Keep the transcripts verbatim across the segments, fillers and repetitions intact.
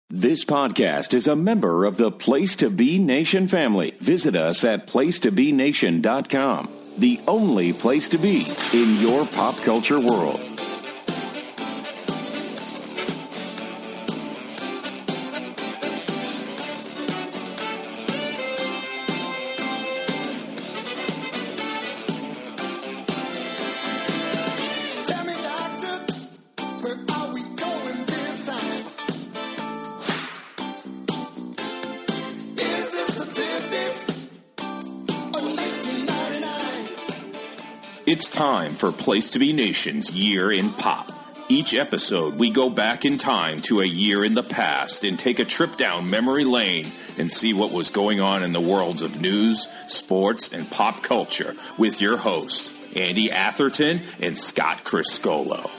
This podcast is a member of the Place to Be Nation family. Visit us at place to be nation dot com, the only place to be in your pop culture world. It's time for Place to Be Nation's Year in Pop. Each episode, we go back in time to a year in the past and take a trip down memory lane and see what was going on in the worlds of news, sports, and pop culture with your hosts, Andy Atherton and Scott Criscolo.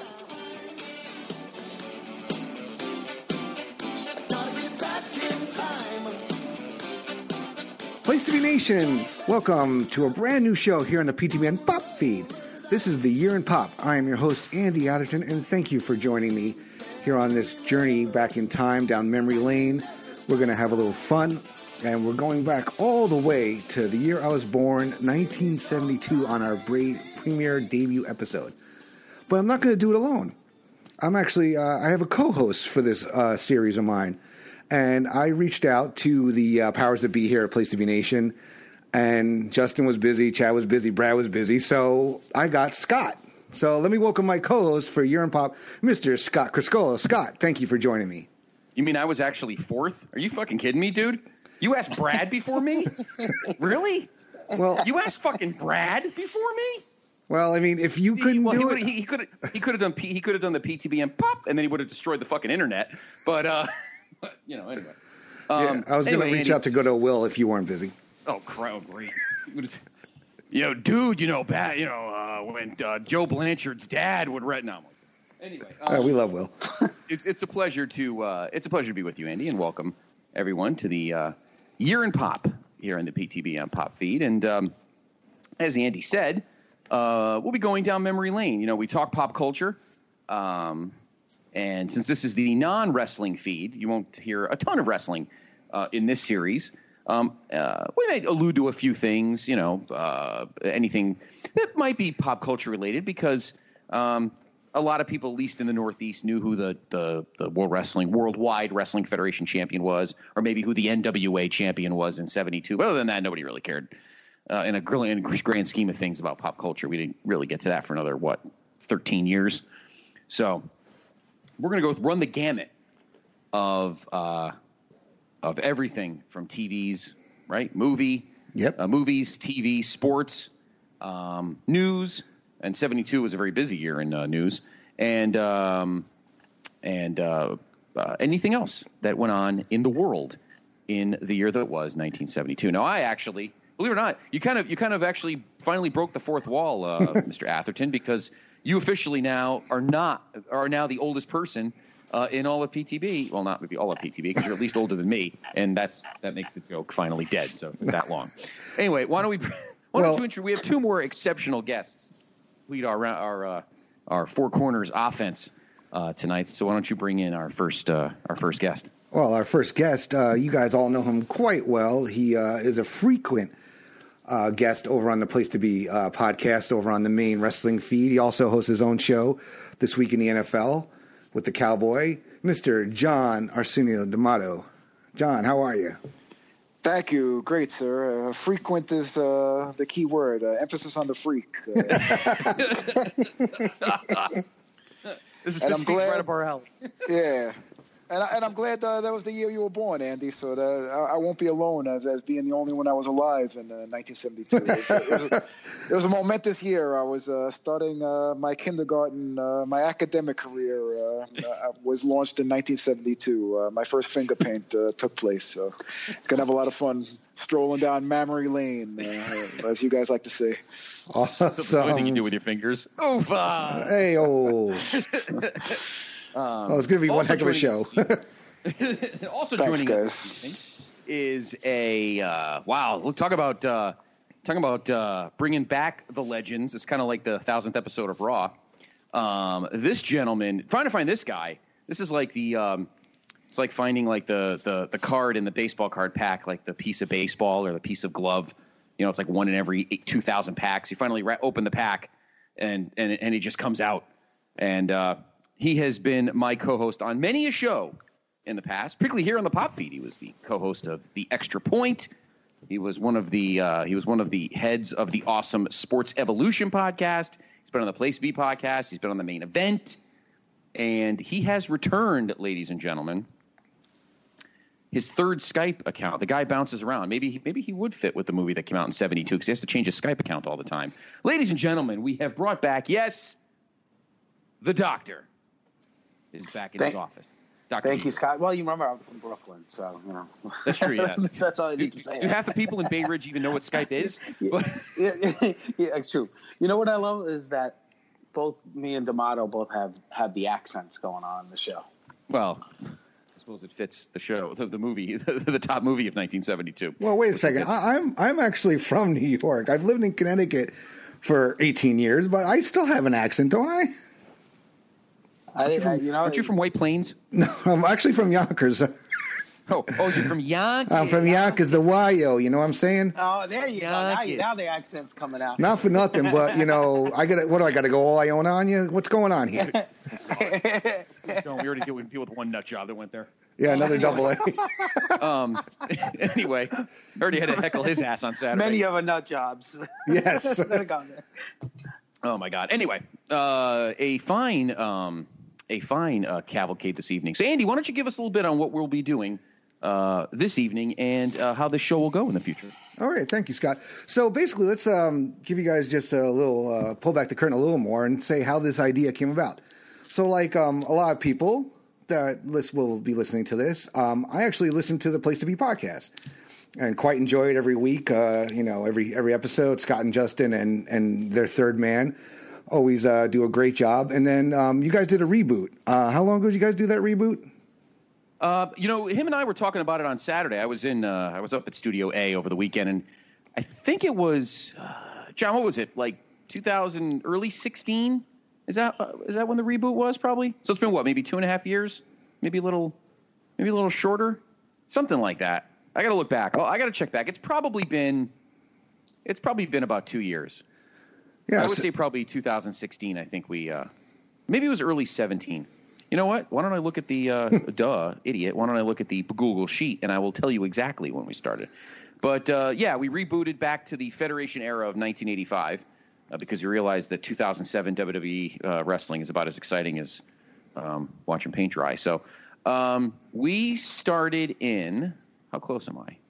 Place to Be Nation, welcome to a brand new show here on the P T B N Pop feed. This is the Year in Pop. I am your host, Andy Atherton, and thank you for joining me here on this journey back in time down memory lane. We're going to have a little fun, and we're going back all the way to the year I was born, nineteen seventy-two, on our Braid premiere debut episode. But I'm not going to do it alone. I'm actually, uh, I have a co-host for this uh, series of mine. And I reached out to the uh, powers that be here at Place to Be Nation, and Justin was busy, Chad was busy, Brad was busy, so I got Scott. So let me welcome my co-host for Year in Pop, Mister Scott Criscolo. Scott, thank you for joining me. You mean I was actually fourth? Are you fucking kidding me, dude? You asked Brad before me? Really? Well, you asked fucking Brad before me? Well, I mean, if you couldn't he, well, do he it, he could have he could have done P, he could have done the P T B N Pop, and then he would have destroyed the fucking internet. But uh. But, you know, anyway. Um, yeah, I was anyway, going to reach Andy, out to go to Will if you weren't busy. Oh, crowd, great. You know, dude, you know, bad, you know, uh, when uh, Joe Blanchard's dad would write. No, anyway, um, uh, we love Will. it's it's a pleasure to uh, it's a pleasure to be with you, Andy, and welcome everyone to the uh, Year in Pop here in the P T B N Pop feed. And um, as Andy said, uh, we'll be going down memory lane. You know, we talk pop culture. Um, And since this is the non-wrestling feed, you won't hear a ton of wrestling uh, in this series. Um, uh, we might allude to a few things, you know, uh, anything that might be pop culture related, because um, a lot of people, at least in the Northeast, knew who the, the, the World Wrestling, Worldwide Wrestling Federation champion was, or maybe who the N W A champion was in seventy-two. But other than that, nobody really cared uh, in a grand, grand scheme of things about pop culture. We didn't really get to that for another, what, thirteen years. So we're going to go run the gamut of uh, of everything from T Vs, right? Movie, yep, uh, movies, T V, sports, um, news, and seventy-two was a very busy year in uh, news, and um, and uh, uh, anything else that went on in the world in the year that was nineteen seventy-two. Now, I actually, believe it or not, you kind of you kind of actually finally broke the fourth wall, uh, Mister Atherton, because you officially now are not are now the oldest person uh, in all of P T B. Well, not maybe all of P T B, because you're at least older than me, and that's that makes the joke finally dead. So it's that long. Anyway, why don't we? Why don't well, you intro? We have two more exceptional guests lead our our uh, our four corners offense uh, tonight. So why don't you bring in our first uh, our first guest? Well, our first guest, uh, you guys all know him quite well. He uh, is a frequent Uh, guest over on the Place to Be uh, podcast over on the main wrestling feed. He also hosts his own show, This Week in the N F L, with the Cowboy, Mister John Arsenio D'Amato. John, how are you? Thank you. Great, sir. Uh, frequent is uh, the key word. Uh, emphasis on the freak. Uh, this is and this I'm speaks glad, right up our alley. Yeah. And, I, and I'm glad uh, that was the year you were born, Andy, so that I, I won't be alone as, as being the only one that was alive in uh, nineteen seventy-two. It was, it, was a, it was a momentous year. I was uh, starting uh, my kindergarten, uh, my academic career uh, uh, was launched in nineteen seventy-two. Uh, my first finger paint uh, took place, so going to have a lot of fun strolling down memory lane, uh, as you guys like to say. Awesome. So the thing you do with your fingers. Oofa! Hey, oh. Um, oh, it's going to be one heck of a show. also Thanks, joining guys. us this evening is a uh, wow. Look, talk about uh, talking about uh, bringing back the legends. It's kind of like the thousandth episode of Raw. Um, this gentleman, trying to find this guy. This is like the um, It's like finding like the, the, the card in the baseball card pack, like the piece of baseball or the piece of glove. You know, it's like one in every two thousand packs. You finally ra- open the pack, and and and he just comes out. And uh, he has been my co-host on many a show in the past, particularly here on the Pop Feed. He was the co-host of The Extra Point. He was one of the uh, he was one of the heads of the awesome Sports Evolution podcast. He's been on the Place to Be podcast. He's been on the Main Event, and he has returned, ladies and gentlemen, his third Skype account. The guy bounces around. Maybe he, maybe he would fit with the movie that came out in seventy-two because he has to change his Skype account all the time. Ladies and gentlemen, we have brought back, yes, the Doctor is back in Thank, his office. Doctor Thank G. you, Scott. Well, you remember I'm from Brooklyn, so, you know. That's true, yeah. That's all I need do, to say. Do half the people in Bay Ridge even know what Skype is? yeah, yeah, yeah, yeah, it's true. You know what I love is that both me and D'Amato both have, have the accents going on in the show. Well, I suppose it fits the show, the, the movie, the, the top movie of nineteen seventy-two. Well, wait a second. I, I'm I'm actually from New York. I've lived in Connecticut for eighteen years, but I still have an accent, don't I? I, you, from, I, you know, aren't you from White Plains? No, I'm actually from Yonkers. Oh, oh, you're from Yonkers. I'm from Yonkers, the Y O. You know what I'm saying? Oh, there you go. Now, Yonkers. now the accent's coming out. Not for nothing, but you know, I got. What do I got to go all Iona on you? What's going on here? No, we already deal with, deal with one nut job that went there. Yeah, another double A. Um. Anyway, I already had to heckle his ass on Saturday. Many of our nut jobs. Yes. Oh my God. Anyway, uh, a fine, um, a fine uh, cavalcade this evening. So, Andy, why don't you give us a little bit on what we'll be doing uh, this evening and uh, how this show will go in the future? All right, thank you, Scott. So basically, let's um, give you guys just a little uh, pull back the curtain a little more and say how this idea came about. So, like um, a lot of people that list will be listening to this, um, I actually listen to the Place to Be podcast and quite enjoy it every week. Uh, you know, every every episode, Scott and Justin and and their third man always uh, do a great job. And then um, you guys did a reboot. Uh, how long ago did you guys do that reboot? Uh, you know, him and I were talking about it on Saturday. I was in, uh, I was up at Studio A over the weekend, and I think it was, uh, John, what was it, like two thousand, early sixteen? Is that uh, is that when the reboot was? Probably. So it's been what, maybe two and a half years, maybe a little, maybe a little shorter, something like that. I got to look back. Oh, I got to check back. It's probably been, it's probably been about two years. Yeah, I would so- say probably two thousand sixteen. I think we, uh, maybe it was early seventeen. You know what? Why don't I look at the, uh, duh, idiot. Why don't I look at the Google sheet and I will tell you exactly when we started. But, uh, yeah, we rebooted back to the Federation era of nineteen eighty-five uh, because we realized that two thousand seven W W E uh, wrestling is about as exciting as um, watching paint dry. So um, we started in, how close am I?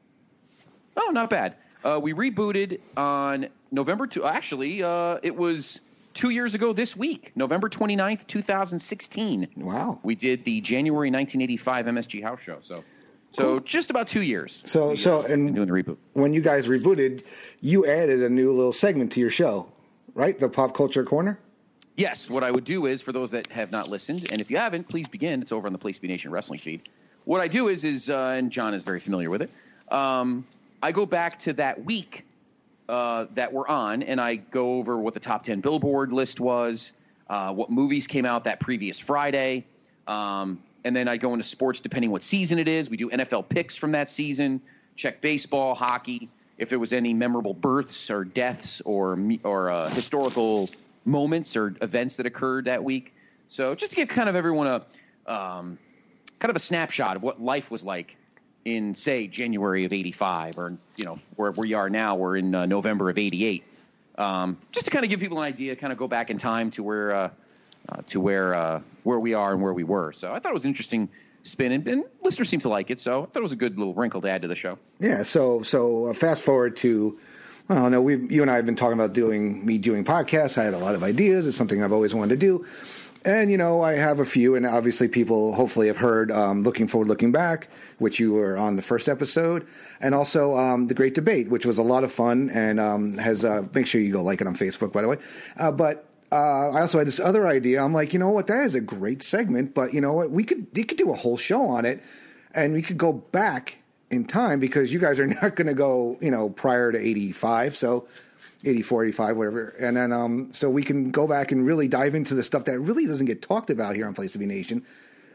Oh, not bad. Uh, we rebooted on November two. Actually, uh, it was two years ago this week, November twenty-ninth, two thousand sixteen. Wow. We did the January nineteen eighty-five M S G House Show. So, so Cool. just about two years. So, we, so, uh, and doing the reboot. when you guys rebooted, you added a new little segment to your show, right? The Pop Culture Corner? Yes, what I would do is, for those that have not listened, and if you haven't, please begin. It's over on the Place to Be Nation wrestling feed. What I do is, is uh, and John is very familiar with it, um, I go back to that week uh, that we're on, and I go over what the top ten Billboard list was, uh, what movies came out that previous Friday, um, and then I go into sports depending what season it is. We do N F L picks from that season, check baseball, hockey, if there was any memorable births or deaths or or uh, historical moments or events that occurred that week. So just to give kind of everyone a um, kind of a snapshot of what life was like in, say, January of eighty-five, or, you know, where we are now, we're in uh, November of eighty-eight. Um, just to kind of give people an idea, kind of go back in time to where uh, uh, to where uh, where we are and where we were. So I thought it was an interesting spin, and, and listeners seem to like it. So I thought it was a good little wrinkle to add to the show. Yeah. So, so uh, fast forward to, well, no, we, you and I have been talking about doing me doing podcasts. I had a lot of ideas. It's something I've always wanted to do. And, you know, I have a few, and obviously people hopefully have heard um, Looking Forward, Looking Back, which you were on the first episode, and also um, The Great Debate, which was a lot of fun, and um, has, uh, make sure you go like it on Facebook, by the way. Uh, but uh, I also had this other idea. I'm like, you know what, that is a great segment, but you know what, we could, we could do a whole show on it, and we could go back in time, because you guys are not going to go, you know, prior to eighty-five, so eighty-four, eighty-five, whatever. And then, um, so we can go back and really dive into the stuff that really doesn't get talked about here on Place to Be Nation.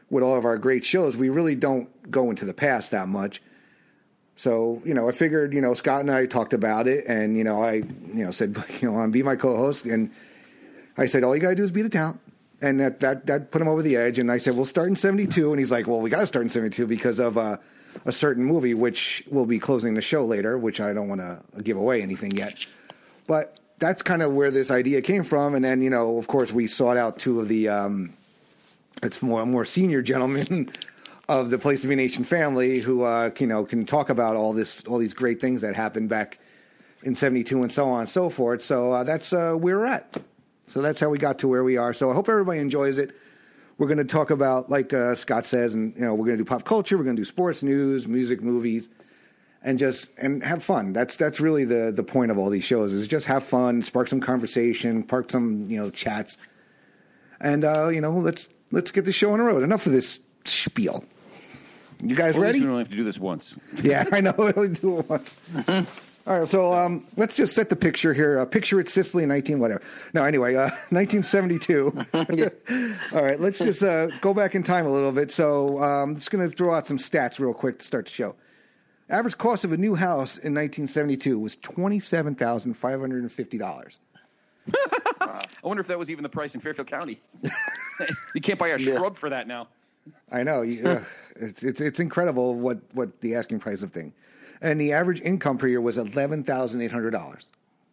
with all of our great shows, we really don't go into the past that much. So, you know, I figured, you know, Scott and I talked about it, and, you know, I, you know, said, you know, I'm be my co-host, and I said, all you got to do is beat a talent. And that, that, that put him over the edge. And I said, we'll start in seventy-two. And he's like, well, we got to start in seventy-two because of uh, a certain movie, which will be closing the show later, which I don't want to give away anything yet. But that's kind of where this idea came from. And then, you know, of course, we sought out two of the, um, it's more, more senior gentlemen of the Place to Be Nation family who, uh, you know, can talk about all this, all these great things that happened back in seventy-two and so on and so forth. So uh, that's uh, where we're at. So that's how we got to where we are. So I hope everybody enjoys it. We're going to talk about, like uh, Scott says, and you know, we're going to do pop culture. We're going to do sports, news, music, movies, and just and have fun. That's that's really the the point of all these shows is just have fun, spark some conversation, park some you know chats, and uh, you know let's let's get the show on the road. Enough of this spiel. You guys well, ready? We only have to do this once. Yeah, I know. We only do it once. All right, so um, let's just set the picture here. Uh, picture it Sicily, nineteen whatever. No, anyway, uh, nineteen seventy-two. All right, let's just uh, go back in time a little bit. So um, I'm just going to throw out some stats real quick to start the show. Average cost of a new house in nineteen seventy-two was twenty-seven thousand five hundred fifty dollars. I wonder if that was even the price in Fairfield County. You can't buy a Yeah. shrub for that now. I know. You, uh, it's it's it's incredible what, what the asking price of thing. And the average income per year was eleven thousand eight hundred dollars.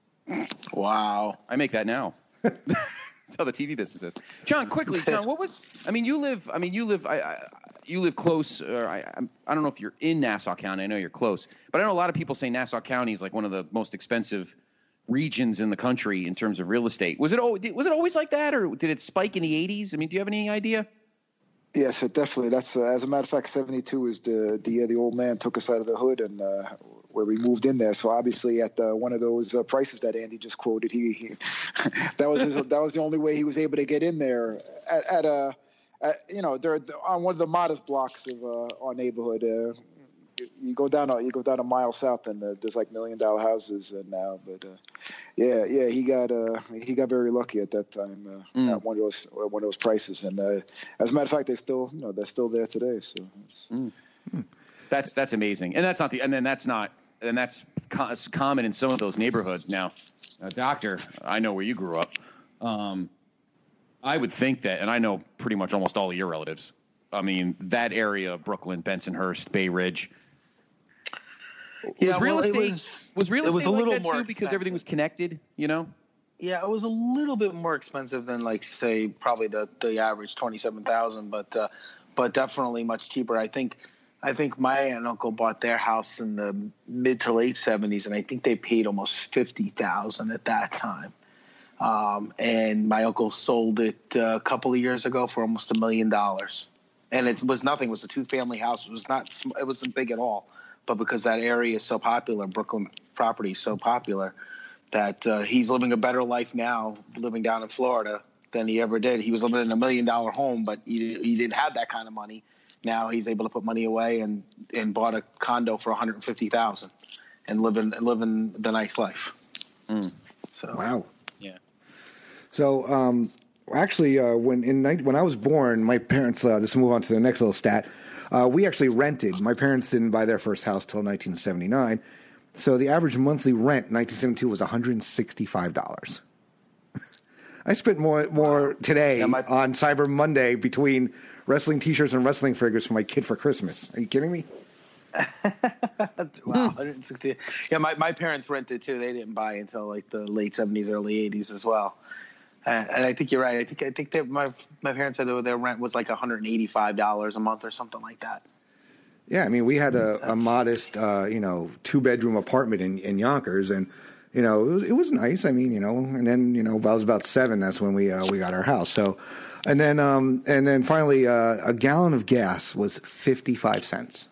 Wow. I make that now. That's how the T V business is. John, quickly, John, what was? I mean, you live. I mean, you live. I, I, you live close. Or I, I'm- I don't know if you're in Nassau County. I know you're close, but I know a lot of people say Nassau County is like one of the most expensive regions in the country in terms of real estate. Was it? al- Was it always like that, or did it spike in the eighties? I mean, do you have any idea? Yes, it definitely. That's uh, as a matter of fact, seventy-two is the the year the old man took us out of the hood and uh, where we moved in there. So obviously, at uh, one of those uh, prices that Andy just quoted, he, he that was his, that was the only way he was able to get in there at, at a at, you know there on one of the modest blocks of uh, our neighborhood. Uh, you go down a you go down a mile south and uh, there's like million dollar houses uh, now, but uh, yeah, yeah, he got uh, he got very lucky at that time uh, Mm. at one of those one of those prices, and uh, as a matter of fact, they still you know they're still there today. So it's, That's that's amazing, and that's not the and then that's not and that's co- it's common in some of those neighborhoods now. Uh, doctor, I know where you grew up. Um, I would think that, and I know pretty much almost all of your relatives. I mean, that area of Brooklyn, Bensonhurst, Bay Ridge. Yeah, was real well, it estate was- was real it estate was a like little that more too because everything was connected, you know? Yeah, it was a little bit more expensive than, like, say, probably the, the average twenty-seven thousand, but uh, but definitely much cheaper. I think I think my aunt and uncle bought their house in the mid to late seventies, and I think they paid almost fifty thousand at that time. Um, and my uncle sold it uh, a couple of years ago for almost a million dollars, and it was nothing. It was a two family house. It was not. sm- It wasn't big at all, but because that area is so popular, Brooklyn property is so popular, that uh, he's living a better life now, living down in Florida, than he ever did. He was living in a million dollar home, but he, he didn't have that kind of money. Now he's able to put money away and, and bought a condo for one hundred fifty thousand dollars and living living the nice life. Mm. So Wow. Yeah. So, um, actually, uh, when in night when I was born, my parents. Uh, this will move on to the next little stat. Uh, we actually rented. My parents didn't buy their first house till nineteen seventy-nine. So the average monthly rent in nineteen seventy-two was one hundred sixty-five dollars. I spent more more today Yeah, my- on Cyber Monday between wrestling T-shirts and wrestling figures for my kid for Christmas. Are you kidding me? wow, one hundred sixty. Yeah, my, my parents rented too. They didn't buy until like the late seventies, early eighties as well. And, and I think you're right. I think I think that my my parents said that their rent was like one hundred eighty-five dollars a month or something like that. Yeah, I mean, we had a, a modest, uh, you know, two-bedroom apartment in, in Yonkers, and, you know, it was, it was nice. I mean, you know, and then, you know, I was about seven. That's when we uh, we got our house. So, and then um, and then finally, uh, a gallon of gas was fifty-five cents.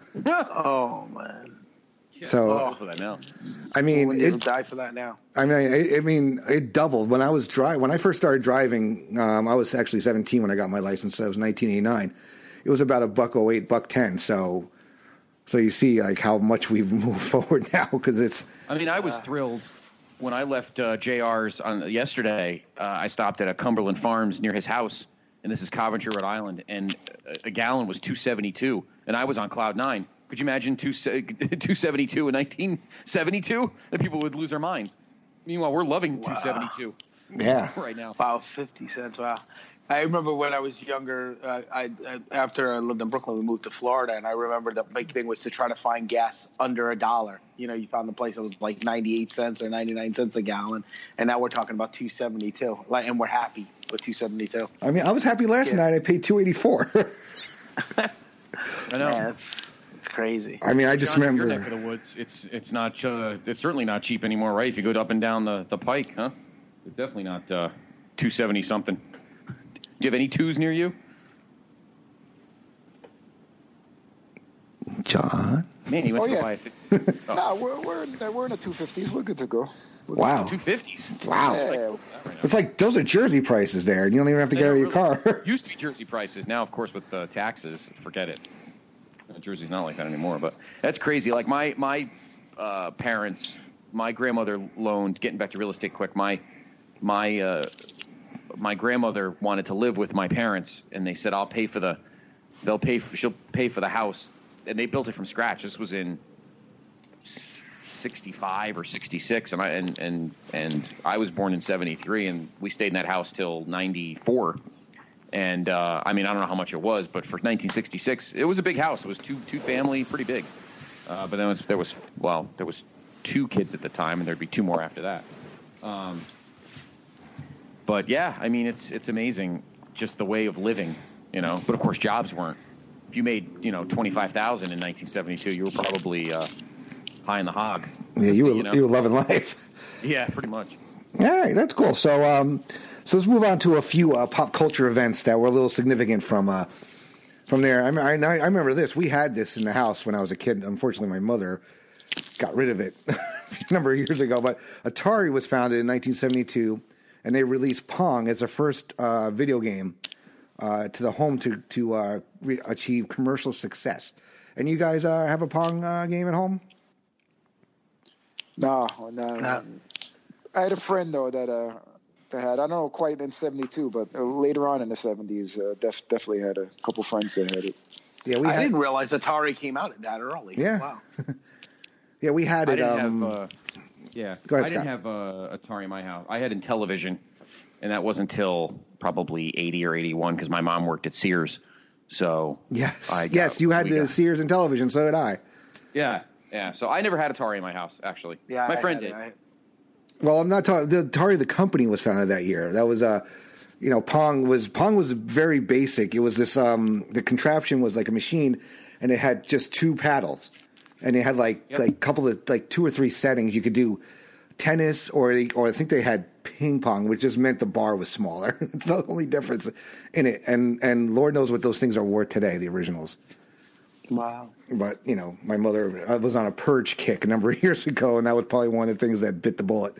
Oh man, So, Oh, for that now. I mean, when you it, die for that now. I mean, I, I mean, it doubled when I was dri- When I first started driving, um, I was actually seventeen when I got my license. So it was nineteen eighty-nine. It was about a buck oh eight, buck ten. So, so you see, like how much we've moved forward now because it's. I mean, I was thrilled when I left uh, J R's on yesterday. Uh, I stopped at a Cumberland Farms near his house, and this is Coventry, Rhode Island, and a, a gallon was two seventy-two, and I was on cloud nine. Could you imagine two seventy-two in nineteen seventy-two? And people would lose their minds. Meanwhile, we're loving wow. two seventy-two yeah. right now. Wow, fifty cents. Wow. I remember when I was younger, uh, I, I after I lived in Brooklyn, we moved to Florida, and I remember the big thing was to try to find gas under a dollar. You know, you found the place that was like ninety-eight cents or ninety-nine cents a gallon, and now we're talking about two seventy-two, like, and we're happy with two seventy-two. I mean, I was happy last yeah. night. I paid two eighty-four. I know. Yeah, it's, it's crazy. I mean, I just John, remember. Your neck of the woods, it's it's not uh, it's certainly not cheap anymore, right? If you go up and down the, the pike, huh? It's definitely not uh, two seventy something. Do you have any twos near you? John? Man, you went oh, to yeah. buy a fifty. Oh. No, we're, we're, in, we're in the two fifties. We're good to go. We're wow. two fifties? Wow. Yeah. It's like those are Jersey prices there, and you don't even have to get out of your really, car. Used to be Jersey prices. Now, of course, with the taxes, forget it. Jersey's not like that anymore, but that's crazy. Like my, my uh, parents, my grandmother loaned, getting back to real estate quick, my, my, uh, my grandmother wanted to live with my parents, and they said, I'll pay for the, they'll pay, for, she'll pay for the house. And they built it from scratch. This was in sixty-five or sixty-six. And I, and, and, and I was born in seventy-three, and we stayed in that house till ninety-four. And, uh, I mean, I don't know how much it was, but for nineteen sixty-six, it was a big house. It was two, two family, pretty big. Uh, but then was, there was, well, there was two kids at the time, and there'd be two more after that. Um, But yeah, I mean, it's it's amazing, just the way of living, you know. But of course, jobs weren't. If you made, you know, twenty-five thousand in nineteen seventy-two, you were probably uh, high in the hog. Yeah, you were you, know? you were loving life. Yeah, pretty much. All right, that's cool. So, um, so let's move on to a few uh, pop culture events that were a little significant from uh, from there. I, mean, I I remember this. We had this in the house when I was a kid. Unfortunately, my mother got rid of it a number of years ago. But Atari was founded in nineteen seventy-two. And they released Pong as the first uh, video game uh, to the home to to uh, re- achieve commercial success. And you guys uh, have a Pong uh, game at home? No, no, no. I had a friend though that uh, that had. I don't know quite in seventy-two, but uh, later on in the seventies, uh, def- definitely had a couple friends that had it. Yeah, we. I had, didn't realize Atari came out that early. Yeah. Wow. yeah, we had I it. didn't Um, have. Uh, yeah, Go ahead, I didn't Scott. have uh, Atari in my house. I had Intellivision, and that wasn't until probably eighty or eighty-one because my mom worked at Sears. So yes, I got, yes, you had we the got, Sears and television. So did I. Yeah, yeah. So I never had Atari in my house, actually. Yeah, my I friend had did. it. I, Well, I'm not talking. The Atari, the company, was founded that year. That was uh, you know, Pong was Pong was very basic. It was this um, the contraption was like a machine, and it had just two paddles, and it had like Yep. like a couple of like two or three settings. You could do tennis, or they, or I think they had ping pong, which just meant the bar was smaller. It's the only difference in it. And and Lord knows what those things are worth today, the originals. wow. But, you know, my mother I was on a purge kick a number of years ago, and that was probably one of the things that bit the bullet.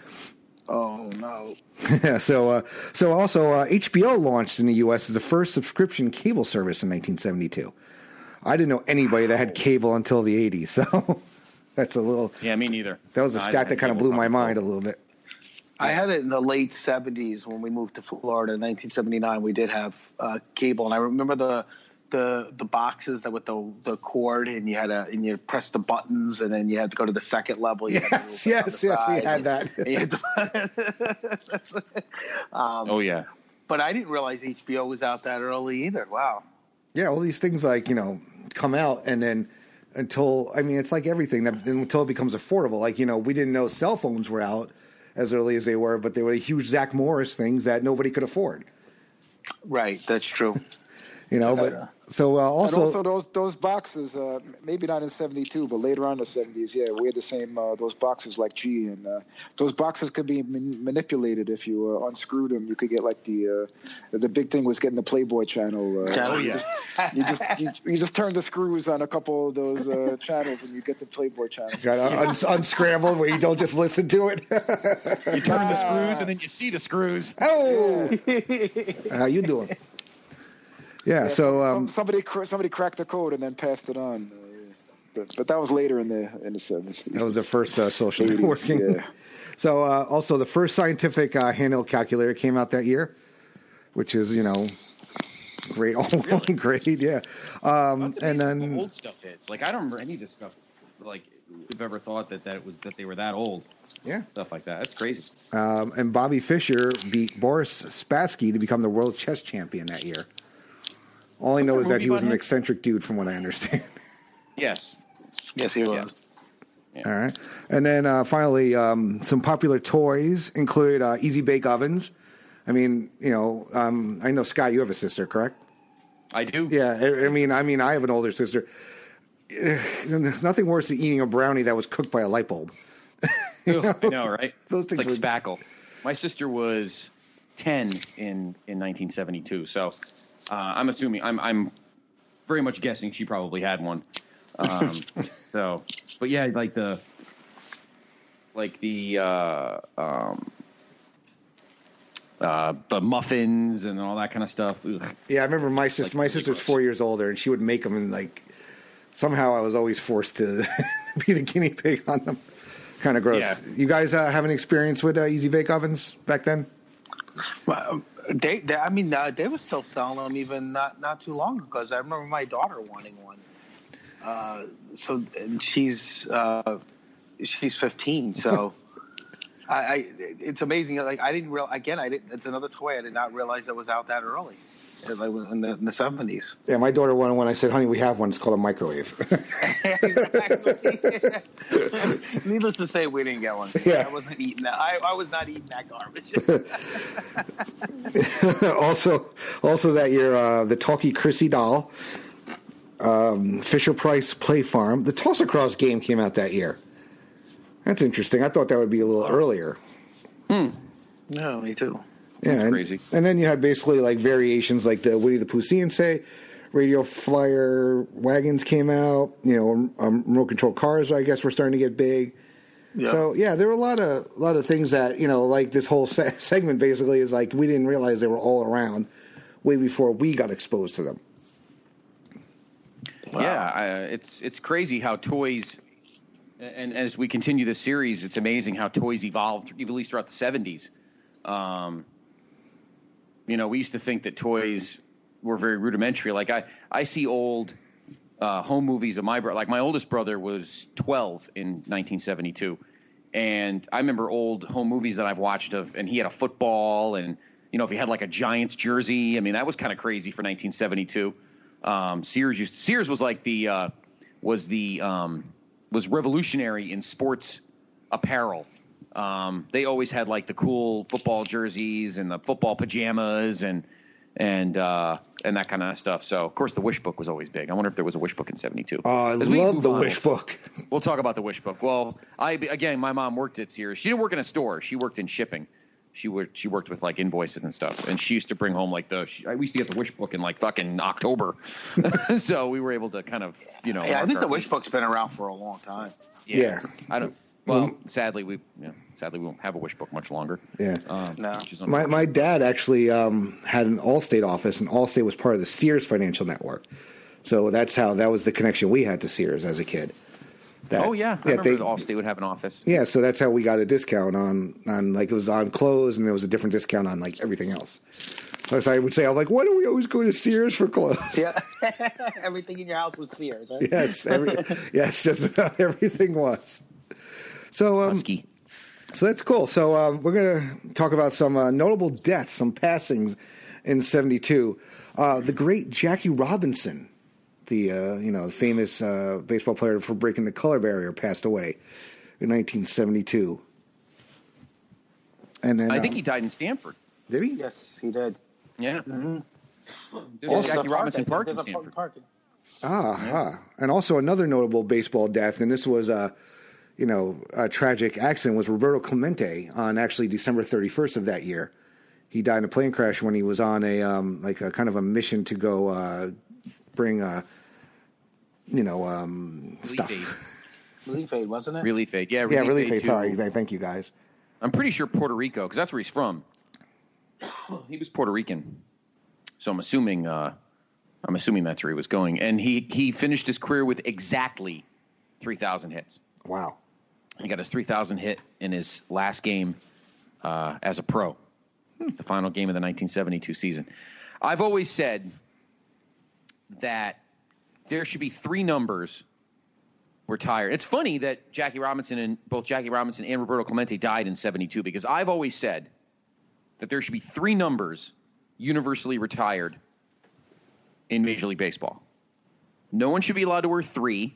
Oh no. Yeah, so uh, so also uh, H B O launched in the U S as the first subscription cable service in nineteen seventy-two. I didn't know anybody that had cable until the eighties, so that's a little... Yeah, me neither. That was a No, I stat didn't that kind of have blew cable my until- mind a little bit. I had it in the late seventies when we moved to Florida in nineteen seventy-nine. We did have uh, cable, and I remember the the the boxes that with the the cord, and you had a and you press the buttons, and then you had to go to the second level. You had to Yes, move it on yes, the yes, we side, had that. and you had to- um, Oh yeah. but I didn't realize H B O was out that early either. Wow. Yeah, all these things like, you know, come out and then until, I mean, it's like everything that, until it becomes affordable. Like, you know, we didn't know cell phones were out as early as they were, but they were huge Zach Morris things that nobody could afford. Right, that's true. You know, but Yeah. so uh, also, and also those those boxes, uh, maybe not in seventy-two, but later on in the seventies, yeah, we had the same uh, those boxes like G, and uh, those boxes could be man- manipulated if you uh, unscrewed them. You could get like the uh, the big thing was getting the Playboy channel. Uh, Oh, you yeah. just you just you, you just turn the screws on a couple of those uh, channels, and you get the Playboy channel. got un- unscrambled where you don't just listen to it. You turn the screws, and then you see the screws. Oh, how you doing? Yeah, Yeah, so some- um, somebody cr- somebody cracked the code and then passed it on. Uh, but, but that was later in the in the seventies. that was the first uh, social eighties, networking. yeah. So uh, also the first scientific uh, handheld calculator came out that year, which is, you know, great all Really? great, yeah. Um, and then how old stuff is. Like I don't remember any of this stuff. Like we've ever thought that that it was that they were that old. yeah. Stuff like that. That's crazy. Um, and Bobby Fischer beat Boris Spassky to become the world chess champion that year. All I know there is a that movie he was about an him? eccentric dude, from what I understand. Yes. Yes, he was. All right. And then uh, finally, um, some popular toys include uh, Easy Bake Ovens. I mean, you know, um, I know, Scott, you have a sister, correct? I do. Yeah. I, I mean, I mean, I have an older sister. There's nothing worse than eating a brownie that was cooked by a light bulb. Ooh, I know, right? Those It's things like were- spackle. My sister was ten in, in nineteen seventy-two, so uh, I'm assuming I'm I'm very much guessing she probably had one. Um, so, but yeah, like the like the uh, um, uh, the muffins and all that kind of stuff. Ugh. Yeah, I remember my sister. Like my really sister's gross. four years older, and she would make them, and like somehow I was always forced to be the guinea pig on them. Kind of gross. Yeah. You guys uh, have any experience with uh, Easy Bake Ovens back then? Well, they, they, I mean, uh, they were still selling them even not, not too long ago. Because I remember my daughter wanting one. Uh, so and she's uh, she's fifteen. So I, I, it's amazing. Like I didn't real again. I didn't. It's another toy I did not realize that was out that early, like in the in the seventies. Yeah, my daughter wanted one. I said, "Honey, we have one. It's called a microwave." Exactly. Needless to say, we didn't get one. Yeah. I wasn't eating that. I, I was not eating that garbage. also, also that year, uh, the Talkie Chrissy doll, um, Fisher Price Play Farm, the Toss Across game came out that year. That's interesting. I thought that would be a little earlier. No, me too. Yeah, That's and, crazy. And then you had basically like variations like the Woody the Pooh See and Say, Radio Flyer wagons came out. You know, um, remote control cars, I guess, were starting to get big. Yeah. So yeah, there were a lot of a lot of things that, you know, like this whole se- segment basically is like we didn't realize they were all around way before we got exposed to them. Wow. Yeah, I, it's it's crazy how toys, and as we continue this series, it's amazing how toys evolved, at least throughout the seventies. Um, you know, we used to think that toys were very rudimentary. Like I, I see old uh, home movies of my brother. Like my oldest brother was twelve in nineteen seventy-two, and I remember old home movies that I've watched of, and he had a football, and you know, if he had like a Giants jersey, I mean, that was kind of crazy for nineteen seventy-two. Um, Sears used Sears was like the uh, was the um, was revolutionary in sports apparel. Um, they always had like the cool football jerseys and the football pajamas and and uh, and that kind of stuff. So of course the Wish Book was always big. I wonder if there was a Wish Book in seventy-two. Oh, I As we love move the on, Wish Book. We'll talk about the Wish Book. Well, I again, my mom worked at Sears. She didn't work in a store. She worked in shipping. She worked. She worked with like invoices and stuff, and she used to bring home like the. She, we used to get the Wish Book in like fucking October, so we were able to kind of you know. Yeah, I mark think our- the Wish Book's been around for a long time. Yeah. I don't. Well, sadly we. Yeah, sadly we won't have a Wish Book much longer. Yeah. Um, No. which is My unfortunate. my dad actually um, had an Allstate office, and Allstate was part of the Sears Financial Network. So that's how that was the connection we had to Sears as a kid. That- Oh yeah, I remember they- the Allstate would have an office. Yeah, so that's how we got a discount on on like it was on clothes, and there was a different discount on like everything else. So I would say, I'm like, why do we always go to Sears for clothes? Yeah, everything in your house was Sears, right? Yes, every, yes, just about everything was. So um, Husky. So that's cool. So um, we're going to talk about some uh, notable deaths, some passings in seventy-two. Uh, the great Jackie Robinson, the uh, you know the famous uh, baseball player for breaking the color barrier, passed away in nineteen seventy-two. And then I think um, he died in Stanford. did he? Yes, he did. Yeah. Mm-hmm. There's Also- Jackie Robinson Park, Park in there's a Stanford. park. Ah, ah. And also another notable baseball death, and this was a, you know, a tragic accident, was Roberto Clemente on actually December thirty-first of that year. He died in a plane crash when he was on a um, like a kind of a mission to go uh, bring, uh, you know, um, Relief stuff. aid. Relief Aid, wasn't it? Relief aid. Yeah, Yeah, relief aid aid. to- Sorry, thank you guys. I'm pretty sure Puerto Rico, because that's where he's from. He was Puerto Rican, so I'm assuming uh, I'm assuming that's where he was going. And he he finished his career with exactly three thousand hits. Wow. He got his three thousand hit in his last game uh, as a pro. the final game of the nineteen seventy-two season. I've always said that there should be three numbers retired. It's funny that Jackie Robinson and both Jackie Robinson and Roberto Clemente died in seventy-two, because I've always said that there should be three numbers universally retired in Major League Baseball. No one should be allowed to wear three.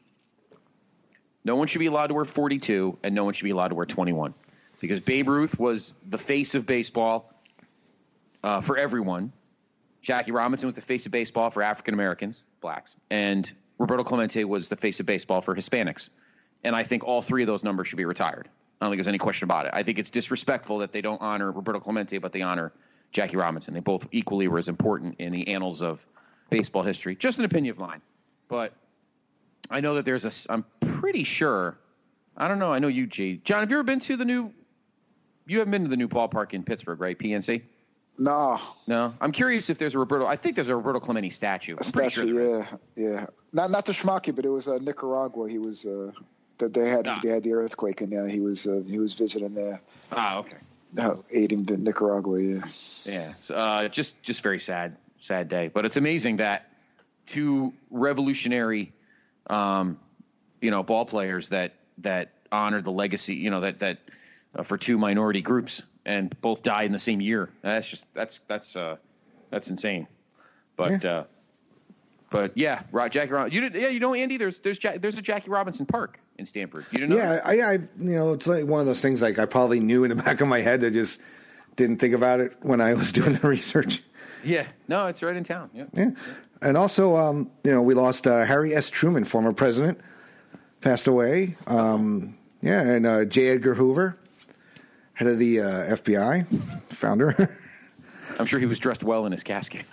No one should be allowed to wear forty-two, and no one should be allowed to wear twenty-one, because Babe Ruth was the face of baseball uh, for everyone. Jackie Robinson was the face of baseball for African Americans, blacks, and Roberto Clemente was the face of baseball for Hispanics. And I think all three of those numbers should be retired. I don't think there's any question about it. I think it's disrespectful that they don't honor Roberto Clemente, but they honor Jackie Robinson. They both equally were as important in the annals of baseball history. Just an opinion of mine. But I know that there's a, I'm pretty sure, I don't know, I know you, G. John, have you ever been to the new, you haven't been to the new ballpark in Pittsburgh, right? P N C? No. No? I'm curious if there's a Roberto, I think there's a Roberto Clemente statue. A I'm pretty statue, sure yeah, yeah. Not not the Schmucky, but it was uh, Nicaragua. He was, uh, that they had, Ah. they had the earthquake, and uh, he was, uh, he was visiting there. Ah, okay. Uh, aiding the Nicaragua, yeah. Yeah. So, uh, just, just very sad, sad day. But it's amazing that two revolutionary, um, you know, ball players that, that honored the legacy, you know, that, that uh, for two minority groups, and both died in the same year. That's just, that's, that's, uh, that's insane. But, yeah. uh, but yeah, Jackie Robinson, you did, yeah, you know, Andy, there's, there's, Jack, there's a Jackie Robinson Park in Stamford. You didn't know? Yeah. I, I, you know, it's like one of those things, like I probably knew in the back of my head. I just didn't think about it when I was doing the research. Yeah. No, it's right in town. Yeah. Yeah. And also, um, you know, we lost uh, Harry S. Truman, former president, passed away. Um, yeah. And uh, J. Edgar Hoover, head of the uh, F B I, founder. I'm sure he was dressed well in his casket.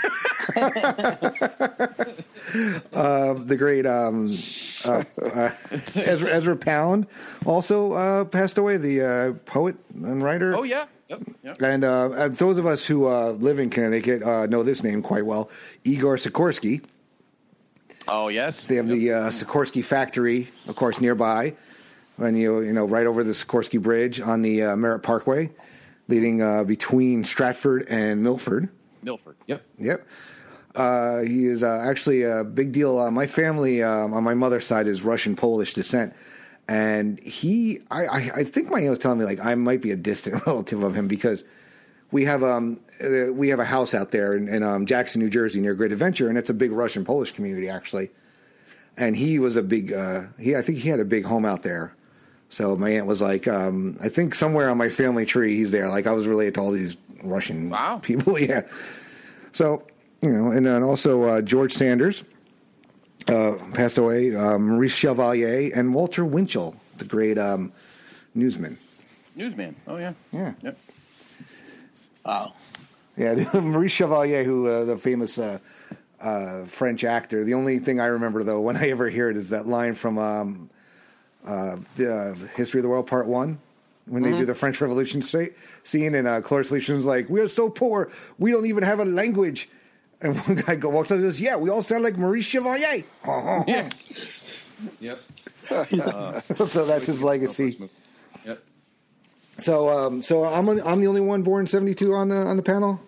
uh, the great um, uh, uh, Ezra, Ezra Pound also uh, passed away, the uh, poet and writer. Oh, yeah. Yep. Yep. And uh, those of us who uh, live in Connecticut uh, know this name quite well, Igor Sikorsky. Oh, yes. They have yep. the uh, Sikorsky factory, of course, nearby. When you you know right over the Sikorsky Bridge on the uh, Merritt Parkway, leading uh, between Stratford and Milford. Milford. Yep. Yep. Uh, he is uh, actually a big deal. Uh, my family um, on my mother's side is Russian Polish descent, and he, I, I, I think my aunt was telling me like I might be a distant relative of him, because we have um uh, we have a house out there in, in um, Jackson, New Jersey, near Great Adventure, and it's a big Russian Polish community actually. And he was a big uh, he I think he had a big home out there. So my aunt was like, um, I think somewhere on my family tree he's there. Like I was related to all these Russian wow. people. Yeah. So, you know, and then also uh, George Sanders uh, passed away, uh, Maurice Chevalier, and Walter Winchell, the great um, newsman. Newsman. Oh, yeah. Yeah. Yep. Wow. Yeah, Maurice Chevalier, who uh, the famous uh, uh, French actor. The only thing I remember, though, when I ever hear it is that line from um, uh, the uh, History of the World Part One, when mm-hmm. they do the French Revolution scene, and uh, Cloris Leachman's like, "We are so poor, we don't even have a language." And one guy go, walks up and says, "Yeah, we all sound like Maurice Chevalier." Yes. Yep. Uh, so that's his legacy. Yep. So, um, so I'm I'm the only one born in seventy-two on the on the panel.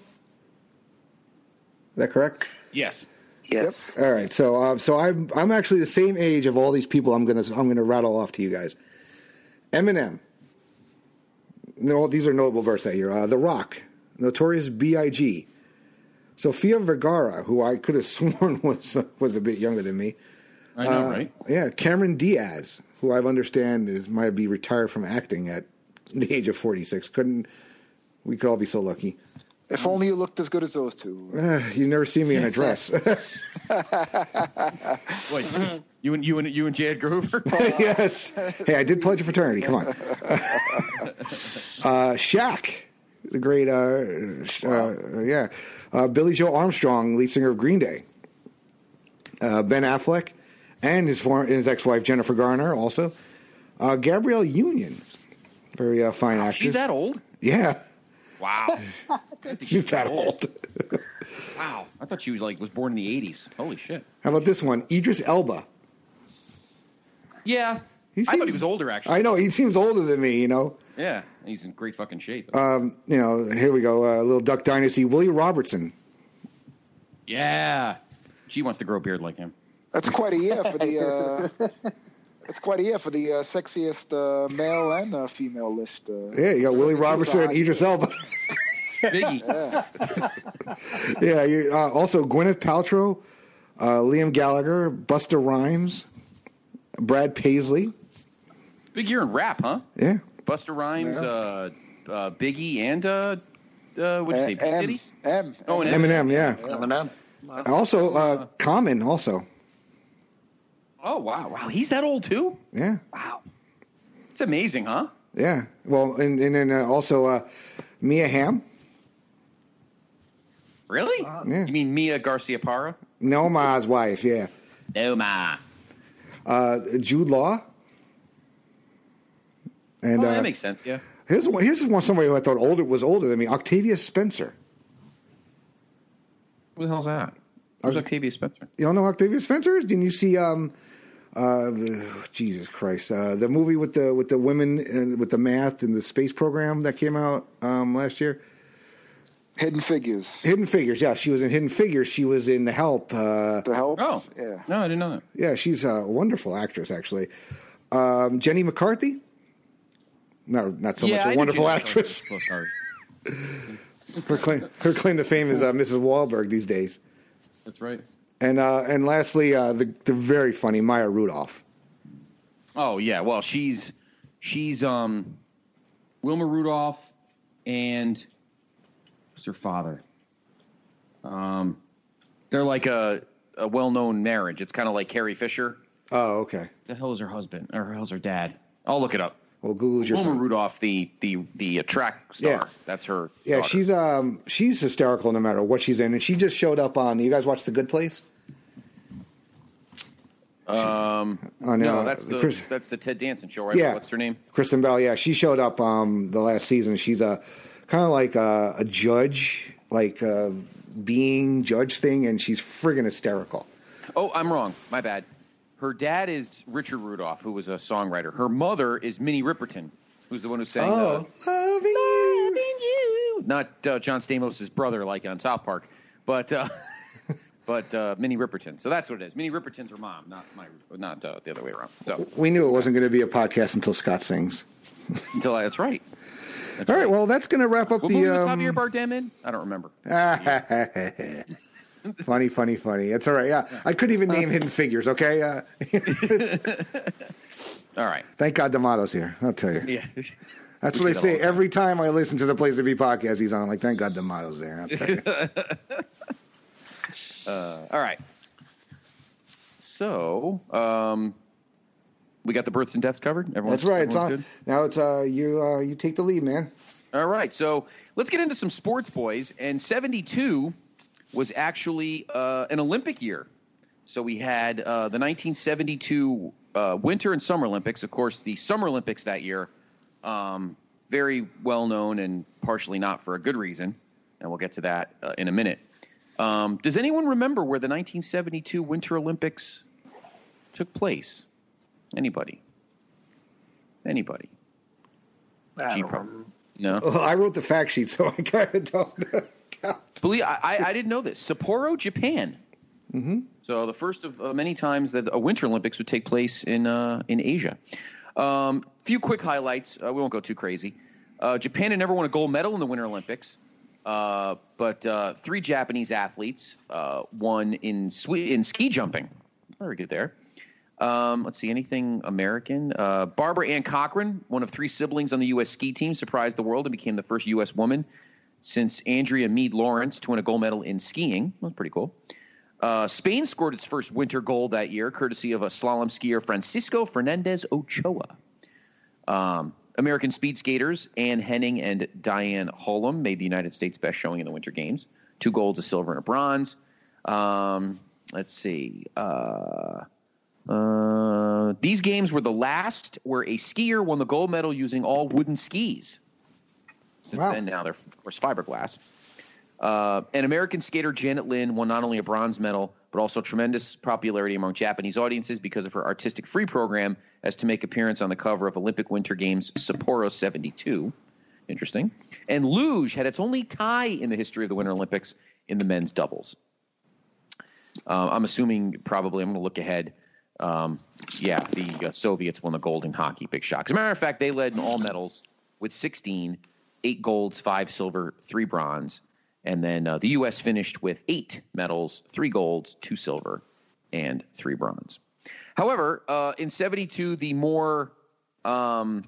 Is that correct? Yes. Yes. All right. So, um, so I'm I'm actually the same age of all these people. I'm gonna I'm gonna rattle off to you guys. Eminem. No, these are notable births that year. Uh, The Rock, Notorious B I G, Sofia Vergara, who I could have sworn was was a bit younger than me. I know, uh, right? Yeah, Cameron Diaz, who I understand is might be retired from acting at the age of forty-six. Couldn't we could all be so lucky? If only you looked as good as those two. Uh, you never see me in a dress. Wait, you and you and you and J. Edgar Hoover? Yes. Hey, I did pledge a fraternity. Come on. uh, Shaq, the great, uh, uh, yeah, uh, Billy Joe Armstrong, lead singer of Green Day. Uh, Ben Affleck, and his former, his ex-wife Jennifer Garner, also. Uh, Gabrielle Union, very uh, fine actress. She's that old? Yeah. Wow. She's that old. Wow. I thought she was like was born in the eighties. Holy shit. How about this one? Idris Elba. Yeah. He seems, I thought he was older, actually. I know. He seems older than me, you know. Yeah, he's in great fucking shape. Um, you know, here we go. A uh, little Duck Dynasty. Willie Robertson. Yeah. She wants to grow a beard like him. That's quite a year for the. Uh, that's quite a year for the uh, sexiest uh, male and uh, female list. Uh, yeah, you got Willie Robertson and Idris Elba. Biggie. Yeah. yeah. You, uh, also, Gwyneth Paltrow, uh, Liam Gallagher, Busta Rhymes, Brad Paisley. Big year in rap, huh? Yeah. Busta Rhymes, Yeah. uh, uh, Biggie, and uh, uh, what'd you say? M, Diddy? M, Oh, and Eminem, yeah. Eminem. Also, uh, Common, also. Oh, wow. Wow. He's that old, too? Yeah. Wow. It's amazing, huh? Yeah. Well, and, and then uh, also uh, Mia Hamm. Really? Yeah. You mean Mia Garcia Parra? Noma's wife, yeah. Noma. Uh, Jude Law. And Oh, uh, that makes sense, yeah. here's one, here's one somebody who I thought older was older than me. Octavia Spencer. Who the hell's that? Who's Octavia Spencer? You don't know who Octavia Spencer is? Didn't you see? Um, uh, the, Jesus Christ, uh, the movie with the with the women and with the math and the space program that came out um, last year. Hidden Figures. Hidden Figures. Yeah, she was in Hidden Figures. She was in The Help. Uh, The Help. Oh. Yeah. No, I didn't know that. yeah, she's a wonderful actress, actually. Um, Jenny McCarthy. No, not so yeah, much I a knew wonderful Jenny actress. McCarthy. Oh, sorry. Her claim, her claim to fame is uh, Missus Wahlberg these days. That's right. And uh, and lastly, uh, the the very funny Maya Rudolph. Oh, yeah. Well, she's she's um, Wilma Rudolph and who's her father? Um, they're like a, a well-known marriage. It's kind of like Carrie Fisher. Oh, okay. The hell is her husband? Or the hell's her dad? I'll look it up. Well, Google's your Wilma friend. Rudolph, the the the uh, track star. Yeah. That's her. Yeah, daughter. she's um she's hysterical no matter what she's in, and she just showed up on. You guys watch The Good Place? Um, On, no, uh, that's the Chris- that's the Ted Danson show, right? Yeah. What's her name? Kristen Bell. Yeah, she showed up um the last season. She's a kind of like a, a judge, like a being judge thing, and she's friggin' hysterical. Oh, I'm wrong. My bad. Her dad is Richard Rudolph, who was a songwriter. Her mother is Minnie Riperton, who's the one who sang uh, Oh, loving you. "Loving You," not uh, John Stamos' brother, like on South Park, but uh, but uh, Minnie Riperton. So that's what it is. Minnie Riperton's her mom, not my, not uh, the other way around. So We knew it wasn't going to be a podcast until Scott sings. until I, that's right. That's All right, well, that's going to wrap up what the. movie was um, Javier Bardem in? I don't remember. funny, funny, funny. It's all right. Yeah, I couldn't even name Hidden Figures. Okay. Uh, All right. thank God D'Amato's here. I'll tell you. Yeah. That's We what I say that all say the time. every time I listen to the Place to Be podcast. He's on. I'm like, thank God D'Amato's there. I'll tell you. Uh, all right. So, um, we got the births and deaths covered. Everyone's, That's right. It's everyone's on. good? Now it's uh, you. Uh, you take the lead, man. All right. So let's get into some sports, boys. And seventy-two was actually uh, an Olympic year. So we had uh, the nineteen seventy-two uh, Winter and Summer Olympics. Of course, the Summer Olympics that year, um, very well known and partially not for a good reason. And we'll get to that uh, in a minute. Um, does anyone remember where the nineteen seventy-two Winter Olympics took place? Anybody? Anybody? I Gee, don't prob- remember. No. Well, I wrote the fact sheet, so I kind of don't know. Believe I, I, I didn't know this. Sapporo, Japan. Mm-hmm. So the first of uh, many times that a Winter Olympics would take place in uh, in Asia. Um, few quick highlights. Uh, we won't go too crazy. Uh, Japan had never won a gold medal in the Winter Olympics, uh, but uh, three Japanese athletes uh, won in sw- in ski jumping. Very good there. Um, let's see, anything American? Uh, Barbara Ann Cochran, one of three siblings on the U S ski team, surprised the world and became the first U S woman since Andrea Meade Lawrence to win a gold medal in skiing. That was pretty cool. Uh, Spain scored its first winter gold that year, courtesy of a slalom skier, Francisco Fernandez Ochoa. Um, American speed skaters Ann Henning and Diane Holm made the United States best showing in the Winter Games. Two golds, a silver, and a bronze. Um, let's see. Uh, uh, these games were the last where a skier won the gold medal using all wooden skis. Since Wow. then, now they're, of course, fiberglass. Uh, and American skater Janet Lynn won not only a bronze medal, but also tremendous popularity among Japanese audiences because of her artistic free program as to make appearance on the cover of Olympic Winter Games Sapporo seventy-two. Interesting. And luge had its only tie in the history of the Winter Olympics in the men's doubles. Uh, I'm assuming probably I'm going to look ahead. Um, yeah, the uh, Soviets won the gold in hockey. Big shock. As a matter of fact, they led in all medals with sixteen, eight golds, five silver, three bronze. And then uh, the U S finished with eight medals, three golds, two silver, and three bronze. However, uh, in seventy-two, the more um,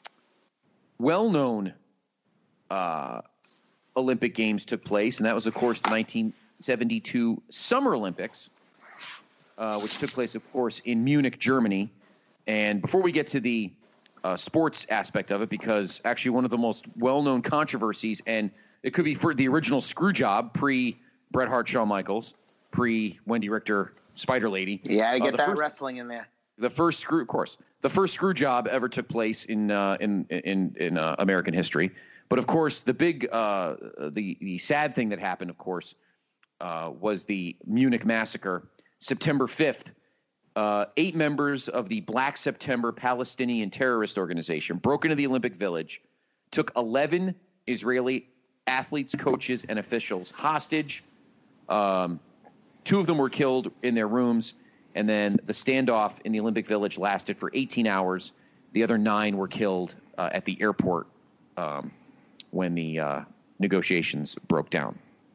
well-known uh, Olympic Games took place, and that was, of course, the nineteen seventy-two Summer Olympics, uh, which took place, of course, in Munich, Germany. And before we get to the uh, sports aspect of it, because actually one of the most well-known controversies, and it could be for the original screw job, pre-Bret Hart, Shawn Michaels, pre-Wendy Richter, Spider Lady. Yeah, I get uh, that first, wrestling in there. The first screw, of course, the first screw job ever took place in uh, in in in uh, American history. But of course, the big, uh, the the sad thing that happened, of course, uh, was the Munich massacre, September fifth. Uh, eight members of the Black September Palestinian terrorist organization broke into the Olympic Village, took eleven Israeli athletes, coaches, and officials hostage. Um, two of them were killed in their rooms, and then the standoff in the Olympic Village lasted for eighteen hours. The other nine were killed uh, at the airport um, when the uh, negotiations broke down.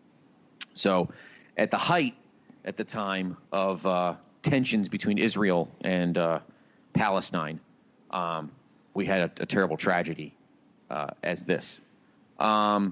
So at the height, at the time of uh, tensions between Israel and uh, Palestine, um, we had a, a terrible tragedy uh, as this. Um,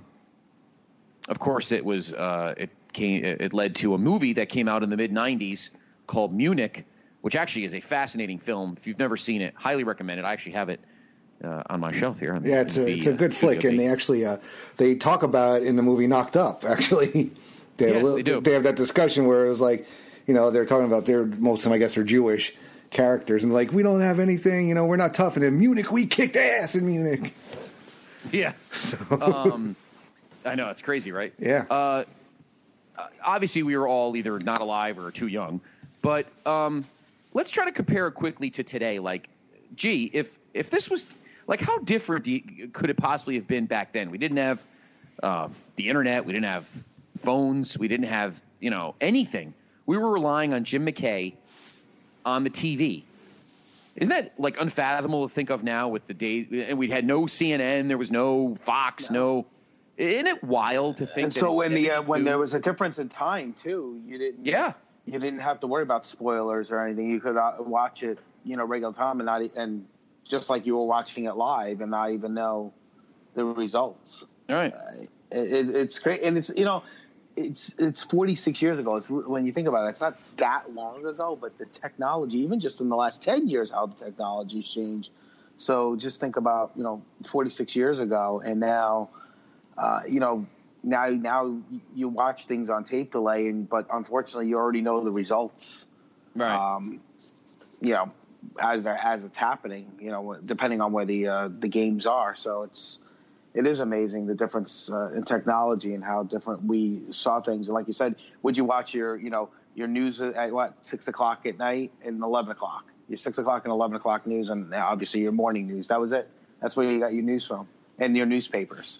of course, it was uh, it came it led to a movie that came out in the mid nineties called Munich, which actually is a fascinating film. If you've never seen it, highly recommend it. I actually have it uh, on my shelf here. Yeah, it's a, the, it's a good uh, flick, and they actually uh, they talk about it in the movie Knocked Up. Actually, they have yes, a little, they do. They have that discussion where it was like, you know, they're talking about their most of them, I guess, are Jewish characters, and like, we don't have anything, you know, we're not tough. And in Munich, we kicked ass in Munich. Yeah, so. um, I know, it's crazy, right? Yeah. Uh, obviously, we were all either not alive or too young, but um, let's try to compare it quickly to today. Like, gee, if if this was like, how different do you, could it possibly have been back then? We didn't have uh, the internet, we didn't have phones, we didn't have, you know, anything. We were relying on Jim McKay on the T V. Isn't that like unfathomable to think of now with the days? And we had no C N N, there was no Fox, no. no isn't it wild to think? And that so when the uh, when do, there was a difference in time too, you didn't. Yeah. You didn't have to worry about spoilers or anything. You could uh, watch it, you know, regular time and not and just like you were watching it live and not even know the results. All right. Uh, it, it's great, and it's you know. It's it's forty-six years ago. It's when you think about it, it's not that long ago, but the technology, even just in the last ten years, how the technology's changed. So just think about, you know, forty-six years ago, and now, uh, you know, now now you watch things on tape delay, and but unfortunately, you already know the results. Right. Um, you know, as they're, as it's happening, you know, depending on where the uh, the games are. So it's. It is amazing the difference uh, in technology and how different we saw things. And like you said, would you watch your, you know, your news at what, six o'clock at night and eleven o'clock? Your six o'clock and eleven o'clock news, and obviously your morning news. That was it. That's where you got your news from, and your newspapers.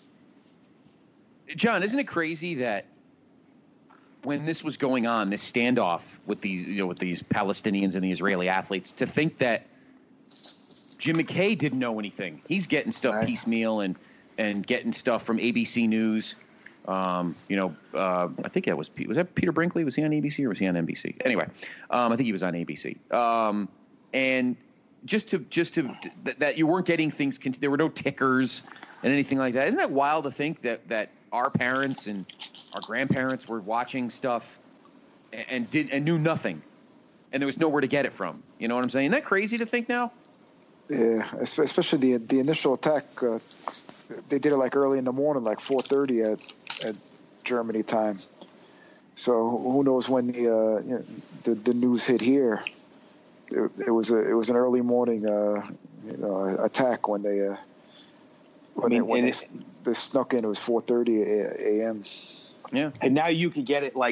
John, isn't it crazy that when this was going on, this standoff with these, you know, with these Palestinians and the Israeli athletes, to think that Jim McKay didn't know anything? He's getting stuff right. piecemeal and. and getting stuff from A B C News. Um, you know, uh, I think that was was that Peter Brinkley? Was he on A B C or was he on N B C? Anyway, um, I think he was on A B C. Um, and just to just to th- that you weren't getting things. There were no tickers and anything like that. Isn't that wild to think that that our parents and our grandparents were watching stuff and, and did and knew nothing, and there was nowhere to get it from. You know what I'm saying? Isn't that crazy to think now? Yeah, especially the the initial attack. Uh, they did it like early in the morning, like four thirty at at Germany time. So who knows when the uh, you know, the, the news hit here? It, it was a it was an early morning uh, you know attack when they uh, when, I mean, they, when they, they snuck in. It was four thirty a.m. Yeah, and now you could get it like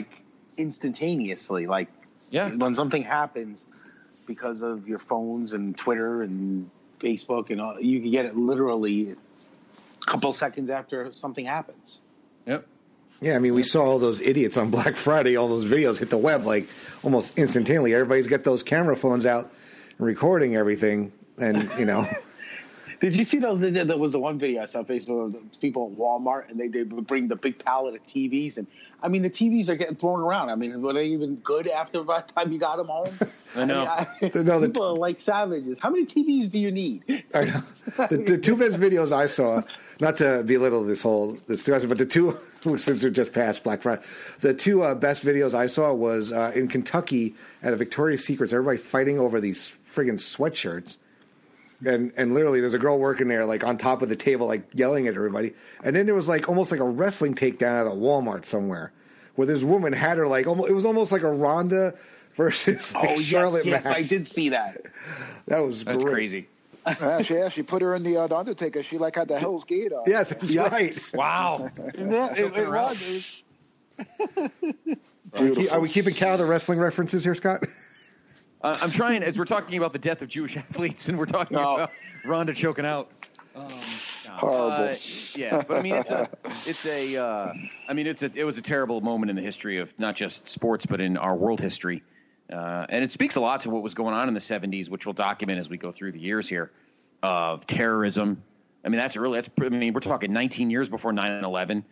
instantaneously. Like, Yeah. when something happens because of your phones and Twitter and Facebook and all, you can get it literally a couple seconds after something happens. Yep. Yeah, I mean, we saw all those idiots on Black Friday, all those videos hit the web like almost instantaneously. Everybody's got those camera phones out and recording everything, and, you know. Did you see those? There was the one video I saw on Facebook of the people at Walmart, and they, they would bring the big pallet of T Vs. And, I mean, the T Vs are getting thrown around. I mean, were they even good after by the time you got them home? I know. I mean, I, No, the- people are like savages. How many T Vs do you need? I know. The, the two best videos I saw, not to belittle this whole discussion, but the two, since we just passed Black Friday, the two uh, best videos I saw was uh, in Kentucky at a Victoria's Secrets, everybody fighting over these friggin' sweatshirts. And and literally, there's a girl working there, like, on top of the table, like, yelling at everybody. And then there was, like, almost like a wrestling takedown at a Walmart somewhere, where this woman had her, like, almost, it was almost like a Ronda versus like, Oh, Charlotte yes, match. yes, I did see that. That was That's great. crazy. Yeah, she, yeah, she put her in the, uh, the Undertaker. She, like, had the Hell's Gate on. Yes, that's Yeah. right. Wow. Yeah, it, it was. It was. Are we, keep, are we keeping count of the wrestling references here, Scott? Uh, I'm trying, as we're talking about the death of Jewish athletes, and we're talking No. about Ronda choking out. Um, no. Horrible. Uh, yeah, but I mean, it's a, it's a, uh, I mean, it's a, it was a terrible moment in the history of not just sports, but in our world history, uh, and it speaks a lot to what was going on in the seventies, which we'll document as we go through the years here of terrorism. I mean, that's really, that's, I mean, we're talking nineteen years before nine eleven,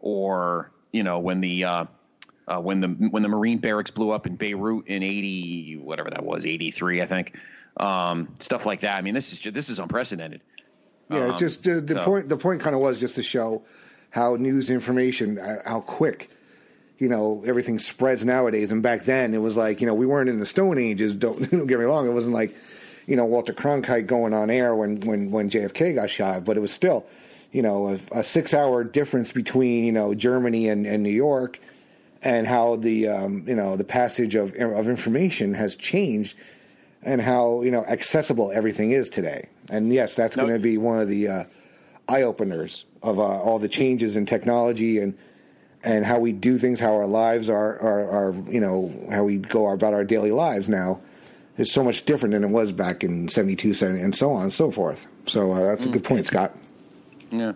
or you know, when the. Uh, Uh, when the when the Marine barracks blew up in Beirut in eighty whatever that was eighty-three I think, um, stuff like that. I mean, this is just, this is unprecedented. Yeah, Um, just uh, the so- point. The point kind of was just to show how news information, uh, how quick, you know, everything spreads nowadays. And back then, it was like, you know, we weren't in the Stone Ages. Don't, don't get me wrong. It wasn't like, you know, Walter Cronkite going on air when when when J F K got shot, but it was still, you know, a, a six hour difference between, you know, Germany and, and New York. And how the um, you know the passage of of information has changed, and how, you know, accessible everything is today. And yes, that's Nope. going to be one of the uh, eye openers of uh, all the changes in technology and and how we do things, how our lives are, are are you know how we go about our daily lives now is so much different than it was back in seventy-two, seventy, and so on and so forth. So uh, that's a good point, Scott. Yeah.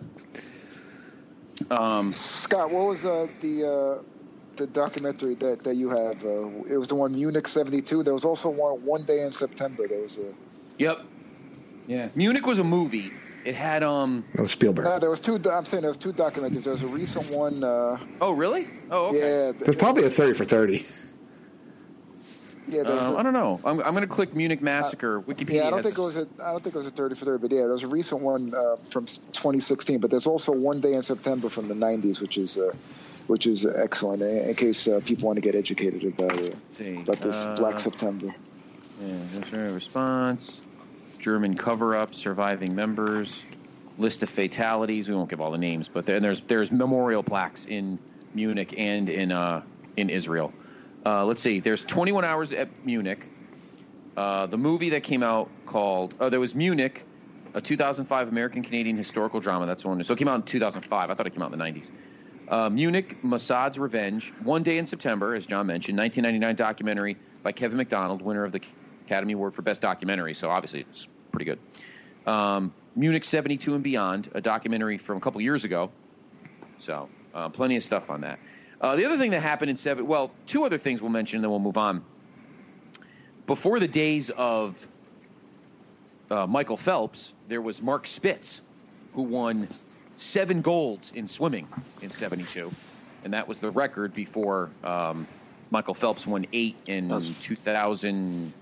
Um, Scott, what was uh, the uh, the documentary that, that you have? Uh, it was the one Munich seventy-two. There was also one one day in September. There was a. Yep. Yeah. Munich was a movie. It had um. Oh, Spielberg. No, there was two. I'm saying there was two documentaries. There was a recent one. Uh, Oh really? Oh okay. Yeah. There's probably a thirty for thirty. Yeah. There was Um, a, I don't know. I'm I'm gonna click Munich Massacre. Wikipedia. Yeah, I don't has think it was a. I don't think it was a thirty for thirty, but yeah, there was a recent one uh, from twenty sixteen. But there's also one day in September from the nineties, which is, uh, which is excellent in, in case uh, people want to get educated about it, Let's see. about this Uh, Black September. Yeah, that's right. Response, German cover-up, surviving members, list of fatalities. We won't give all the names, but there, there's there's memorial plaques in Munich and in uh, in Israel. Uh, let's see. There's twenty-one hours at Munich. Uh, the movie that came out called oh, there was Munich, a two thousand five American Canadian historical drama. That's the one. So it came out in two thousand five. I thought it came out in the nineties. Uh, Munich, Mossad's Revenge, One Day in September, as John mentioned, nineteen ninety-nine documentary by Kevin McDonald, winner of the Academy Award for Best Documentary, so obviously it's pretty good. Um, Munich seventy-two and Beyond, a documentary from a couple years ago, so uh, plenty of stuff on that. Uh, the other thing that happened in seven, well, two other things we'll mention, and then we'll move on. Before the days of uh, Michael Phelps, there was Mark Spitz, who won seven golds in swimming in seventy-two, and that was the record before um, Michael Phelps won eight in two thousand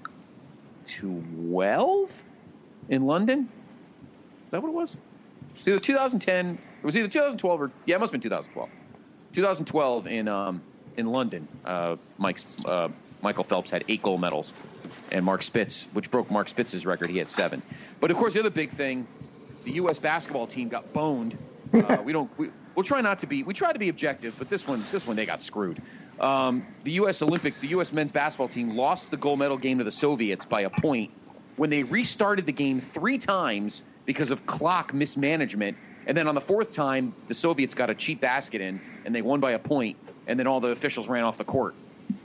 twelve in London. Is that what it was? It was either two thousand ten. It was either two thousand twelve or yeah, it must have been two thousand twelve. two thousand twelve in um, in London. Uh, Mike's uh, Michael Phelps had eight gold medals, and Mark Spitz, which broke Mark Spitz's record, he had seven. But of course, the other big thing, the U S basketball team got boned. Uh, we don't. We, we'll try not to be. We try to be objective, but this one, this one, they got screwed. Um, the U S Olympic, the U S men's basketball team lost the gold medal game to the Soviets by a point when they restarted the game three times because of clock mismanagement. And then on the fourth time, the Soviets got a cheap basket in, and they won by a point, and then all the officials ran off the court.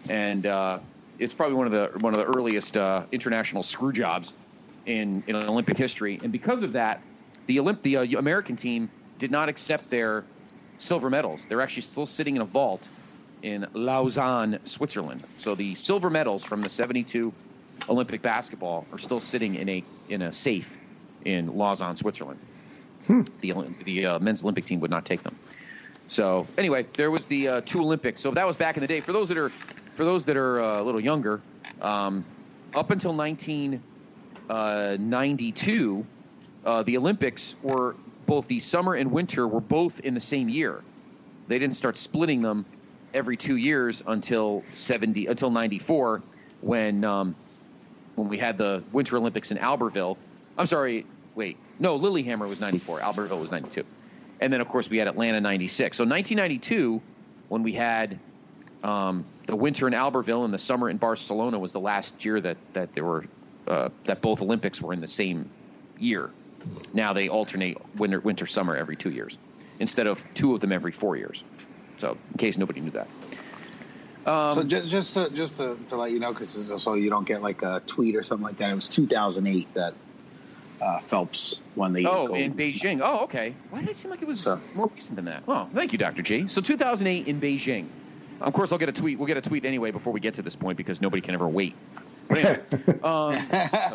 and uh, it's probably one of the one of the earliest uh, international screw jobs in in Olympic history. And because of that, the Olymp the uh, American team did not accept their silver medals. They're actually still sitting in a vault in Lausanne, Switzerland. So the silver medals from the seventy-two Olympic basketball are still sitting in a in a safe in Lausanne, Switzerland. Hmm. The the uh, men's Olympic team would not take them. So anyway, there was the uh, two Olympics. So that was back in the day. For those that are for those that are uh, a little younger, um, up until nineteen ninety-two, uh, the Olympics were both the summer and winter were both in the same year. They didn't start splitting them every two years until seventy until ninety-four, when um, when we had the Winter Olympics in Albertville. I'm sorry, wait, no, Lillehammer was ninety-four, Albertville was ninety-two, and then of course we had Atlanta ninety-six. So nineteen ninety-two, when we had um, the winter in Albertville and the summer in Barcelona, was the last year that that there were uh, that both Olympics were in the same year. Now they alternate winter, winter, summer every two years instead of two of them every four years. So, in case nobody knew that. Um, so just just to, just to, to let you know, because so you don't get like a tweet or something like that. It was two thousand eight that uh, Phelps won the. Oh, gold. in Beijing. Oh, okay. Why did it seem like it was so, more recent than that? Oh, thank you, Doctor G. So two thousand eight in Beijing. Of course, I'll get a tweet. We'll get a tweet anyway before we get to this point because nobody can ever wait. But anyway, um,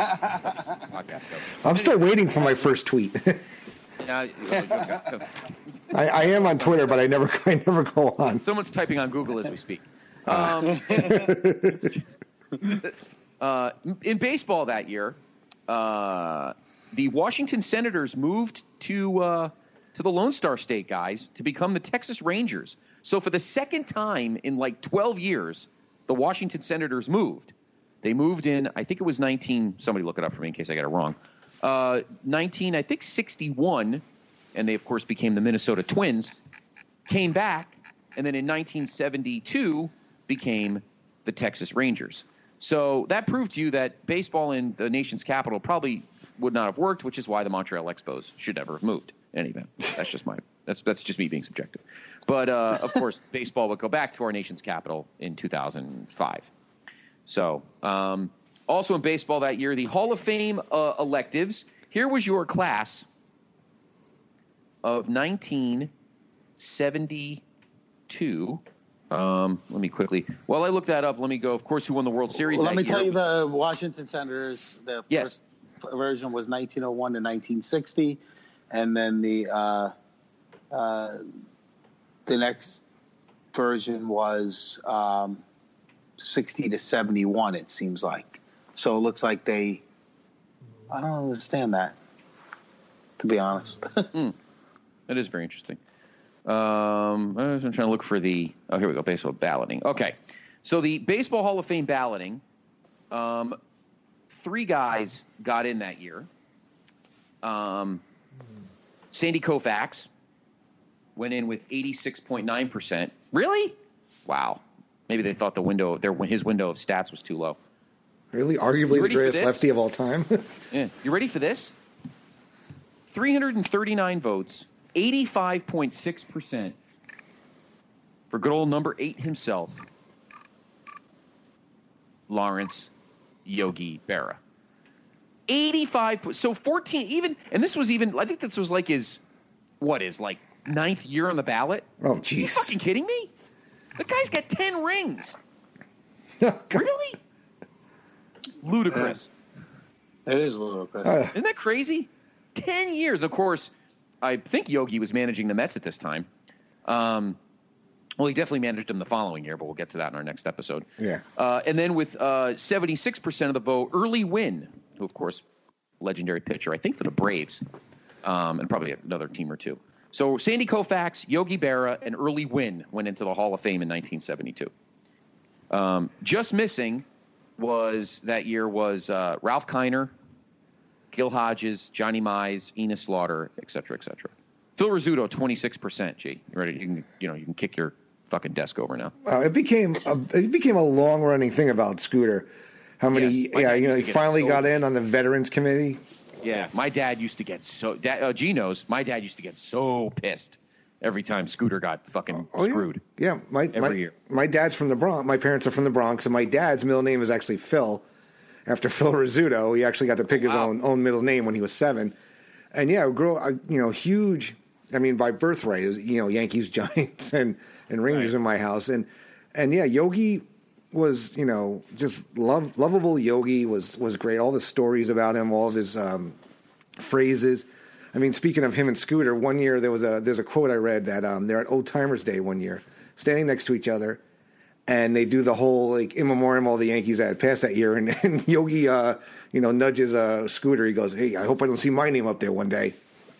I'm still waiting for my first tweet. uh, I, I am on Twitter, but I never, I never go on. Someone's typing on Google as we speak. Um, uh, in baseball that year, uh, the Washington Senators moved to uh, to the Lone Star State, guys, to become the Texas Rangers. So for the second time in like twelve years, the Washington Senators moved. They moved in, I think it was nineteen. Somebody look it up for me in case I got it wrong. Uh, nineteen, I think sixty-one, and they of course became the Minnesota Twins. Came back, and then in nineteen seventy-two became the Texas Rangers. So that proved to you that baseball in the nation's capital probably would not have worked, which is why the Montreal Expos should never have moved. In any event, that's just my that's that's just me being subjective. But uh, of course, baseball would go back to our nation's capital in two thousand five. So, um, also in baseball that year, the Hall of Fame uh, electives. Here was your class of nineteen seventy-two. Um, let me quickly, while I look that up, let me go, of course, who won the World Series well, that let me year. tell you the Washington Senators. The yes. first version was nineteen oh one to nineteen sixty, and then the uh, uh, the next version was um, sixty to seventy-one, it seems like. So it looks like they, I don't understand that, to be honest. mm. That is very interesting. Um, I was trying to look for the, oh, here we go, baseball balloting. Okay. So the Baseball Hall of Fame balloting, um, three guys got in that year. Um, Sandy Koufax went in with eighty-six point nine percent. Really? Wow. Maybe they thought the window, their his window of stats was too low. Really? Arguably the greatest lefty of all time? Yeah. You ready for this? three hundred thirty-nine votes, eighty-five point six percent for good old number eight himself, Lawrence Yogi Berra. eighty-five, so fourteen, even, and this was even, I think this was like his, what is, like, ninth year on the ballot? Oh, Are jeez. you fucking kidding me? The guy's got ten rings. Really? Ludicrous. It is ludicrous. Uh, Isn't that crazy? Ten years. Of course, I think Yogi was managing the Mets at this time. Um, well, he definitely managed them the following year, but we'll get to that in our next episode. Yeah. Uh, and then with uh, seventy-six percent of the vote, Early Wynn, who, of course, legendary pitcher, I think for the Braves, um, and probably another team or two. So Sandy Koufax, Yogi Berra, and Early Wynn went into the Hall of Fame in nineteen seventy-two. Um, just missing was that year was uh, Ralph Kiner, Gil Hodges, Johnny Mize, Enos Slaughter, et cetera, et cetera. Phil Rizzuto, twenty-six percent. G, you ready? You can, you know, you can kick your fucking desk over now. Uh, it became a, it became a long running thing about Scooter. How many? Yes, yeah, you know, he finally so got in on the Veterans Committee. Yeah, my dad used to get so. Dad, uh, G knows. My dad used to get so pissed every time Scooter got fucking oh, screwed. Yeah, yeah. My, every my, year. My dad's from the Bronx. My parents are from the Bronx, and my dad's middle name is actually Phil. After Phil Rizzuto, he actually got to pick his wow. own own middle name when he was seven. And yeah, girl, you know, huge. I mean, by birthright, it was, you know, Yankees, Giants, and and Rangers right. in my house, and and yeah, Yogi was, you know, just love, lovable. Yogi was was great. All the stories about him, all of his um, phrases. I mean, speaking of him and Scooter, one year there was a there's a quote I read that um, they're at Old Timers Day one year, standing next to each other, and they do the whole like in memoriam all the Yankees that had passed that year, and, and Yogi, uh, you know, nudges uh, Scooter. He goes, "Hey, I hope I don't see my name up there one day."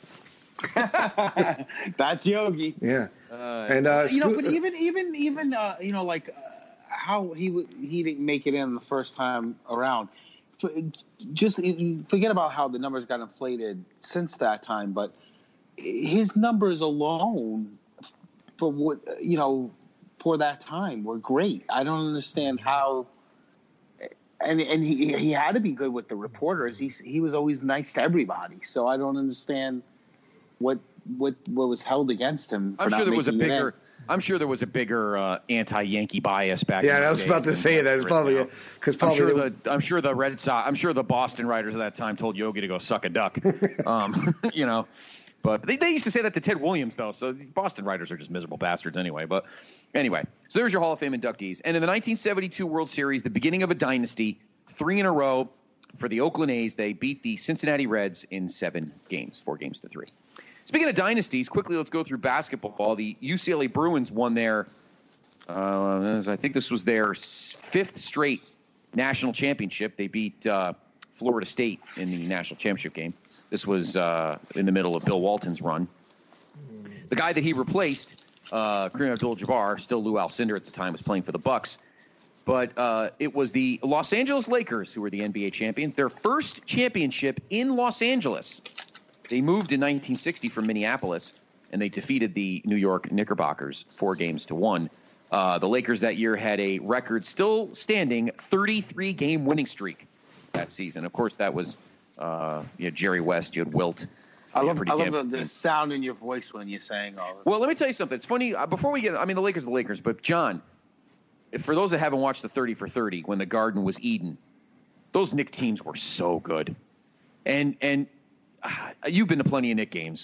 That's Yogi. Yeah, uh, and uh, you know, Sco- but even even even uh, you know, like uh, how he w- he didn't make it in the first time around. Just forget about how the numbers got inflated since that time, but his numbers alone for what you know for that time were great. I don't understand how, and and he he had to be good with the reporters. He he was always nice to everybody. So I don't understand what what what was held against him. For I'm not sure there was a making it bigger. in. I'm sure there was a bigger uh, anti-Yankee bias back. yeah, in I was about to say that. It's probably because I'm probably sure they- the I'm sure the Red Sox. I'm sure the Boston writers at that time told Yogi to go suck a duck. um, you know, but they, they used to say that to Ted Williams though. So the Boston writers are just miserable bastards anyway. But anyway, so there's your Hall of Fame inductees. And in the nineteen seventy-two World Series, the beginning of a dynasty, three in a row for the Oakland A's, they beat the Cincinnati Reds in seven games, four games to three. Speaking of dynasties, quickly let's go through basketball. The U C L A Bruins won their, uh, I think this was their fifth straight national championship. They beat uh, Florida State in the national championship game. This was uh, in the middle of Bill Walton's run. The guy that he replaced, uh, Kareem Abdul-Jabbar, still Lou Alcindor at the time, was playing for the Bucks. But uh, it was the Los Angeles Lakers who were the N B A champions. Their first championship in Los Angeles. They moved in nineteen sixty from Minneapolis, and they defeated the New York Knickerbockers four games to one. Uh, the Lakers that year had a record still standing thirty-three game winning streak that season. Of course, that was uh, you had Jerry West, you had Wilt. I love, pretty I damn- love the, the sound in your voice when you're saying all of Well, let me tell you something. It's funny. Uh, before we get, I mean, the Lakers are the Lakers, but John, if- for those that haven't watched the thirty for thirty, when the Garden was Eden, those Knick teams were so good. And and uh, you've been to plenty of Knick games.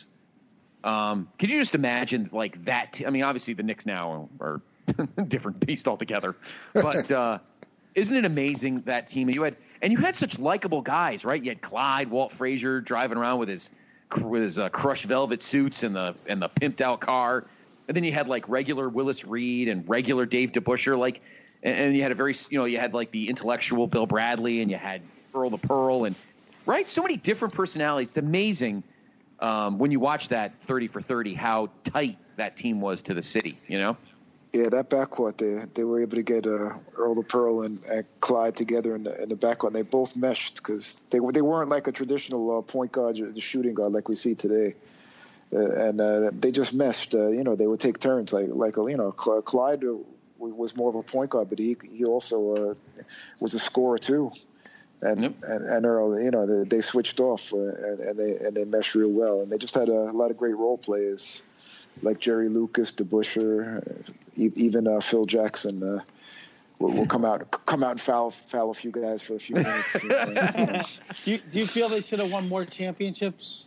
Um, could you just imagine like that? T- I mean, obviously the Knicks now are a different beast altogether. But uh, isn't it amazing that team? You had and you had such likable guys, right? You had Clyde, Walt Frazier driving around with his with his uh, crushed velvet suits and the and the pimped out car, and then you had like regular Willis Reed and regular Dave DeBusschere, like, and, and you had a very you know you had like the intellectual Bill Bradley, and you had Earl the Pearl, and right, so many different personalities. It's amazing um, when you watch that thirty for thirty how tight that team was to the city. You know. Yeah, that backcourt, they they were able to get uh, Earl the Pearl and, and Clyde together in the in the backcourt. And they both meshed because they they weren't like a traditional uh, point guard, or shooting guard like we see today. Uh, and uh, they just meshed. Uh, you know, they would take turns. Like like you know, Clyde was more of a point guard, but he he also uh, was a scorer too. And, Yep. and and Earl, you know, they, they switched off uh, and, and they and they meshed real well. And they just had a lot of great role players. Like Jerry Lucas, DeBusschere, even uh, Phil Jackson uh, will, will come out come out and foul foul a few guys for a few minutes. You know. do, you, do you feel they should have won more championships?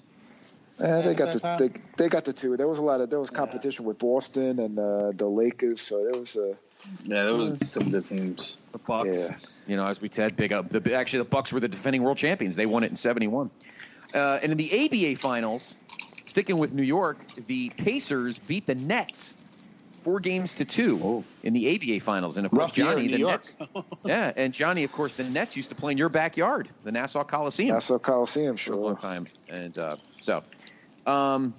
Uh, they got the time? they, they got the two. There was a lot of there was competition yeah. with Boston and uh, the Lakers, so there was a yeah, there was some good teams. The Bucks, yeah. you know, as we said, big up. The, actually, the Bucks were the defending world champions. They won it in seventy-one. Uh, and in the A B A finals. Sticking with New York, the Pacers beat the Nets four games to two oh. in the A B A finals. And, of course, Rough Johnny, the York. Nets. yeah, and Johnny, of course, the Nets used to play in your backyard, the Nassau Coliseum. Nassau Coliseum, sure. For a long time. And uh, so, um,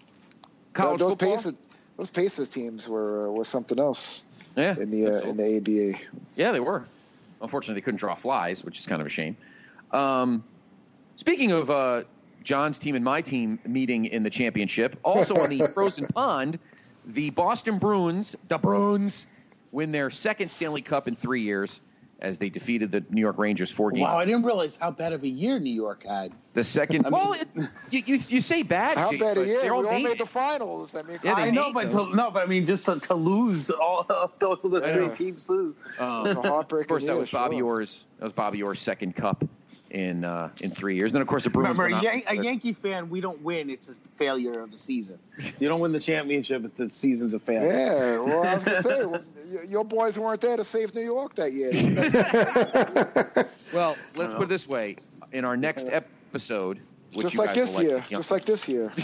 college those football. Pacers, those Pacers teams were uh, were something else yeah, in the uh, in the A B A. Yeah, they were. Unfortunately, they couldn't draw flies, which is kind of a shame. Um, speaking of uh, John's team and my team meeting in the championship. Also on the frozen pond, the Boston Bruins, the Bruins, win their second Stanley Cup in three years. as they defeated the New York Rangers four games. Wow, I didn't realize how bad of a year New York had. The second, I well, mean- it, you, you you say bad. How Jake, bad a but year? they We all made made it. the finals. I mean, Yeah, they I know, made but them. to, no, but I mean, just to, to lose all those the three Yeah. teams lose. Um, it's a heartbreaking Of course, that year, was Bobby sure. Orr's. That was Bobby Orr's second cup in uh, in three years. And of course, the Bruins. Remember, a, went Yan- on- a Yankee fan, we don't win. It's a failure of the season. You don't win the championship, but the season's a failure. Yeah, well, I was gonna say, well, y- your boys weren't there to save New York that year. Well, let's put it this way: in our next episode, which Just you like guys this will year. like, you know, Just like this year.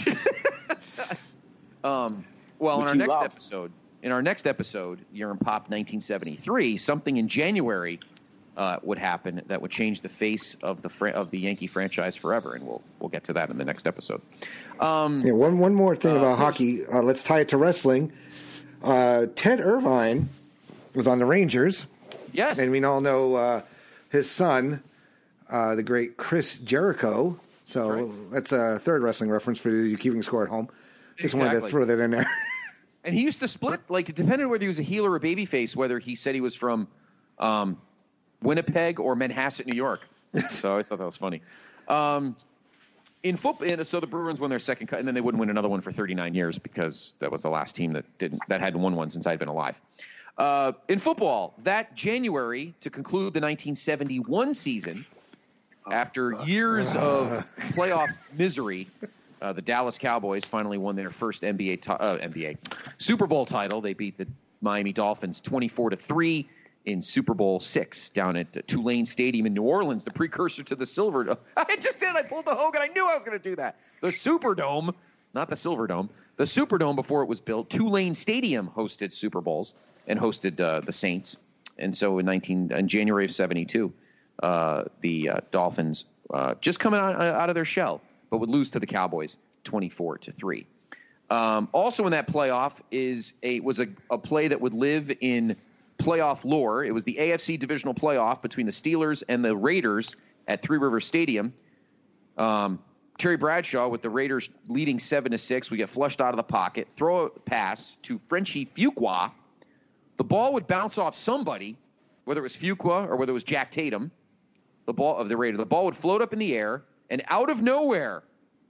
Um, well, in Which our you next love. episode, in our next episode, Year in Pop nineteen seventy-three, something in January uh, would happen that would change the face of the fr- of the Yankee franchise forever, and we'll we'll get to that in the next episode. Um, Yeah, one one more thing Uh, about there's- hockey. Uh, let's tie it to wrestling. Uh, Ted Irvine was on the Rangers, yes, and we all know uh, his son, uh, the great Chris Jericho. So That's right. that's a third wrestling reference for you keeping score at home. Just wanted to Exactly. throw that in there. and he used to split like it depended on whether he was a heel or a babyface, whether he said he was from um, Winnipeg or Manhasset, New York. So I always thought that was funny. Um, in football, so the Bruins won their second cut, and then they wouldn't win another one for thirty-nine years because that was the last team that didn't that hadn't won one since I'd been alive. Uh, in football, that January to conclude the nineteen seventy-one season, after years of playoff misery, uh, the Dallas Cowboys finally won their first N B A ti- uh, N B A Super Bowl title. They beat the Miami Dolphins twenty-four to three in Super Bowl six down at uh, Tulane Stadium in New Orleans, the precursor to the Silver. I just did. I pulled the Hogan. I knew I was going to do that. The Superdome, not the Silver Dome. The Superdome, before it was built, Tulane Stadium hosted Super Bowls and hosted uh, the Saints. And so in nineteen in January of seventy-two, uh, the uh, Dolphins uh, just coming out, out of their shell, but would lose to the Cowboys twenty-four to three. Um, also in that playoff is a was a, a play that would live in playoff lore. It was the A F C divisional playoff between the Steelers and the Raiders at Three Rivers Stadium. Um, Terry Bradshaw with the Raiders leading seven to six. We get flushed out of the pocket, throw a pass to Frenchie Fuqua. The ball would bounce off somebody, whether it was Fuqua or whether it was Jack Tatum, the ball of the Raider. The ball would float up in the air, and out of nowhere,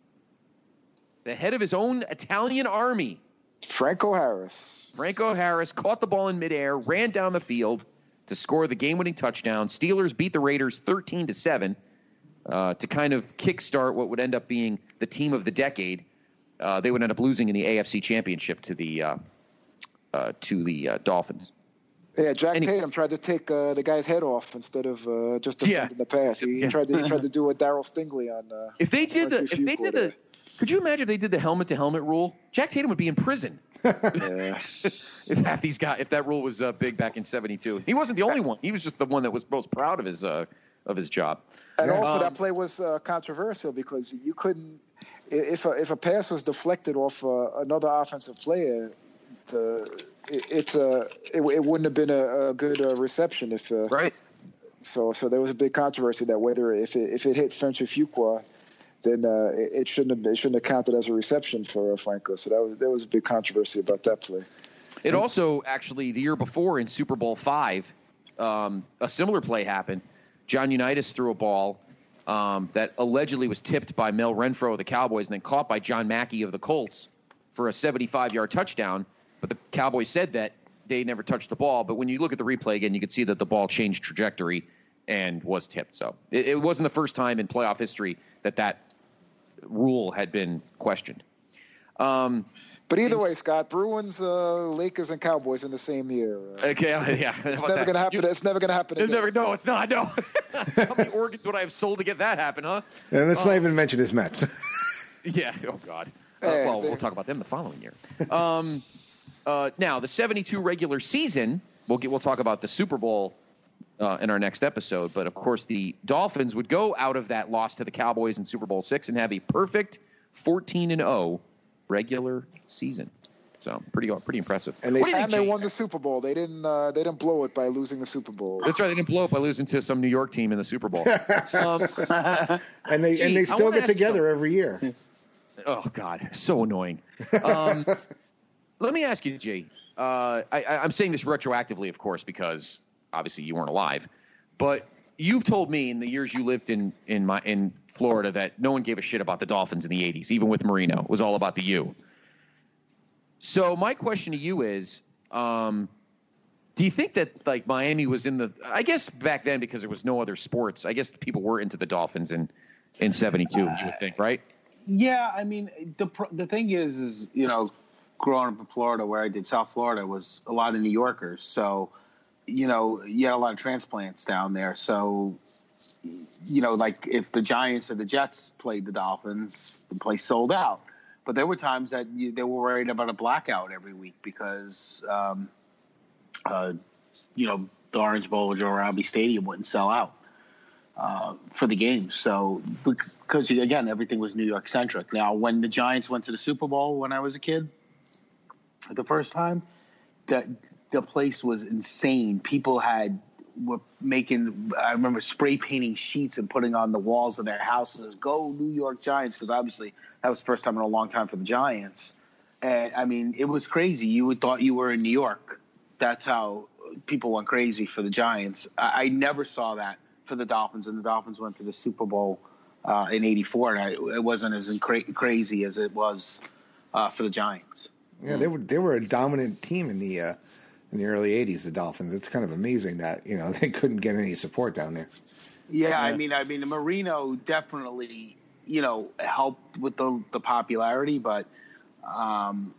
the head of his own Italian army, Franco Harris. Franco Harris, caught the ball in midair, ran down the field to score the game-winning touchdown. Steelers beat the Raiders thirteen to seven uh, to kind of kickstart what would end up being the team of the decade. Uh, they would end up losing in the A F C Championship to the uh, uh, to the uh, Dolphins. Yeah, Jack Any- Tatum tried to take uh, the guy's head off instead of uh, just Yeah. defending the pass. He, he Yeah. tried to he tried to do a Daryl Stingley on. Uh, If they did the, Frankie if they Fuqua did the, there. could you imagine if they did the helmet to helmet rule? Jack Tatum would be in prison. Yeah. if half these guys, if that rule was uh, big back in seventy-two, he wasn't the only one. He was just the one that was most proud of his uh, of his job. And also, Um, that play was uh, controversial because you couldn't, i- if a, if a pass was deflected off uh, another offensive player, the it, it's a it, it wouldn't have been a, a good uh, reception if. Uh, Right. So so there was a big controversy that whether if it if it hit Frenchie Fuqua, then uh, it, it shouldn't have it shouldn't have counted as a reception for uh, Franco. So that was there was a big controversy about that play. It also actually the year before in Super Bowl five, um, a similar play happened. John Unitas threw a ball um, that allegedly was tipped by Mel Renfro of the Cowboys and then caught by John Mackey of the Colts for a seventy-five-yard touchdown. But the Cowboys said that they never touched the ball. But when you look at the replay again, you can see that the ball changed trajectory and was tipped. So it, it wasn't the first time in playoff history that that rule had been questioned. Um, But either way, It's- Scott, Bruins, uh, Lakers, and Cowboys in the same year. Uh, okay, yeah. it's never going to happen. It's never going to happen. It's again. never, no, it's not. No. How many organs would I have sold to get that happen, huh? And let's not even mention his Mets. Yeah. Oh God. Uh, Eh, well, they- we'll talk about them the following year. Um, uh, now, the seventy-two regular season. We'll get. We'll talk about the Super Bowl uh, in our next episode. But of course, the Dolphins would go out of that loss to the Cowboys in Super Bowl six and have a perfect fourteen and oh regular season. So pretty pretty impressive. And they- What do you think, And they Jake? won the Super Bowl. They didn't. Uh, they didn't blow it by losing the Super Bowl. That's right. They didn't blow up by losing to some New York team in the Super Bowl. Um, and they Gee, and they I still wanna get ask you together something. every year. Oh, God, so annoying. Um, let me ask you, Jay. Uh, I, I- I'm saying this retroactively, of course, because obviously you weren't alive. but you've told me in the years you lived in in my in Florida that no one gave a shit about the Dolphins in the eighties, even with Marino. It was all about the U. So my question to you is, um, do you think that like Miami was in the? I guess back then because there was no other sports. I guess people were into the Dolphins in in seventy-two. You would think, right? Yeah, I mean the the thing is, is you know, growing up in Florida, where I did, South Florida, was a lot of New Yorkers. So, you know, you had a lot of transplants down there. So, you know, like if the Giants or the Jets played the Dolphins, the place sold out. But there were times that you, they were worried about a blackout every week because, um, uh, you know, the Orange Bowl or Joe Robbie Stadium wouldn't sell out uh, for the games. So, because, again, everything was New York centric. Now, when the Giants went to the Super Bowl when I was a kid, the first time, that the place was insane. People had were making, I remember spray painting sheets and putting on the walls of their houses, "Go New York Giants," because obviously that was the first time in a long time for the Giants. And I mean, it was crazy. You would thought you were in New York. That's how people went crazy for the Giants. I, I never saw that for the Dolphins, and the Dolphins went to the Super Bowl uh, in eighty-four, and I, it wasn't as cra- crazy as it was uh, for the Giants. Yeah, they were they were a dominant team in the uh, in the early eighties. The Dolphins. It's kind of amazing that you know they couldn't get any support down there. Yeah, yeah. I mean, I mean, Marino definitely you know helped with the the popularity, but um,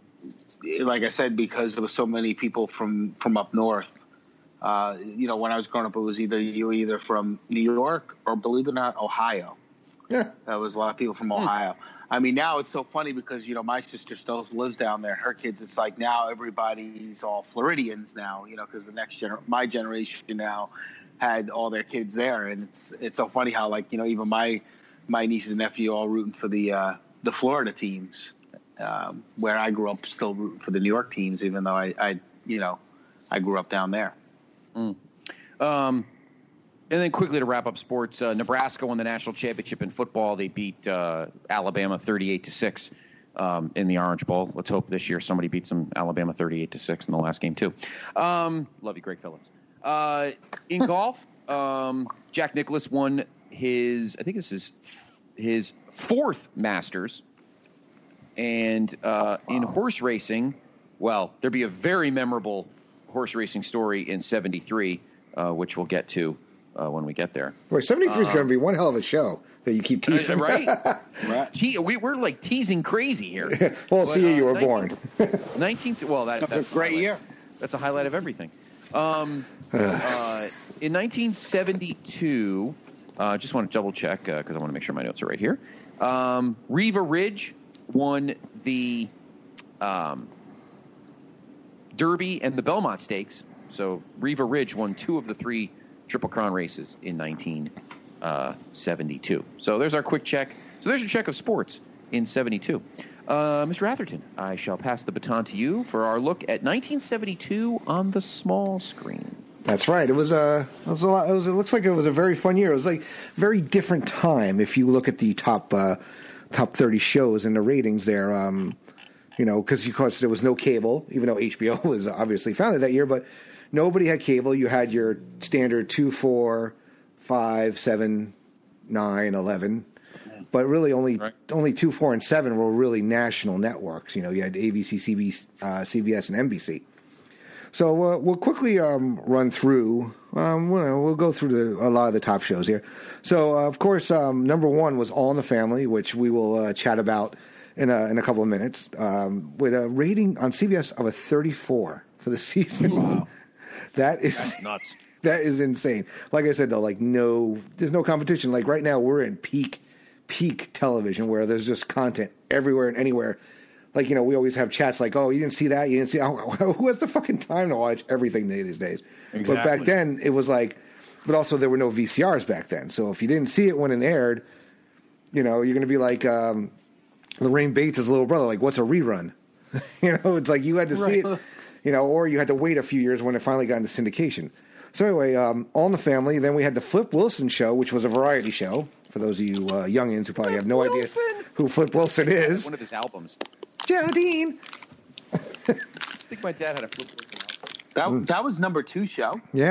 like I said, because there was so many people from from up north. Uh, you know, when I was growing up, it was either you were either from New York or, believe it or not, Ohio. Yeah, that was a lot of people from Ohio. Hmm. I mean, now it's so funny because, you know, my sister still lives down there. Her kids, it's like now everybody's all Floridians now, you know, because the next gener- my generation now had all their kids there. And it's it's so funny how, like, you know, even my my nieces and nephew all rooting for the uh, the Florida teams, um, where I grew up still rooting for the New York teams, even though I, I you know, I grew up down there. Mm. Um And then quickly to wrap up sports, uh, Nebraska won the national championship in football. They beat uh, Alabama thirty-eight to six um, in the Orange Bowl. Let's hope this year somebody beats them Alabama thirty-eight to six in the last game too. Um, love you, Greg Phillips. Uh, in golf, um, Jack Nicklaus won his, I think this is his fourth Masters. And uh, wow. in horse racing, well, there'd be a very memorable horse racing story in seventy-three, uh, which we'll get to. Uh, when we get there. Well, seventy-three is um, going to be one hell of a show that you keep teasing. Uh, right? right. Te- we, we're like teasing crazy here. Well, but, see, uh, you were nineteen, born. nineteen Well, that, that's, that's a great year. That's a highlight of everything. Um, uh, in nineteen seventy-two, I uh, just want to double check because uh, I want to make sure my notes are right here. Um, Riva Ridge won the um, Derby and the Belmont Stakes. So Riva Ridge won two of the three Triple Crown races in nineteen seventy-two. So there's our quick check. So there's your check of sports in seventy-two. Uh, Mister Atherton, I shall pass the baton to you for our look at nineteen seventy-two on the small screen. That's right. It was a. It was a lot. It, was, it looks like it was a very fun year. It was like a very different time. If you look at the top uh, top thirty shows and the ratings there, um, you know, because because there was no cable, even though H B O was obviously founded that year, but. Nobody had cable. You had your standard two, four, five, seven, nine, eleven, but really only right. only two, four, and seven were really national networks. You know, you had A B C, C B S, uh, C B S, and N B C. So uh, we'll quickly um, run through. Um, we'll, we'll go through the, a lot of the top shows here. So uh, of course, um, number one was All in the Family, which we will uh, chat about in a, in a couple of minutes, um, with a rating on C B S of a thirty-four for the season. Wow. That is That's nuts. That is insane. Like I said, though, like no, there's no competition. Like right now, we're in peak, peak television where there's just content everywhere and anywhere. Like, you know, we always have chats like, "Oh, you didn't see that? You didn't see?" Oh, who has the fucking time to watch everything these days? Exactly. But back then, it was like, but also there were no V C Rs back then. So if you didn't see it when it aired, you know, you're going to be like um, Lorraine Bates' little brother. Like, what's a rerun? You know, it's like you had to right. see it. You know, or you had to wait a few years when it finally got into syndication. So anyway, um, All in the Family. Then we had the Flip Wilson Show, which was a variety show. For those of you uh, youngins who probably Flip have no Wilson. idea who Flip Wilson is. One of his albums. Jardine. I think my dad had a Flip Wilson album. That, that was number two show. Yeah.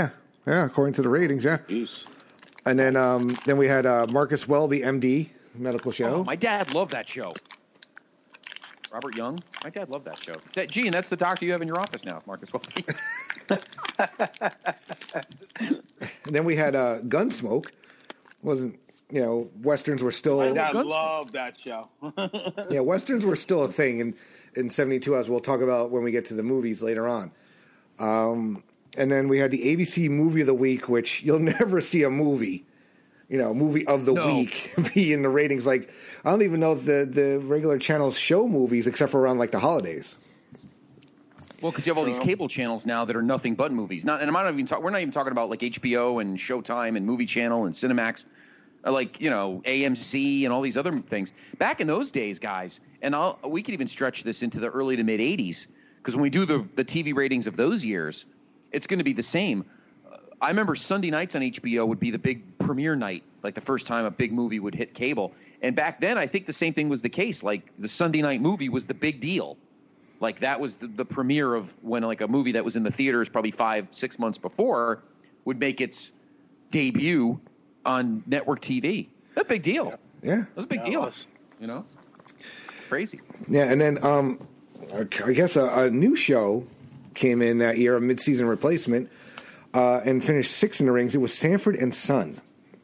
Yeah, according to the ratings, yeah. Jeez. And then um, then we had uh, Marcus Welby, M D, medical show. Oh, my dad loved that show. Robert Young. My dad loved that show. That, gee, and that's the doctor you have in your office now, Marcus Welby. And then we had uh, Gunsmoke. Wasn't you know westerns were still My dad Gunsmoke. loved that show. yeah westerns were still a thing in in seventy-two, as we'll talk about when we get to the movies later on. Um, and then we had the A B C Movie of the Week, which you'll never see a movie, you know, movie of the No. week be in the ratings. Like I don't even know if the the regular channels show movies except for around like the holidays. Well, because you have all these cable channels now that are nothing but movies. Not, and I'm not even talk, we're not even talking about like H B O and Showtime and Movie Channel and Cinemax, uh, like you know A M C and all these other things. Back in those days, guys, and I'll, we could even stretch this into the early to mid eighties, because when we do the the T V ratings of those years, it's going to be the same. Uh, I remember Sunday nights on H B O would be the big premiere night, like the first time a big movie would hit cable. And back then, I think the same thing was the case. Like the Sunday night movie was the big deal. Like that was the, the premiere of when like a movie that was in the theaters probably five, six months before would make its debut on network T V. That's a big deal. Yeah, That was a big Yeah, it deal. was. You know, crazy. yeah, and then um, I guess a, a new show came in that year, a mid-season replacement, uh, and finished sixth in the rings. It was Sanford and Son.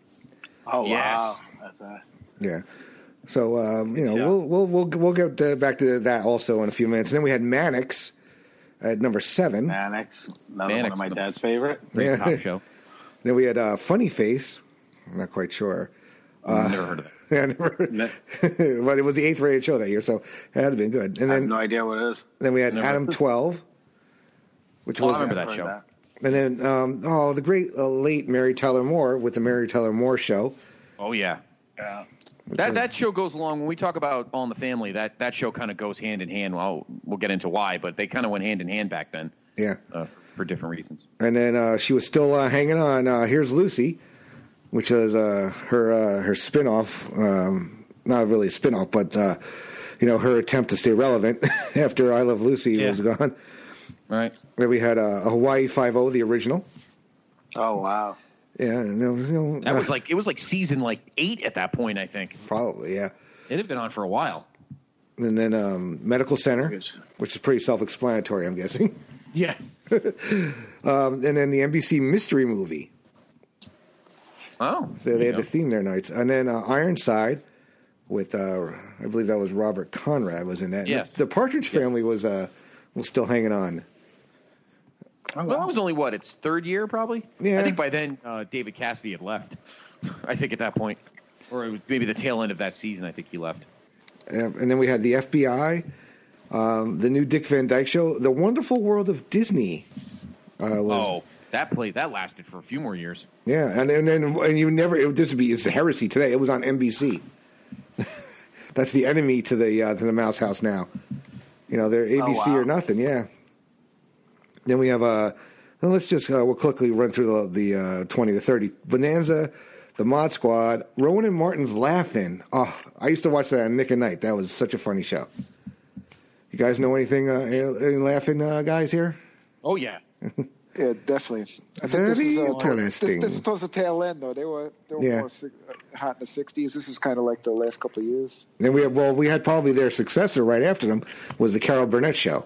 Oh, Yes. wow. That's a, Yeah. So um, you know Yeah. we'll we'll we'll we'll get uh, back to that also in a few minutes. And then we had Mannix at number seven. Mannix, another one Mannix of my is the- dad's favorite. Great Yeah. cop show. Then we had uh, Funny Face. I'm not quite sure. Never heard of it. Yeah, I never, but it was the eighth rated show that year, so it had to been good. And I have then no idea what it is. then we had Never. Adam twelve, which Oh, I was remember that Heard show. that. and then um, oh the great uh, late Mary Tyler Moore with the Mary Tyler Moore Show. Oh yeah. Yeah. That that show goes along when we talk about All in the Family. That that show kind of goes hand in hand. Well, we'll get into why, but they kind of went hand in hand back then Yeah, uh, for different reasons. and then uh, she was still uh, hanging on. Uh, Here's Lucy, which was uh, her uh, her spinoff. Um, not really a spinoff, but uh, you know her attempt to stay relevant after I Love Lucy Yeah. was gone. Right. Then we had uh, a Hawaii Five-O, the original. Oh, wow. Yeah, and there was, you know, That uh, was like it was like season like eight at that point. I think probably yeah. it had been on for a while. And then um, Medical Center, Good. which is pretty self-explanatory, I'm guessing. Yeah. Um, and then the N B C Mystery Movie. Oh. So they there had you the theme there nights. And then uh, Ironside with, uh, I believe that was Robert Conrad was in that. Yes. The, the Partridge Family was uh, was still hanging on. go. Well, that was only what its third year, probably. Yeah. I think by then uh, David Cassidy had left. I think at that point, or it was maybe the tail end of that season. I think he left. Uh, and then we had the F B I, um, the new Dick Van Dyke Show, The Wonderful World of Disney. Uh, was, Oh, that play that lasted for a few more years. Yeah, and and and, and you never. It, this would be it's heresy today. It was on N B C. That's the enemy to the uh, to the Mouse House now. You know, they're A B C Oh, wow. or nothing. Yeah. Then we have uh, then let's just uh, we'll quickly run through the, the uh, twenty to thirty Bonanza, the Mod Squad, Rowan and Martin's Laughing. Oh, I used to watch that on Nick at Night. That was such a funny show. You guys know anything? Uh, any laughing uh, guys here? Oh yeah. Yeah, definitely. I think this is, uh, Very towards, this, interesting. this is towards the tail end, though. They were they were Yeah. more si- hot in the sixties. This is kind of like the last couple of years. Then we have well, we had probably their successor right after them was the Carol Burnett Show.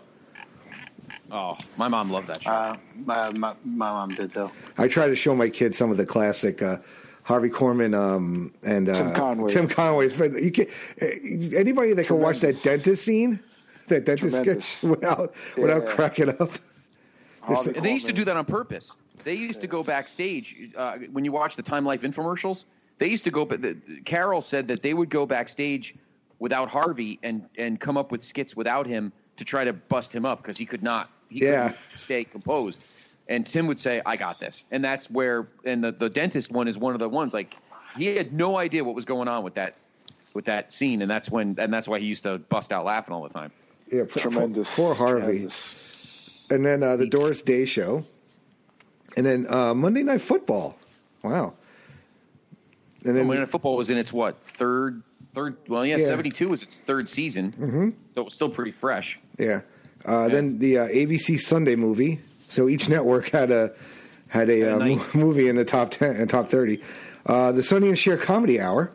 Oh, my mom loved that show. Uh, my, my, my mom did, too. I try to show my kids some of the classic uh, Harvey Korman um, and uh, Tim Conway. Tim Conway. But you can, anybody that can watch that Tremendous. dentist scene, that dentist Tremendous. sketch without without Yeah. cracking up. Harvey And they used to do Korman's- that on purpose. They used to go backstage uh, when you watch the Time Life infomercials. They used to go. But the, Carol said that they would go backstage without Harvey and and come up with skits without him to try to bust him up because he could not. He Yeah. couldn't stay composed. And Tim would say, "I got this," and that's where. And the, the dentist one is one of the ones. Like he had no idea what was going on with that with that scene, and that's when and that's why he used to bust out laughing all the time. Yeah, poor- Tremendous. Poor Harvey. Tremendous. And then uh, the Doris Day Show, and then uh, Monday Night Football. Wow. And then Monday Night Football was in its what third third. Well, yeah, Yeah. seventy-two was its third season, mm-hmm. so it was still pretty fresh. yeah, uh, then the uh, A B C Sunday Movie. So each network had a had a uh, mo- movie in the top ten and top thirty. Uh, the Sonny and Cher Comedy Hour,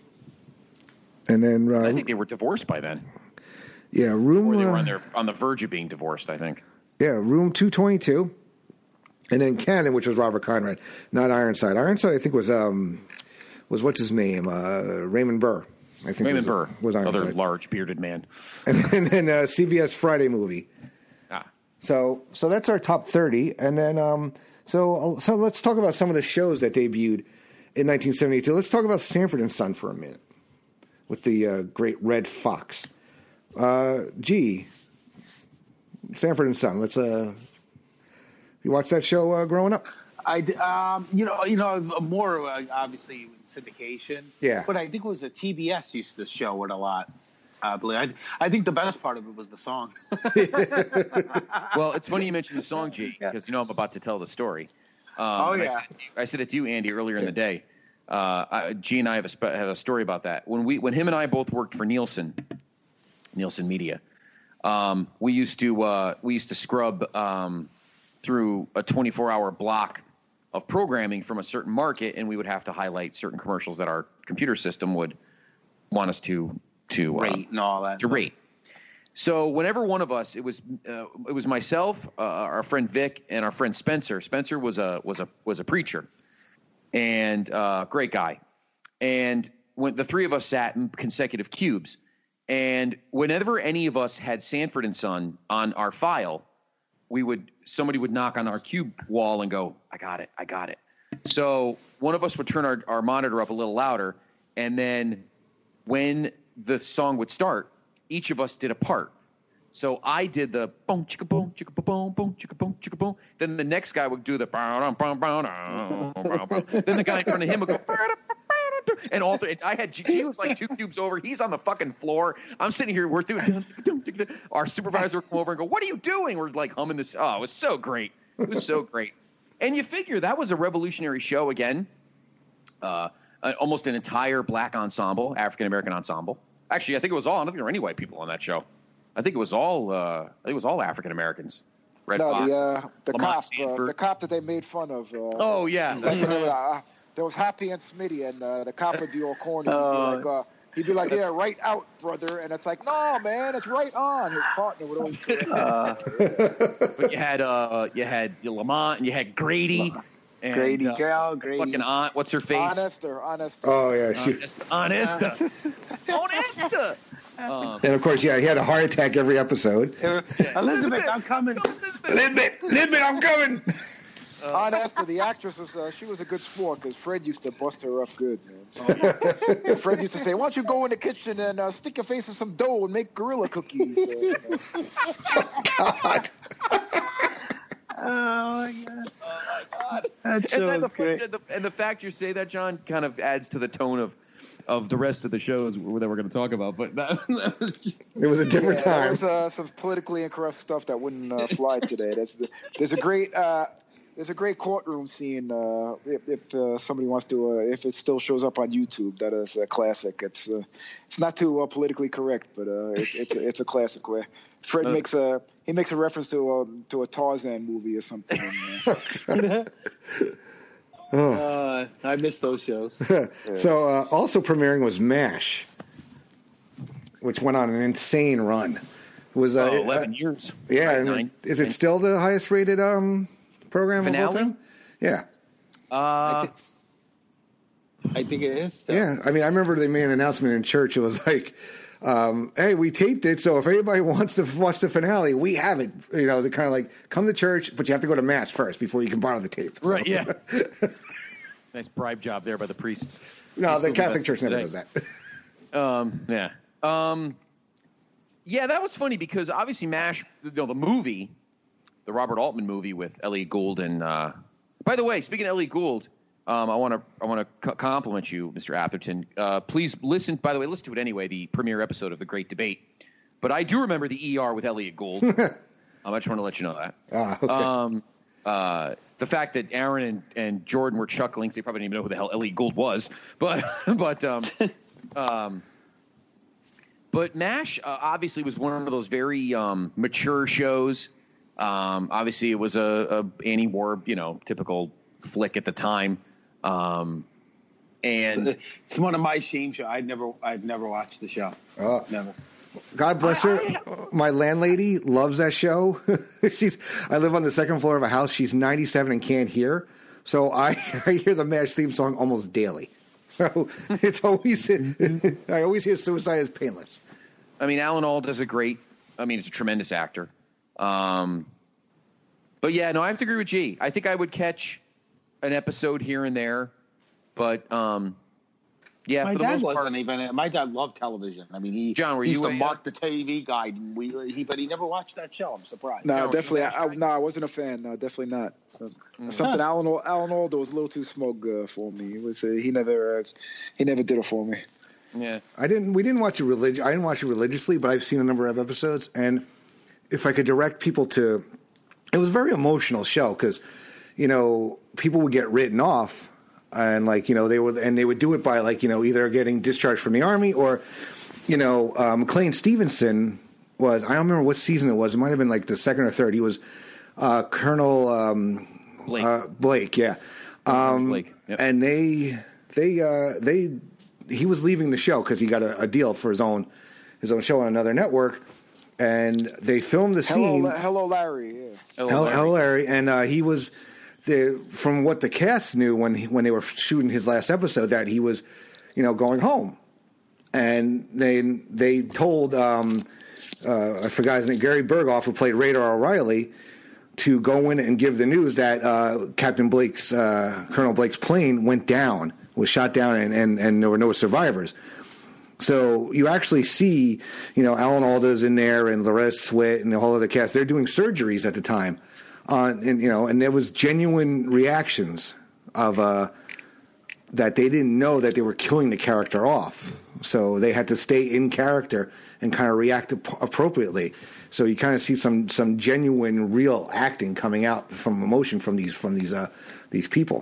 and then uh, I think they were divorced by then. Yeah, room. Or they were uh, on their on the verge of being divorced. I think. Yeah, Room two twenty-two, and then Cannon, which was Robert Conrad, not Ironside. Ironside, I think was um was what's his name, uh, Raymond Burr. I think Raymond was, Burr was Ironside. Other large bearded man. And then uh, C B S Friday movie. Ah. So so that's our top thirty, and then um so so let's talk about some of the shows that debuted in nineteen seventy-two. Let's talk about Sanford and Son for a minute with the uh, great Red Fox. Uh, gee, Sanford and Son. Let's uh, you watched that show uh, growing up? I d- um you know you know more uh, obviously syndication. Yeah. But I think it was a T B S used to show it a lot. I believe. I, I think the best part of it was the song. Well, it's funny you mentioned the song, G, because you know I'm about to tell the story. Um, Oh, and I yeah. said, I said it to you, Andy, earlier in the day. Uh, I, G and I have a, spe- have a story about that. When we when him and I both worked for Nielsen, Nielsen Media, um, we used to uh, we used to scrub um, through a twenty-four hour block of programming from a certain market, and we would have to highlight certain commercials that our computer system would want us to to uh, Rate and all that to stuff. rate. So whenever one of us, it was uh, it was myself, uh, our friend Vic, and our friend Spencer. Spencer was a was a was a preacher, and uh, great guy. And when the three of us sat in consecutive cubes, and whenever any of us had Sanford and Son on our file, we would somebody would knock on our cube wall and go, "I got it, I got it." So one of us would turn our, our monitor up a little louder, and then when the song would start, each of us did a part. So I did the boom chicka boom chicka boom boom chicka boom chicka boom. Then the next guy would do the bow boom bow bow. Then the guy in front of him would go. And all three, I had he was like two cubes over. He's on the fucking floor. I'm sitting here. We're doing. Our supervisor would come over and go, "What are you doing?" We're like humming this. Oh, it was so great. It was so great. And you figure that was a revolutionary show again. Uh, almost an entire black ensemble, African American ensemble. Actually, I think it was all. I don't think there were any white people on that show. I think it was all. Uh, I think it was all African Americans. Red No, Fox, the uh, the Lamont cop, uh, Sanford. the cop that they made fun of. Uh, Oh yeah. like, uh, there was Happy and Smitty, and uh, the cop would be all corny. He'd be Oh. like, uh, he'd be like, "Yeah, right out, brother," and it's like, "No, man, it's right on." His partner would always correct him. Uh, But you had uh, you had Lamont and you had Grady. And, Grady, uh, girl, Grady. Fucking aunt. What's her face? Honest or honest. Oh yeah, she, Honest. Honesta. Honesta. Um, and of course, yeah, he had a heart attack every episode. Elizabeth, I'm coming. Elizabeth, Elizabeth, I'm coming. Aunt Esther, the actress, was uh, she was a good sport because Fred used to bust her up good, man. Fred used to say, "Why don't you go in the kitchen and uh, stick your face in some dough and make gorilla cookies?" Uh, you know. God. Oh my god! oh my God. That And, show then was the, great. and, the, and the fact you say that, John, kind of adds to the tone of of the rest of the shows that we're going to talk about. But that, that was just, It was a different Yeah, there time. was uh, some politically incorrect stuff that wouldn't uh, fly today. That's the, there's a great uh, there's a great courtroom scene. Uh, if if uh, somebody wants to, uh, if it still shows up on YouTube, that is a classic. It's uh, it's not too uh, politically correct, but uh, it, it's a, it's a classic where Fred Uh, makes a he makes a reference to a to a Tarzan movie or something. And, uh, Uh, I miss those shows. So uh, also premiering was MASH, which went on an insane run. It was uh, oh, eleven uh, years. yeah, Right, and nine. is it still the highest rated um, program of all Finale? time? Yeah, Uh, I think it is. Still. yeah. I mean, I remember they made an announcement in church. It was like, um, "Hey, we taped it, so if anybody wants to watch the finale, we have it." You know, they're kind of like, "Come to church, but you have to go to mass first before you can borrow the tape." So- right, yeah. Nice bribe job there by the priests. No, They the still do Catholic that Church never today. does that. Um, yeah. Um, yeah, that was funny because obviously MASH, you know, the movie, the Robert Altman movie with Elliot Gould and. Uh, by the way, speaking of Elliot Gould, um, I want to I want to c- compliment you, Mister Atherton. Uh, please listen. By the way, listen to it anyway. The premiere episode of The Great Debate. But I do remember the E R with Elliot Gould. um, I just want to let you know that. Ah, okay. Um, uh, the fact that Aaron and, and Jordan were chuckling, 'cause they probably didn't even know who the hell Elliot Gould was. But but um, um, but MASH uh, obviously was one of those very um, mature shows. Um, obviously, it was a, a anti-war, you know, typical flick at the time. Um, and it's one of my shame shows. I'd never, I'd never watched the show. Uh, never. God bless her. I, I, My landlady loves that show. She's. I live on the second floor of a house. She's ninety-seven and can't hear, so I, I hear the MASH theme song almost daily. So it's always. I always hear "Suicide is Painless." I mean, Alan Alda is a great. I mean, it's a tremendous actor. Um, but yeah, no, I have to agree with G. I think I would catch an episode here and there, but um, yeah, my for the dad most wasn't part, even. My dad loved television. I mean, he, John, were he used you to a- mark the T V guide, and we, he, but he never watched that show. I'm surprised. No, John, definitely. you I, I, watched no, I wasn't a fan. No, definitely not. So, Mm. Something Alan Al- Alan Alda was a little too smug uh, for me. It was uh, he never uh, he never did it for me. yeah, I didn't. We didn't watch it relig- I didn't watch it religiously, but I've seen a number of episodes, and if I could direct people to, it was a very emotional show because, you know, people would get written off, and like you know they were, and they would do it by like you know either getting discharged from the army or, you know, uh, McLean Stevenson was. I don't remember what season it was. It might have been like the second or third. He was uh, Colonel um, Blake. Uh, Blake, yeah, um, Blake. Yep. and they they uh, they. He was leaving the show because he got a, a deal for his own his own show on another network, and they filmed the scene. Hello, hello, Larry. Yeah. Hello, Hello, Larry. hello, Larry, and uh, he was the from what the cast knew when he, when they were shooting his last episode that he was, you know, going home, and they they told um, uh, I forgot his name, Gary Berghoff, who played Radar O'Reilly, to go in and give the news that uh, Captain Blake's uh, Colonel Blake's plane went down. Was shot down and, and, and there were no survivors. So you actually see, you know, Alan Alda's in there and Lorez Switt and the whole other cast. They're doing surgeries at the time, uh, and you know, and there was genuine reactions of uh, that they didn't know that they were killing the character off. So they had to stay in character and kind of react ap- appropriately. So you kind of see some some genuine, real acting coming out from emotion from these from these uh, these people.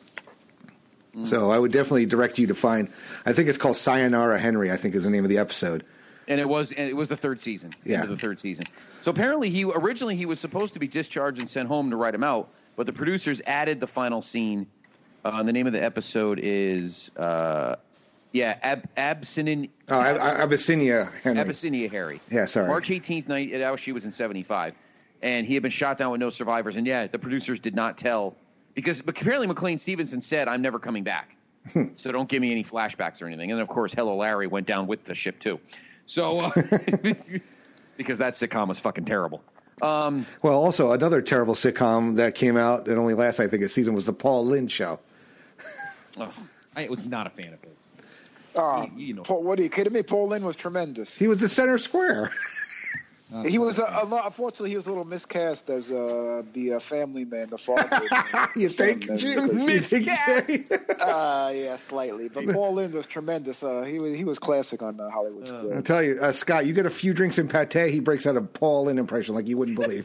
So I would definitely direct you to find. I think it's called Sayonara Henry. I think is the name of the episode. And it was and it was the third season. Yeah. Into the third season. So apparently he originally he was supposed to be discharged and sent home to write him out, but the producers added the final scene. Uh, and the name of the episode is uh, yeah, Ab- Abyssinia. Oh, Ab- Abyssinia Henry. Abyssinia Harry. Yeah, sorry. March eighteenth night. Now she was in seventy-five, and he had been shot down with no survivors. And yeah, the producers did not tell because apparently McLean Stevenson said, "I'm never coming back." So don't give me any flashbacks or anything. And then, of course, Hello Larry went down with the ship, too. So, uh, because that sitcom was fucking terrible. Um, Well, also another terrible sitcom that came out that only lasted, I think, a season was the Paul Lynde Show. oh, I was not a fan of his. Oh, You- you know. Paul, what are you kidding me? Paul Lynde was tremendous. He was the center square. He was a, a lot. Unfortunately, he was a little miscast as uh, the uh, family man, the father. You think? From, uh, Gee, because- you think, Jerry? Uh, yeah, slightly. But Paul Lynde was tremendous. Uh, he was he was classic on uh, Hollywood Squares. I'll tell you, uh, Scott, you get a few drinks in pate, he breaks out a Paul Lynde impression like you wouldn't believe.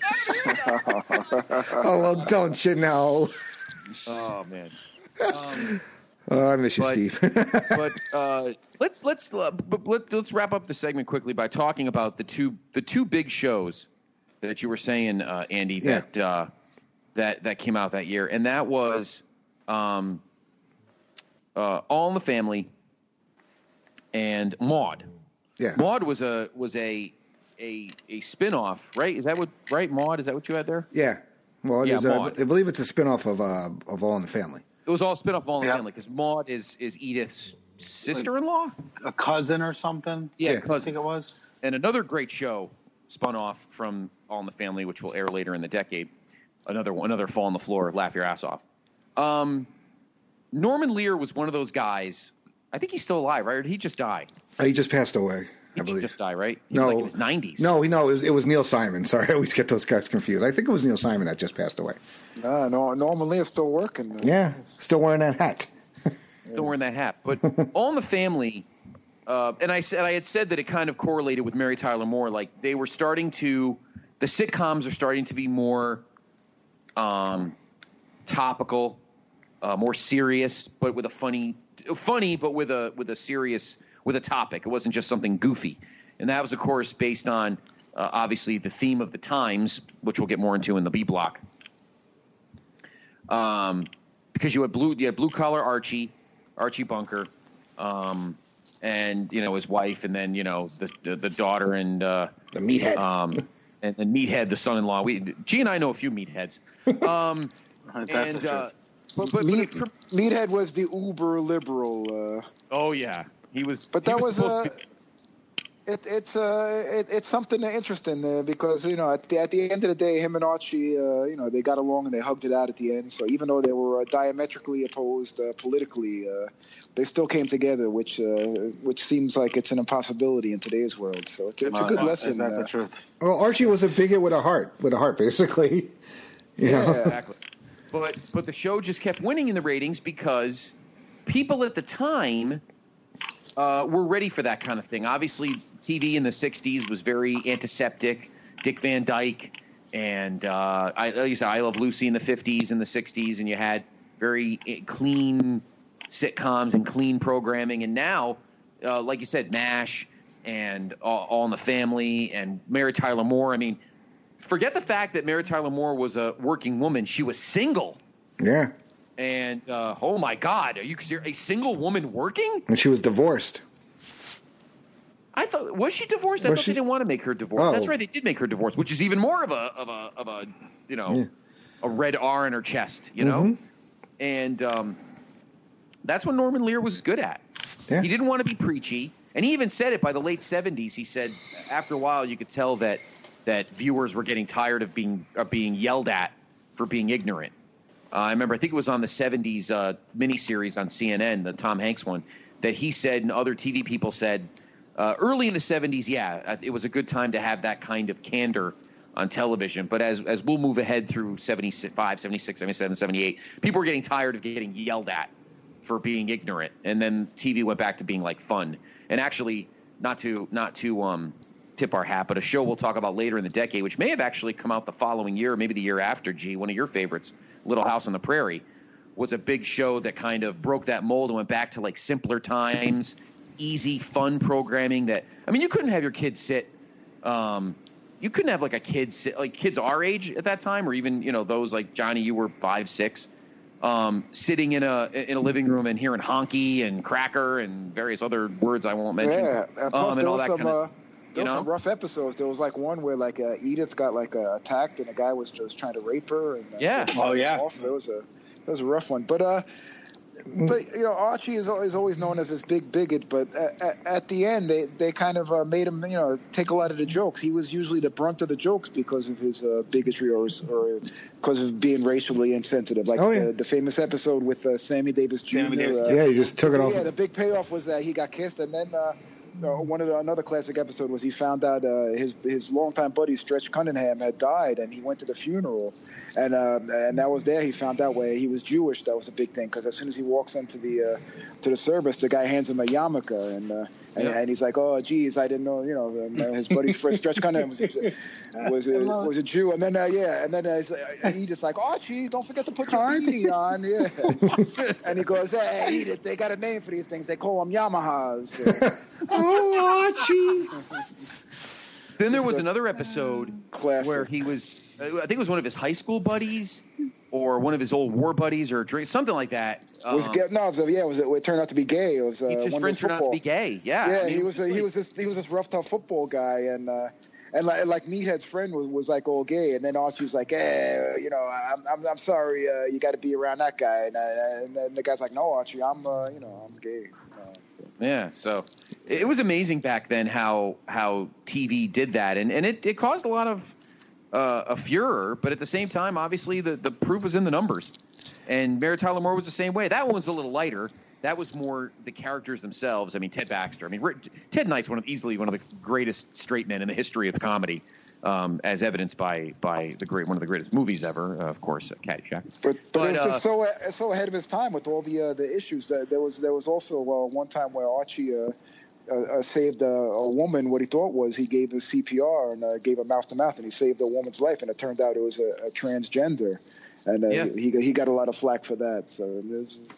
Oh, well, don't you know? Oh, man. Um, Oh, I miss you, But- Steve. but uh, let's let's uh, but let, let's wrap up the segment quickly by talking about the two the two big shows that you were saying, uh, Andy, Yeah. that uh, that that came out that year, and that was um, uh, All in the Family and Maude. Yeah. Maude was a was a a a spin-off, right? Is that what right? Maude, is that what you had there? Yeah. Well, it Yeah, is, uh, Maude. I believe it's a spinoff of uh, of All in the Family. It was all a spin-off of All in the Yeah. Family because Maude is is Edith's sister-in-law. A cousin or something. Yeah, Yeah. I cousin. think it was. And another great show spun off from All in the Family, which will air later in the decade. Another one, another Fall on the Floor, laugh your ass off. Um, Norman Lear was one of those guys. I think he's still alive, right? Or did he just die? Uh, He just passed away, I I think he believe. just died, right? He no, was like in his nineties. No, he- no, it was, it was Neil Simon. Sorry, I always get those guys confused. I think it was Neil Simon that just passed away. Nah, no, Norman Lear's still working. Yeah, still wearing that hat. Still wearing that hat. But All in the Family, uh, and I said I had said that it kind of correlated with Mary Tyler Moore. Like they were starting to, the sitcoms are starting to be more um, topical, uh, more serious, but with a funny, funny, but with a with a serious with a topic. It wasn't just something goofy, and that was of course based on uh, obviously the theme of the times, which we'll get more into in the B block. Um, because you had blue, you had blue collar Archie, Archie Bunker, um, and you know his wife, and then you know the the, the daughter and uh, the meathead, um, and then Meathead, the son-in-law. We G and I know a few meatheads. Um, and uh, but, but, Meat, but it, Meathead was the uber liberal. Uh, oh yeah, he was. But he that was. was. was Uh, It, it's uh, it, it's something interesting uh, because you know at the, at the end of the day, him and Archie, uh, you know, they got along and they hugged it out at the end. So even though they were uh, diametrically opposed uh, politically, uh, they still came together, which uh, which seems like it's an impossibility in today's world. So it's, it's a good Uh, lesson. Is that uh, the truth? Well, Archie was a bigot with a heart, with a heart, basically. You know? Yeah. Exactly. But but the show just kept winning in the ratings because people at the time uh, were ready for that kind of thing. Obviously, T V in the sixties was very antiseptic. Dick Van Dyke and uh, I, like you said, I Love Lucy in the fifties and the sixties, and you had very clean sitcoms and clean programming. And now, uh, like you said, MASH and All, All in the Family and Mary Tyler Moore. I mean, forget the fact that Mary Tyler Moore was a working woman. She was single. Yeah. And, uh, oh, my God, are you a single woman working? And she was divorced. I thought, was she divorced? I Was thought she? they didn't want to make her divorced. Oh. That's right, they did make her divorced, which is even more of a, of a, of a you know, Yeah. a red R in her chest, you know? Mhm. And um, that's what Norman Lear was good at. Yeah. He didn't want to be preachy. And he even said it by the late seventies. He said after a while you could tell that that viewers were getting tired of being of being yelled at for being ignorant. Uh, I remember, I think it was on the seventies uh, miniseries on C N N, the Tom Hanks one, that he said and other T V people said uh, early in the seventies, yeah, it was a good time to have that kind of candor on television. But as as we'll move ahead through seventy-five, seventy-six, seventy-seven, seventy-eight, people were getting tired of getting yelled at for being ignorant. And then T V went back to being like fun. And actually, not to not to um, tip our hat, but a show we'll talk about later in the decade, which may have actually come out the following year, maybe the year after, G, one of your favorites, Little House on the Prairie, was a big show that kind of broke that mold and went back to like simpler times, easy, fun programming that, I mean, you couldn't have your kids sit, um, you couldn't have like a kid sit, like kids our age at that time, or even, you know, those like Johnny, you were five, six, um, sitting in a in a living room and hearing honky and cracker and various other words I won't mention. Yeah, and plus um, and there all was that some kind of, uh, there was know? some rough episodes. There was like one where like uh, Edith got like uh, attacked and a guy was just trying to rape her. And, uh, Yeah. it Oh, yeah. Off. It was a it was a rough one. But uh, but you know Archie is always always known as this big bigot. But at, at the end, they they kind of uh, made him you know take a lot of the jokes. He was usually the brunt of the jokes because of his uh, bigotry or his, or because of being racially insensitive. Like Oh, yeah. the, the famous episode with uh, Sammy Davis Junior Sammy Davis, uh, Yeah, you just took it off. yeah, the big payoff was that he got kissed, and then uh, uh, one of the, another classic episode was he found out uh, his his longtime buddy Stretch Cunningham had died, and he went to the funeral, and uh, and that was there he found out where he was Jewish. That was a big thing because as soon as he walks into the uh, to the service, the guy hands him a yarmulke, and uh, and, Yeah. and he's like, oh geez, I didn't know, you know, and, uh, his buddy Stretch Cunningham was a, was a, was a Jew, and then uh, yeah, and then uh, he's, uh, Edith's like, Archie, don't forget to put your beanie on, yeah, and he goes, hey Edith, they got a name for these things, they call them Yamahas. Uh, Oh, Archie. Then there was another episode Classic. where he was, I think it was one of his high school buddies or one of his old war buddies or drink, something like that. was Um, gay, no, it was, yeah, it, was, it turned out to be gay. It was uh, His one of friends his turned out to football. be gay. Yeah, Yeah, I mean, he it was just a, he like- was this he was this rough tough football guy, and uh, and like, like Meathead's friend was, was like all gay, and then Archie was like, eh, you know, I'm I'm, I'm sorry, uh, you got to be around that guy, and, uh, and then the guy's like, no, Archie, I'm uh, you know, I'm gay. Uh, Yeah, so it was amazing back then how how T V did that, and and it, it caused a lot of uh, a furor, but at the same time, obviously the, the proof was in the numbers, and Mary Tyler Moore was the same way. That one was a little lighter. That was more the characters themselves. I mean, Ted Baxter. I mean, Rick, Ted Knight's one of easily one of the greatest straight men in the history of comedy, um, as evidenced by by the great one of the greatest movies ever, uh, of course, uh, Caddyshack. But but, it was uh, just so uh, so ahead of his time with all the uh, the issues. That there was there was also uh, one time where Archie uh, uh, uh, saved a, a woman. What he thought was he gave a C P R and uh, gave a mouth to mouth, and he saved a woman's life. And it turned out it was a, a transgender, and uh, Yeah. he he got a lot of flack for that. So there's,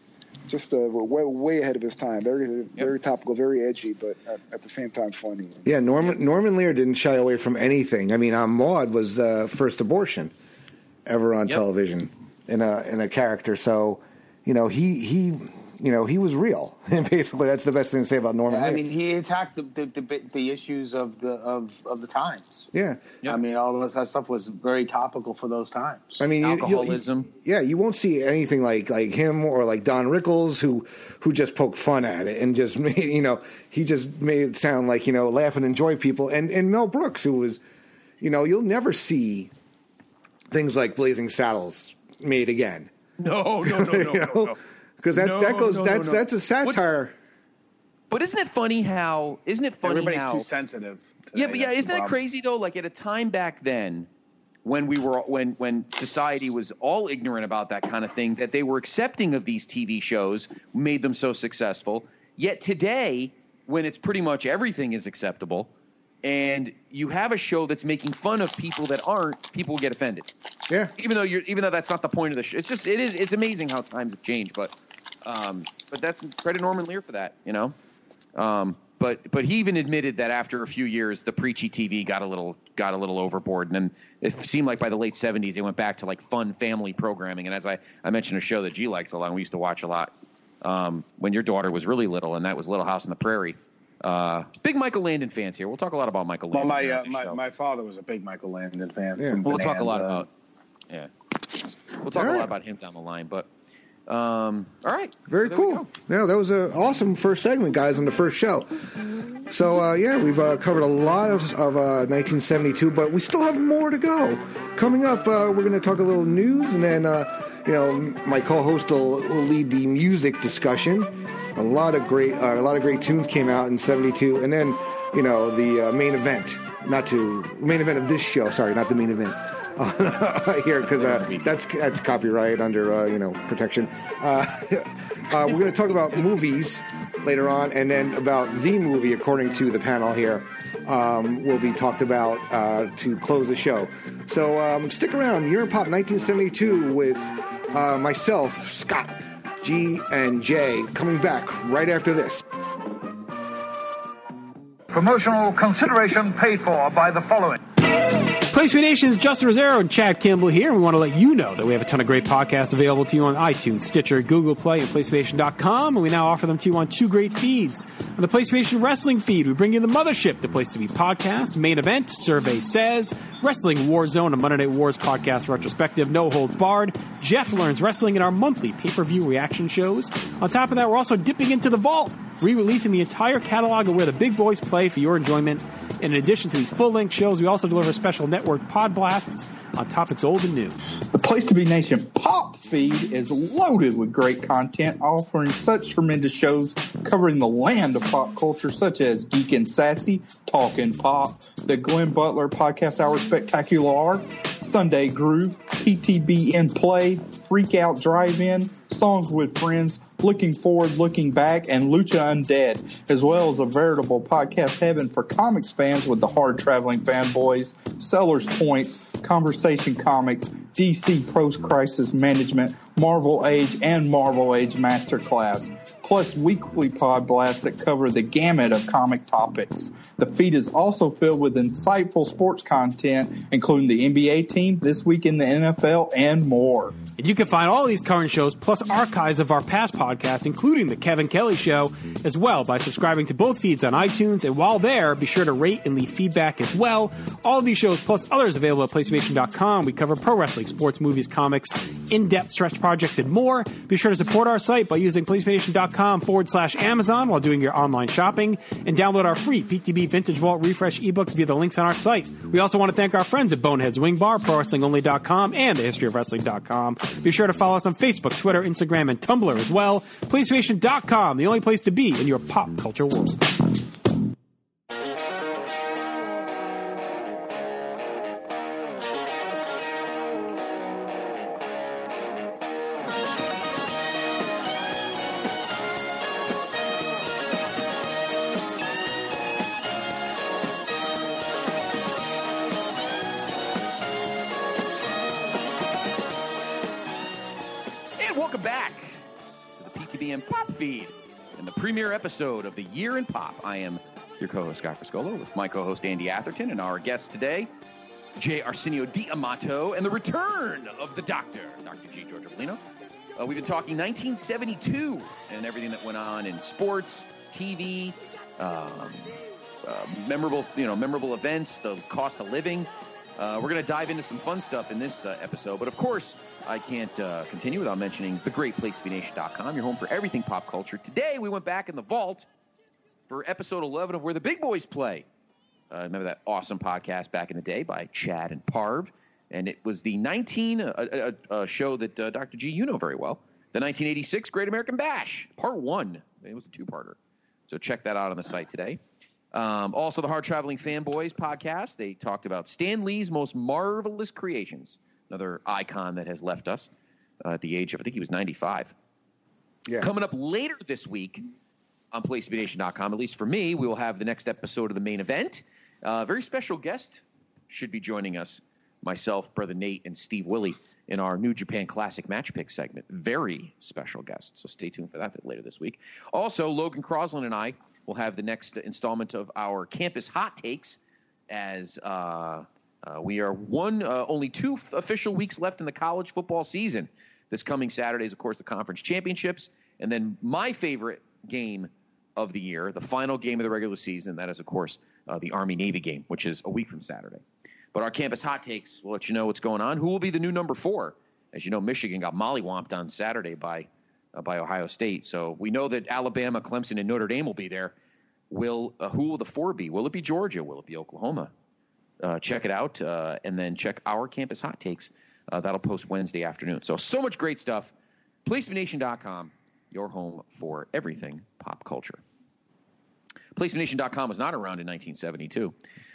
just uh, way, way ahead of his time. Very, yep. very topical, very edgy, but at, at the same time funny. Yeah, Norman yep. Norman Lear didn't shy away from anything. I mean, um, Maude was the first abortion ever on yep. television in a in a character. So, you know, he he. You know, he was real, and basically that's the best thing to say about Norman. Yeah, I Lear. mean, he attacked the the, the the issues of the of, of the times. Yeah, I mean, all of that stuff was very topical for those times. I mean, alcoholism. You, you, yeah, you won't see anything like like him or like Don Rickles, who who just poked fun at it and just made you know he just made it sound like you know laugh and enjoy people, and and Mel Brooks, who was, you know, you'll never see things like Blazing Saddles made again. No, no, no, no, you know? no. no. Because that, no, that goes no, that's no, no. that's a satire. What's, but isn't it funny how isn't it funny Everybody's how too sensitive today. Yeah, but yeah, That's isn't that crazy though? Like at a time back then when we were when when society was all ignorant about that kind of thing, that they were accepting of these T V shows made them so successful. Yet today, when it's pretty much everything is acceptable, and you have a show that's making fun of people that aren't, people get offended. Yeah. Even though you're, even though that's not the point of the show. It's just, it is, it's amazing how times have changed. But, um, but that's credit Norman Lear for that, you know. Um, but, but he even admitted that after a few years, the preachy T V got a little, got a little overboard, and then it seemed like by the late seventies, they went back to like fun family programming. And as I, I mentioned, a show that G likes a lot, and we used to watch a lot um, when your daughter was really little, and that was Little House on the Prairie. Uh, big Michael Landon fans here. We'll talk a lot about Michael Landon. Well, my uh, my, my father was a big Michael Landon fan. Yeah. We'll talk a lot about. Yeah, we'll talk all a lot right. about him down the line. But um, all right, very so cool. Yeah, that was an awesome first segment, guys, on the first show. So uh, yeah, we've uh, covered a lot of, of uh, nineteen seventy-two, but we still have more to go. Coming up, uh, we're going to talk a little news, and then uh, you know my co-host will, will lead the music discussion. A lot of great, uh, a lot of great tunes came out in seventy-two, and then you know the uh, main event, not to main event of this show. Sorry, not the main event uh, here because uh, that's that's copyright under uh, you know protection. Uh, uh, we're going to talk about movies later on, and then about the movie, according to the panel here, um, will be talked about uh, to close the show. So um, stick around. Year in Pop nineteen seventy-two with uh, myself, Scott, G, and J, coming back right after this. Promotional consideration paid for by the following. Place to Be Nation's Justin Rosero and Chad Kimball here, and we want to let you know that we have a ton of great podcasts available to you on iTunes, Stitcher, Google Play, and Place To Be Nation dot com, and we now offer them to you on two great feeds. On the Place To Be Nation Wrestling feed, we bring you the Mothership, the Place To Be podcast, Main Event, Survey Says, Wrestling War Zone, a Monday Night Wars podcast retrospective, No Holds Barred, Jeff Learns Wrestling, and our monthly pay-per-view reaction shows. On top of that, we're also dipping into the vault, re-releasing the entire catalog of where the big boys play for your enjoyment. And in addition to these full-length shows, we also deliver special network pod blasts on top. It's old and new. The Place to Be Nation Pop feed is loaded with great content, offering such tremendous shows covering the land of pop culture, such as Geek and Sassy, Talkin' Pop, the Glenn Butler Podcast Hour Spectacular, Sunday Groove, P T B in Play, Freak Out Drive-In, Songs with Friends, Looking Forward, Looking Back, and Lucha Undead, as well as a veritable podcast heaven for comics fans with the hard-traveling fanboys, Sellers Points, Conversation Comics, D C Post-Crisis Management, Marvel Age, and Marvel Age Masterclass, plus weekly pod blasts that cover the gamut of comic topics. The feed is also filled with insightful sports content, including the N B A team, This Week in the N F L, and more. And you can find all these current shows, plus archives of our past podcasts, including The Kevin Kelly Show, as well by subscribing to both feeds on iTunes. And while there, be sure to rate and leave feedback as well. All of these shows, plus others available at Place To Be Nation dot com. We cover pro wrestling, sports, movies, comics, in-depth stretch projects, and more. Be sure to support our site by using Place To Be Nation dot com forward slash Amazon while doing your online shopping, and download our free P T B Vintage Vault Refresh ebooks via the links on our site. We also want to thank our friends at Boneheads Wing Bar, Pro Wrestling Only dot com, and The History of Wrestling dot com. Be sure to follow us on Facebook, Twitter, Instagram, and Tumblr as well. Place To Be Nation dot com, the only place to be in your pop culture world. T B M Pop Feed and the premiere episode of the Year in Pop. I am your co-host, Scott Friscola, with my co-host, Andy Atherton, and our guest today, J. Arsenio D'Amato, and the return of the Doctor, Doctor G. George Avellino. Uh, we've been talking nineteen seventy-two and everything that went on in sports, T V, um, uh, memorable, you know, memorable events, the cost of living. Uh, we're going to dive into some fun stuff in this uh, episode. But, of course, I can't uh, continue without mentioning the great place to be nation dot com, your home for everything pop culture. Today, we went back in the vault for episode eleven of Where the Big Boys Play. Uh, remember that awesome podcast back in the day by Chad and Parv? And it was the nineteen, uh, uh, uh, show that uh, Doctor G, you know very well, the nineteen eighty-six Great American Bash, part one. It was a two-parter. So check that out on the site today. Um, also, the Hard Traveling Fanboys podcast. They talked about Stan Lee's most marvelous creations, another icon that has left us uh, at the age of, I think he was ninety-five. Yeah. Coming up later this week on place to be nation dot com, at least for me, we will have the next episode of the main event. A uh, very special guest should be joining us, myself, Brother Nate, and Steve Willie in our New Japan Classic Match Pick segment. Very special guest, so stay tuned for that later this week. Also, Logan Crosland and I will have the next installment of our Campus Hot Takes, as uh, uh, we are one, uh, only two f- official weeks left in the college football season. This coming Saturday is, of course, the conference championships, and then my favorite game of the year, the final game of the regular season, that is, of course, uh, the Army-Navy game, which is a week from Saturday. But our Campus Hot Takes will let you know what's going on. Who will be the new number four? As you know, Michigan got mollywomped on Saturday by uh, by Ohio State. So we know that Alabama, Clemson, and Notre Dame will be there. Will uh, who will the four be? Will it be Georgia? Will it be Oklahoma? Uh, check it out, uh, and then check our Campus Hot Takes. Uh, that'll post Wednesday afternoon. So, so much great stuff. place to be nation dot com, your home for everything pop culture. place to be nation dot com was not around in nineteen seventy-two.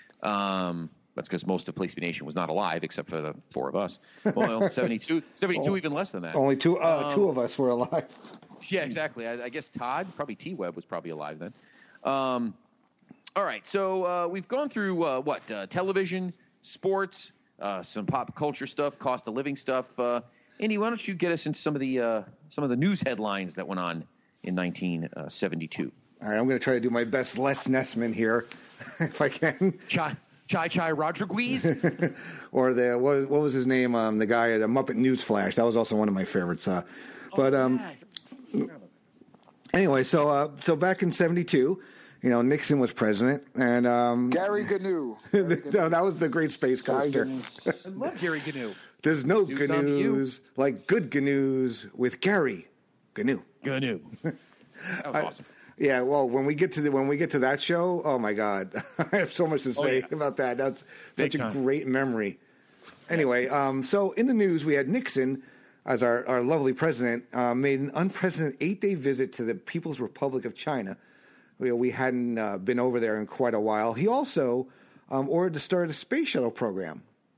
Um, that's because most of Place to Be Nation was not alive, except for the four of us. Well, seventy-two, seventy-two oh, even less than that. Only two, uh, um, two of us were alive. Yeah, exactly. I, I guess Todd, probably T-Web, was probably alive then. Um, all right, so uh, we've gone through, uh, what, uh, television, sports, uh, some pop culture stuff, cost of living stuff. Uh, Andy, why don't you get us into some of the uh, some of the news headlines that went on in nineteen seventy-two? All right, I'm going to try to do my best Les Nessman here, if I can. Chai Chai, Chai Rodriguez? Or the what, what was his name? Um, the guy at the Muppet News Flash. That was also one of my favorites. Uh, but um, yeah. anyway, so uh, so back in seventy-two, you know, Nixon was president, and um, Gary Gnu. no, that was the Great Space Coaster. I love Gary Gnu. There's no News on Gnu's like good Gnu's with Gary Gnu. Gnu. That was I, awesome. Yeah, well, when we get to the when we get to that show, oh my God, I have so much to say oh, yeah. about that. That's Big such time. a great memory. Anyway, um, so in the news, we had Nixon, as our, our lovely president, uh, made an unprecedented eight-day visit to the People's Republic of China. We, we hadn't uh, been over there in quite a while. He also um, ordered to start a space shuttle program.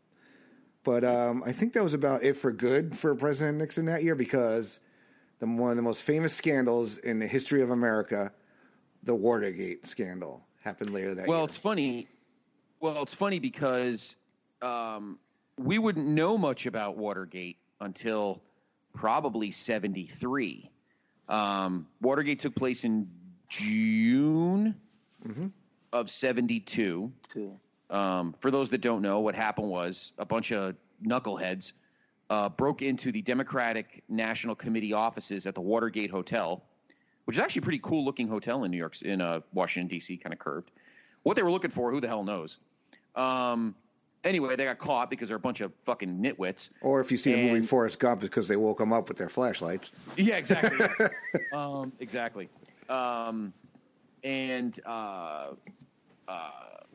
But um, I think that was about it for good for President Nixon that year, because the, one of the most famous scandals in the history of America, the Watergate scandal, happened later that well, year. Well, it's funny. Well, it's funny because um, we wouldn't know much about Watergate until probably seventy-three. Um, Watergate took place in June mm-hmm. of seventy-two. Um, for those that don't know, what happened was a bunch of knuckleheads uh, broke into the Democratic National Committee offices at the Watergate Hotel, which is actually a pretty cool-looking hotel in New York, in uh, Washington, D C, kind of curved. What they were looking for, who the hell knows? Um, anyway, they got caught because they're a bunch of fucking nitwits. Or if you see and, the movie Forrest Gump, it's because they woke them up with their flashlights. Yeah, exactly. um, exactly. Um, and uh, uh,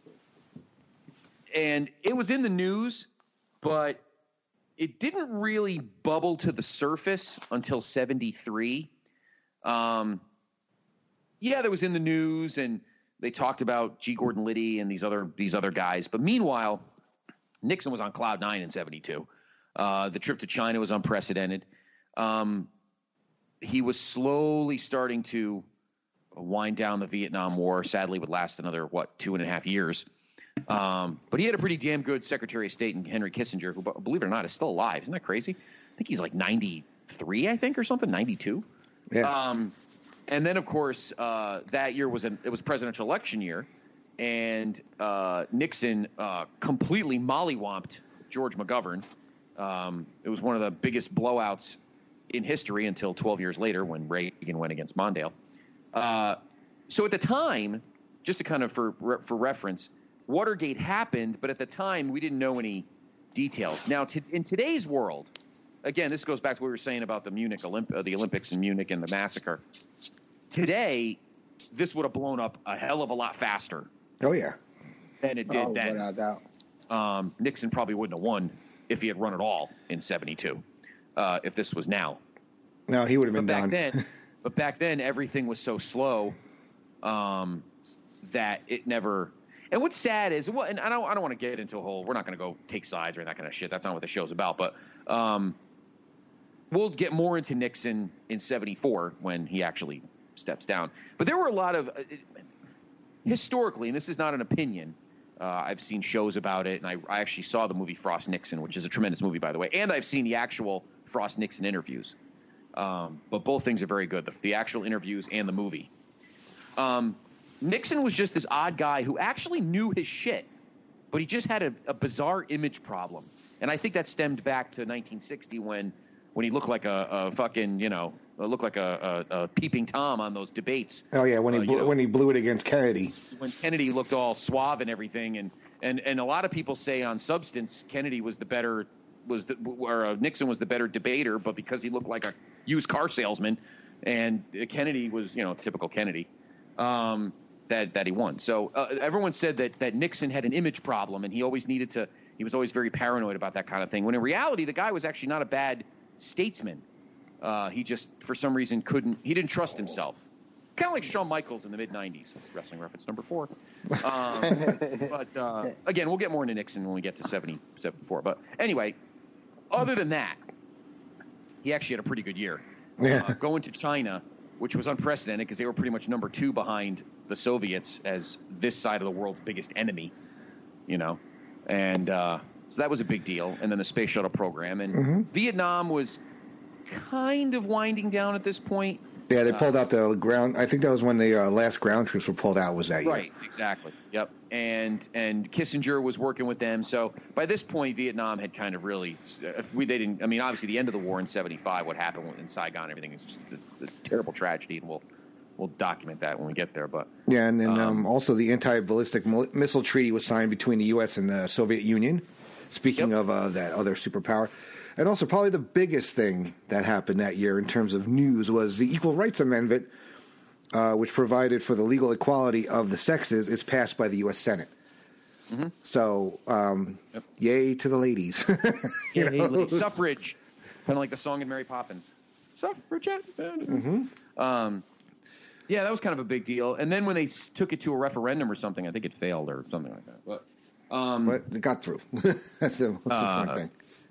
and it was in the news, but it didn't really bubble to the surface until seventy-three. Um, yeah, that was in the news, and they talked about G. Gordon Liddy and these other these other guys. But meanwhile, Nixon was on cloud nine in seventy-two. Uh, the trip to China was unprecedented. Um, he was slowly starting to wind down the Vietnam War. Sadly, would last another, what, two and a half years. Um, but he had a pretty damn good Secretary of State in Henry Kissinger, who, believe it or not, is still alive. Isn't that crazy? I think he's like ninety-three, I think, or something, ninety-two. Yeah. Um, and then, of course, uh, that year was an, it was presidential election year, and uh, Nixon uh, completely mollywomped George McGovern. Um, it was one of the biggest blowouts in history until twelve years later when Reagan went against Mondale. Uh, so at the time, just to kind of for for reference, Watergate happened, but at the time we didn't know any details. Now, t- in today's world, again, this goes back to what we were saying about the Munich Olymp- uh, the Olympics in Munich and the massacre. Today, this would have blown up a hell of a lot faster. Oh yeah, than it did Oh, then. without doubt. Um, Nixon probably wouldn't have won if he had run at all in seventy-two. Uh, if this was now, no, he would have been but back done. then, but back then everything was so slow um, that it never. And what's sad is, well, and I don't, I don't want to get into a whole. We're not going to go take sides or that kind of shit. That's not what the show's about. But um, we'll get more into Nixon in seventy-four when he actually steps down. But there were a lot of uh, historically, and this is not an opinion. Uh, I've seen shows about it, and I, I actually saw the movie Frost Nixon, which is a tremendous movie, by the way. And I've seen the actual Frost Nixon interviews. Um, but both things are very good, the, the actual interviews and the movie. Um, Nixon was just this odd guy who actually knew his shit, but he just had a, a bizarre image problem. And I think that stemmed back to nineteen sixty when when he looked like a, a fucking, you know, looked like a, a, a peeping Tom on those debates. Oh yeah, when he uh, blew, you know, when he blew it against Kennedy. When Kennedy looked all suave and everything, and, and, and a lot of people say on substance Kennedy was the better was the, or uh, Nixon was the better debater, but because he looked like a used car salesman, and Kennedy was, you know, typical Kennedy, um, that that he won. So uh, everyone said that that Nixon had an image problem, and he always needed to. He was always very paranoid about that kind of thing. When in reality, the guy was actually not a bad statesman. Uh, he just, for some reason, couldn't. He didn't trust himself. Kind of like Shawn Michaels in the mid nineties. Wrestling reference number four. Um, but uh, again, we'll get more into Nixon when we get to seventy, seventy-four. But anyway, other than that, he actually had a pretty good year. Yeah. Uh, going to China, which was unprecedented because they were pretty much number two behind the Soviets as this side of the world's biggest enemy, you know. And uh, so that was a big deal. And then the space shuttle program. And Mm-hmm. Vietnam was kind of winding down at this point. Yeah, they pulled uh, out the ground. I think that was when the uh, last ground troops were pulled out. Was that year? Right, exactly. Yep. And and Kissinger was working with them. So by this point, Vietnam had kind of really. If we they didn't. I mean, obviously, the end of the war in seventy-five, what happened in Saigon, everything is just a, a terrible tragedy, and we'll we'll document that when we get there. But Yeah, and then um, Um, also the anti-ballistic mi- missile treaty was signed between the U S and the Soviet Union. Speaking Yep. of uh, that other superpower, and also probably the biggest thing that happened that year in terms of news was the Equal Rights Amendment, uh, which provided for the legal equality of the sexes. Is passed by the U S Senate. Mm-hmm. So, um, Yep. yay to the ladies! You yeah, know? suffrage, kind of like the song in Mary Poppins. Suffragette. Mm-hmm. Um, yeah, that was kind of a big deal. And then when they s- took it to a referendum or something, I think it failed or something like that. But um, But it got through. That's the most important Uh, thing.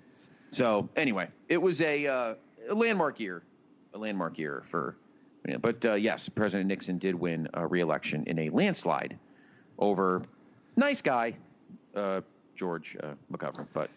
So anyway, it was a, uh, a landmark year, a landmark year for. You know, but uh, yes, President Nixon did win a re-election in a landslide over nice guy uh, George uh, McGovern, but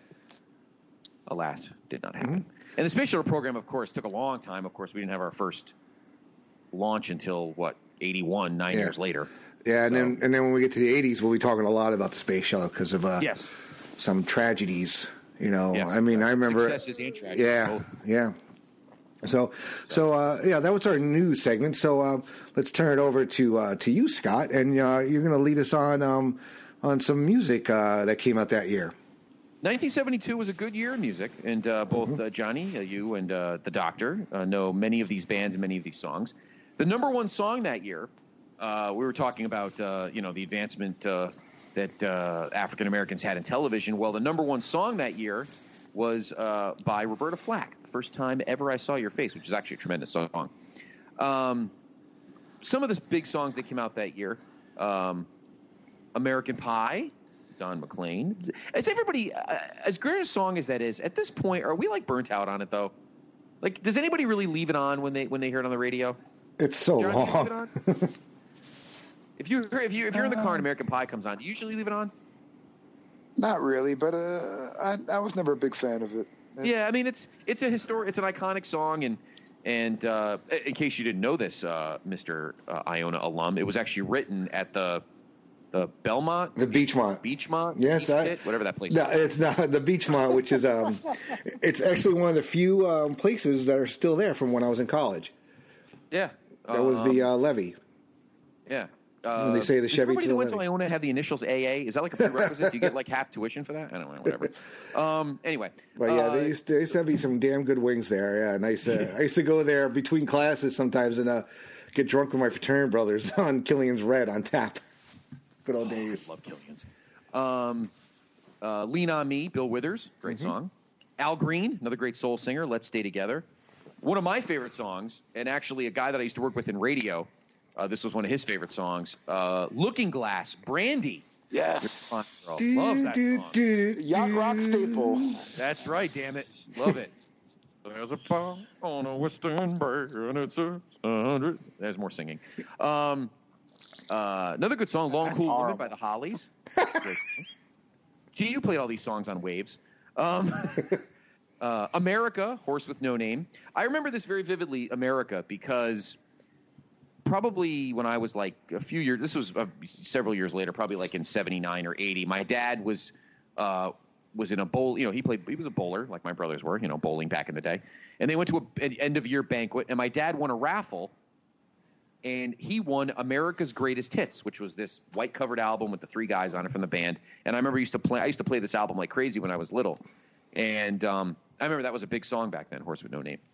alas, did not happen. Mm-hmm. And the space shuttle program, of course, took a long time. Of course, we didn't have our first launch until what eighty-one, nine Yeah. years later. Yeah, and So- then and then when we get to the eighties, we'll be talking a lot about the space shuttle because of uh, Yes. some tragedies. You know, Yes. I mean, I remember. Successes and tragedies, Yeah, both. yeah. So, so uh, yeah, that was our news segment. So uh, let's turn it over to uh, to you, Scott, and uh, you're going to lead us on um, on some music uh, that came out that year. nineteen seventy-two was a good year in music, and uh, both uh, Johnny, uh, you, and uh, the Doctor uh, know many of these bands and many of these songs. The number one song that year, uh, we were talking about, uh, you know, the advancement uh, that uh, African Americans had in television. Well, the number one song that year was uh, by Roberta Flack, "The First Time Ever I Saw Your Face," which is actually a tremendous song. Um, some of the big songs that came out that year, um, "American Pie," Don McLean. Is everybody, uh, as great a song as that is, at this point, are we like burnt out on it though? Like, does anybody really leave it on when they when they hear it on the radio? It's so John, do you leave it long. on? if you if you if you're in the car and American Pie comes on, do you usually leave it on? Not really, but uh, I I was never a big fan of it. Yeah, I mean it's it's a historic, it's an iconic song, and And uh, in case you didn't know this, uh, Mister Uh, Iona alum, it was actually written at the the Belmont, the Beachmont, Beachmont, yes, Beach I, Pit, whatever that place. No, is. it's not the Beachmont, which is um, it's actually one of the few um, places that are still there from when I was in college. Yeah, that was um, the uh, levee. Yeah. Uh, When they say the does Chevy everybody to that the went to levee. Iona have the initials A A? Is that like a prerequisite? Do you get like half tuition for that? I don't know. Whatever. Um, anyway. But yeah, uh, they used to, there used to be some damn good wings there. Yeah, nice. Uh, I used to go there between classes sometimes and uh, get drunk with my fraternity brothers on Killian's Red on tap. Good old days. I love Killian's. Um, uh, Lean on Me, Bill Withers, great Mm-hmm. song. Al Green, another great soul singer. Let's Stay Together. One of my favorite songs, and actually a guy that I used to work with in radio. Uh, this was one of his favorite songs. Uh, Looking Glass, Brandy. Yes. Love that song. Yacht rock staple. That's right, damn it. Love it. There's a pond on a western bay, and it's a hundred. There's more singing. Um, uh, another good song, Long That's Cool Woman horrible. by the Hollies. Great song. Gee, you played all these songs on Waves. Um, uh, America, Horse with No Name. I remember this very vividly, America, because probably when I was like a few years, this was uh, several years later, probably like in seventy-nine or eighty, my dad was uh, was in a bowl, you know, he played, he was a bowler like my brothers were, you know, bowling back in the day. And they went to a, an end of year banquet, and my dad won a raffle, and he won America's Greatest Hits, which was this white covered album with the three guys on it from the band. And I remember I used to play, I used to play this album like crazy when I was little. And um, I remember that was a big song back then, Horse with No Name.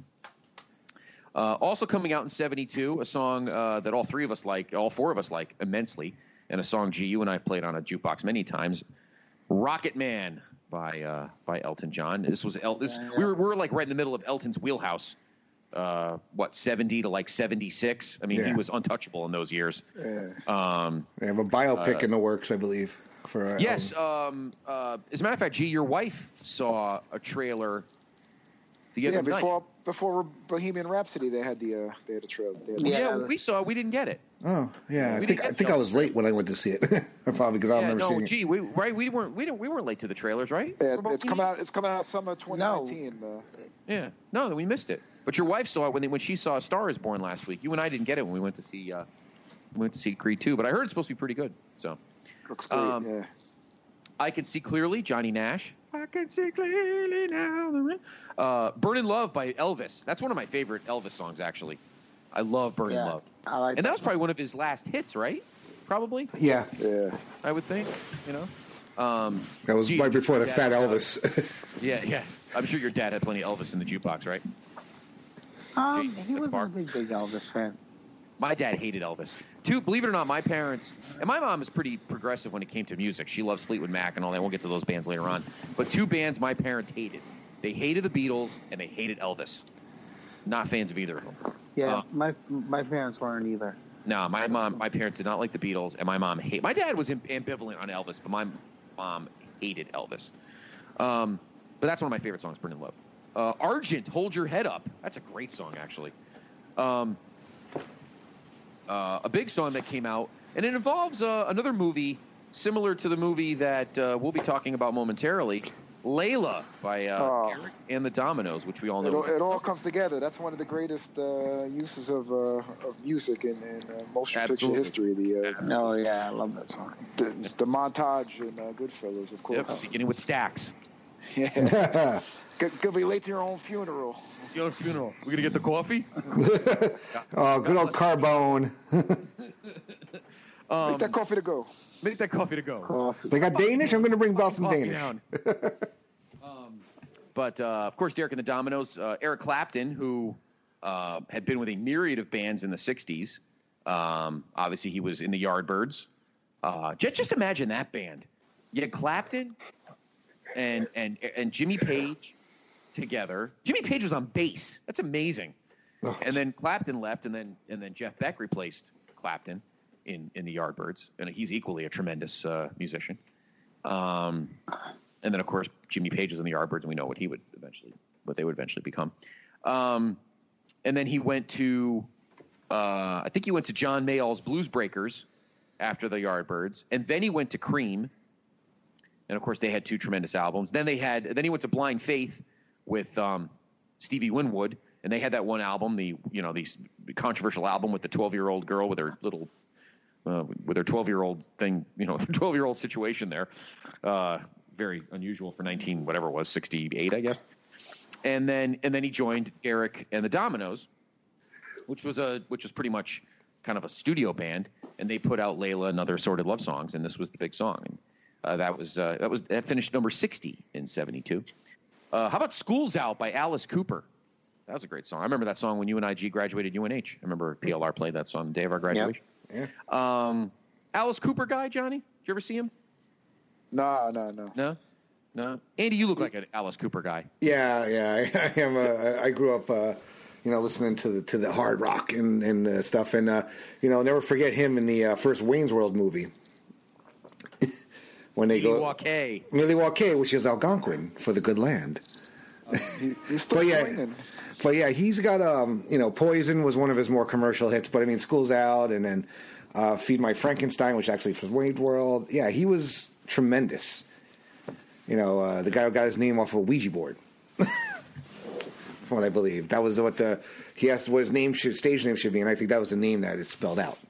Uh, also coming out in seventy-two, a song uh, that all three of us like, all four of us like immensely, and a song G, you and I have played on a jukebox many times, Rocket Man by uh, by Elton John. This was El- this, we were we were like right in the middle of Elton's wheelhouse. Uh, what seventy to like seventy-six? I mean, Yeah. he was untouchable in those years. Yeah. Um, They have a biopic Uh, in the works, I believe. For uh, yes. Um, uh, as a matter of fact, G, your wife saw a trailer the other Yeah, night. before before Bohemian Rhapsody, they had the uh, they had a trail. They had Yeah, Yeah. we saw. it. We didn't get it. Oh, yeah. I We think didn't I get think to- I was late when I went to see it. Probably because I Yeah, remember no, seeing it. gee, we right, we weren't we didn't we weren't late to the trailers, right? Yeah, For it's Bohemian? coming out. It's coming out summer twenty nineteen. Uh, Yeah, no, we missed it. But your wife saw it when they, when she saw A Star Is Born last week. You and I didn't get it when we went to see uh, we went to see Creed two. But I heard it's supposed to be pretty good. So looks great. Um, yeah. I Can See Clearly, Johnny Nash. I can see clearly now. The rain. Uh, Burnin' Love by Elvis. That's one of my favorite Elvis songs, actually. I love Burnin' Yeah, Love. I like And that that was probably one of his last hits, right? Probably, Yeah, Yeah. I would think. You know. Um, that was gee, right before the yeah, Fat uh, Elvis. Yeah, yeah. I'm sure your dad had plenty of Elvis in the jukebox, right? Um, Jay, he the wasn't bar. a big, big Elvis fan. My dad hated Elvis. Two, believe it or not, my parents and my mom is pretty progressive when it came to music. She loves Fleetwood Mac and all that. We'll get to those bands later on. But two bands my parents hated. They hated the Beatles and they hated Elvis. Not fans of either of them. Yeah, Uh, my my parents weren't either. No, my mom, my parents did not like the Beatles, and my mom hate. My dad was ambivalent on Elvis, but my mom hated Elvis. Um, but that's one of my favorite songs, Burnin' Love. Uh, Argent, Hold Your Head Up. That's a great song, actually. Um, uh, a big song that came out, and it involves uh, another movie similar to the movie that uh, we'll be talking about momentarily, Layla by uh, Oh. Eric and the Dominoes, which we all It know. all, it all comes together. That's one of the greatest uh, uses of uh, of music in, in uh, motion Absolutely. picture history. The uh, Oh yeah, I love that song. the, the montage in uh, Goodfellas, of Yep, course. beginning with Stax. Yeah. could, could be late to your own funeral. It's your funeral. We're gonna get the coffee. Oh, good old Carbone. Um, Make that coffee to go. Make that coffee to go. Coffee. They got Danish? I'm going to bring about some Coffee Danish. down. um, but uh, of course, Derek and the Dominoes. Uh, Eric Clapton, who uh, had been with a myriad of bands in the sixties. Um, obviously, he was in the Yardbirds. Uh, just, just imagine that band. You had Clapton and and and Jimmy Page together. Jimmy Page was on bass. That's amazing. Oh. And then Clapton left, and then and then Jeff Beck replaced Clapton in, in the Yardbirds, and he's equally a tremendous uh, musician. Um, and then of course Jimmy Page was in the Yardbirds, and we know what he would eventually, what they would eventually become. Um, and then he went to, uh, I think he went to John Mayall's Blues Breakers after the Yardbirds, and then he went to Cream. And of course they had two tremendous albums. Then they had, then he went to Blind Faith with um, Stevie Winwood. and they had that one album, the you know the controversial album with the twelve-year-old girl with her little uh, with her twelve-year-old thing, you know, twelve-year-old situation there. Uh, very unusual for nineteen whatever it was, sixty-eight, I guess. And then and then he joined Eric and the Dominoes, which was a which was pretty much kind of a studio band, and they put out Layla and Other Assorted Love Songs, and this was the big song. And uh, that was uh, that was that finished number sixty in seventy-two. Uh, how about School's Out by Alice Cooper? That was a great song. I remember that song when U N I G graduated U N H. I remember P L R played that song the day of our graduation. Yep. Yeah. Um, Alice Cooper guy, Johnny? Did you ever see him? No, no, no. No? No? Andy, you look like an Alice Cooper guy. Yeah, yeah. I, I am. A, I grew up, uh, you know, listening to the to the hard rock and and uh, stuff, and uh, you know, never forget him in the uh, first Wayne's World movie when they Milwaukee. go Milwaukee, which is Algonquin for the good land. Uh, he, he's still but yeah, swinging. But yeah, he's got um, you know, Poison was one of his more commercial hits, but I mean, School's Out, and then uh, Feed My Frankenstein, which actually was Wayne's World. Yeah, he was tremendous. You know, uh, the guy who got his name off a Ouija board, from what I believe. That was what the he asked what his name should, stage name should be, and I think that was the name that it spelled out.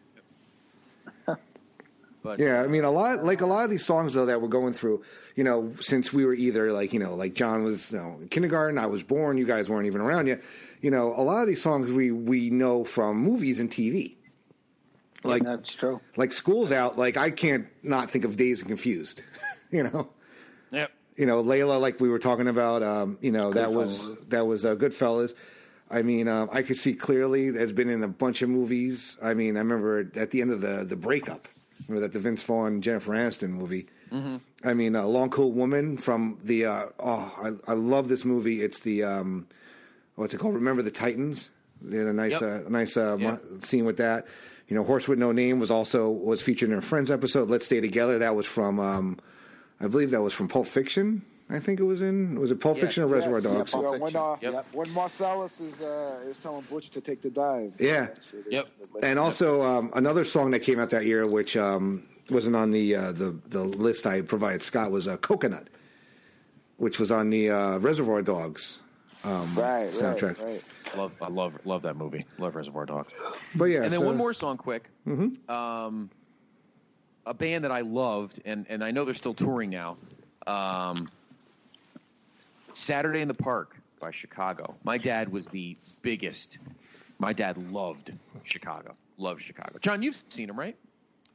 But, yeah, I mean, a lot like a lot of these songs though that we're going through. You know, since we were either like you know, like John was you know, in kindergarten, I was born, you guys weren't even around yet. You know, a lot of these songs we we know from movies and T V. Like that's true. Like School's Out. Like I can't not think of Dazed and Confused. You know. Yep. You know, Layla, like we were talking about, um, you know, that was that was uh, Goodfellas. I mean, uh, I could see clearly has been in a bunch of movies. I mean, I remember at the end of the the breakup, remember that the Vince Vaughn Jennifer Aniston movie. Mm-hmm. I mean, uh, Long Cool Woman from the uh, oh, I, I love this movie. It's the um, what's it called? Remember the Titans? They had a nice, yep. uh, nice uh, yep. scene with that. You know, Horse with No Name was also was featured in a Friends episode. Let's Stay Together. That was from. Um, I believe that was from Pulp Fiction. I think it was in. Was it Pulp yes, Fiction or yes, Reservoir Dogs? Yeah, when, uh, yep. when Marcellus is uh, is telling Butch to take the dive. Yeah. So yep. And also um, another song that came out that year, which um, wasn't on the uh, the the list I provided Scott, was uh, "Coconut," which was on the uh, Reservoir Dogs um, right, soundtrack. Right, right. I love, I love, love that movie. Love Reservoir Dogs. But yeah, and then so, one more song, quick. Mm-hmm. Um, a band that I loved, and, and I know they're still touring now. Um, Saturday in the Park by Chicago. My dad was the biggest. My dad loved Chicago. Loved Chicago. John, you've seen them, right?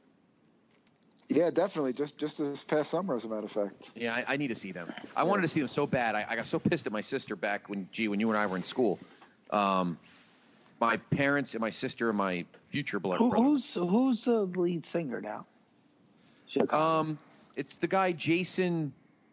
Yeah, definitely. Just just this past summer, as a matter of fact. Yeah, I, I need to see them. I wanted to see them so bad. I, I got so pissed at my sister back when, gee, when you and I were in school. Um, my parents and my sister and my future blood Who, brother. Who's who's the lead singer now? Chicago. Um, it's the guy Jason.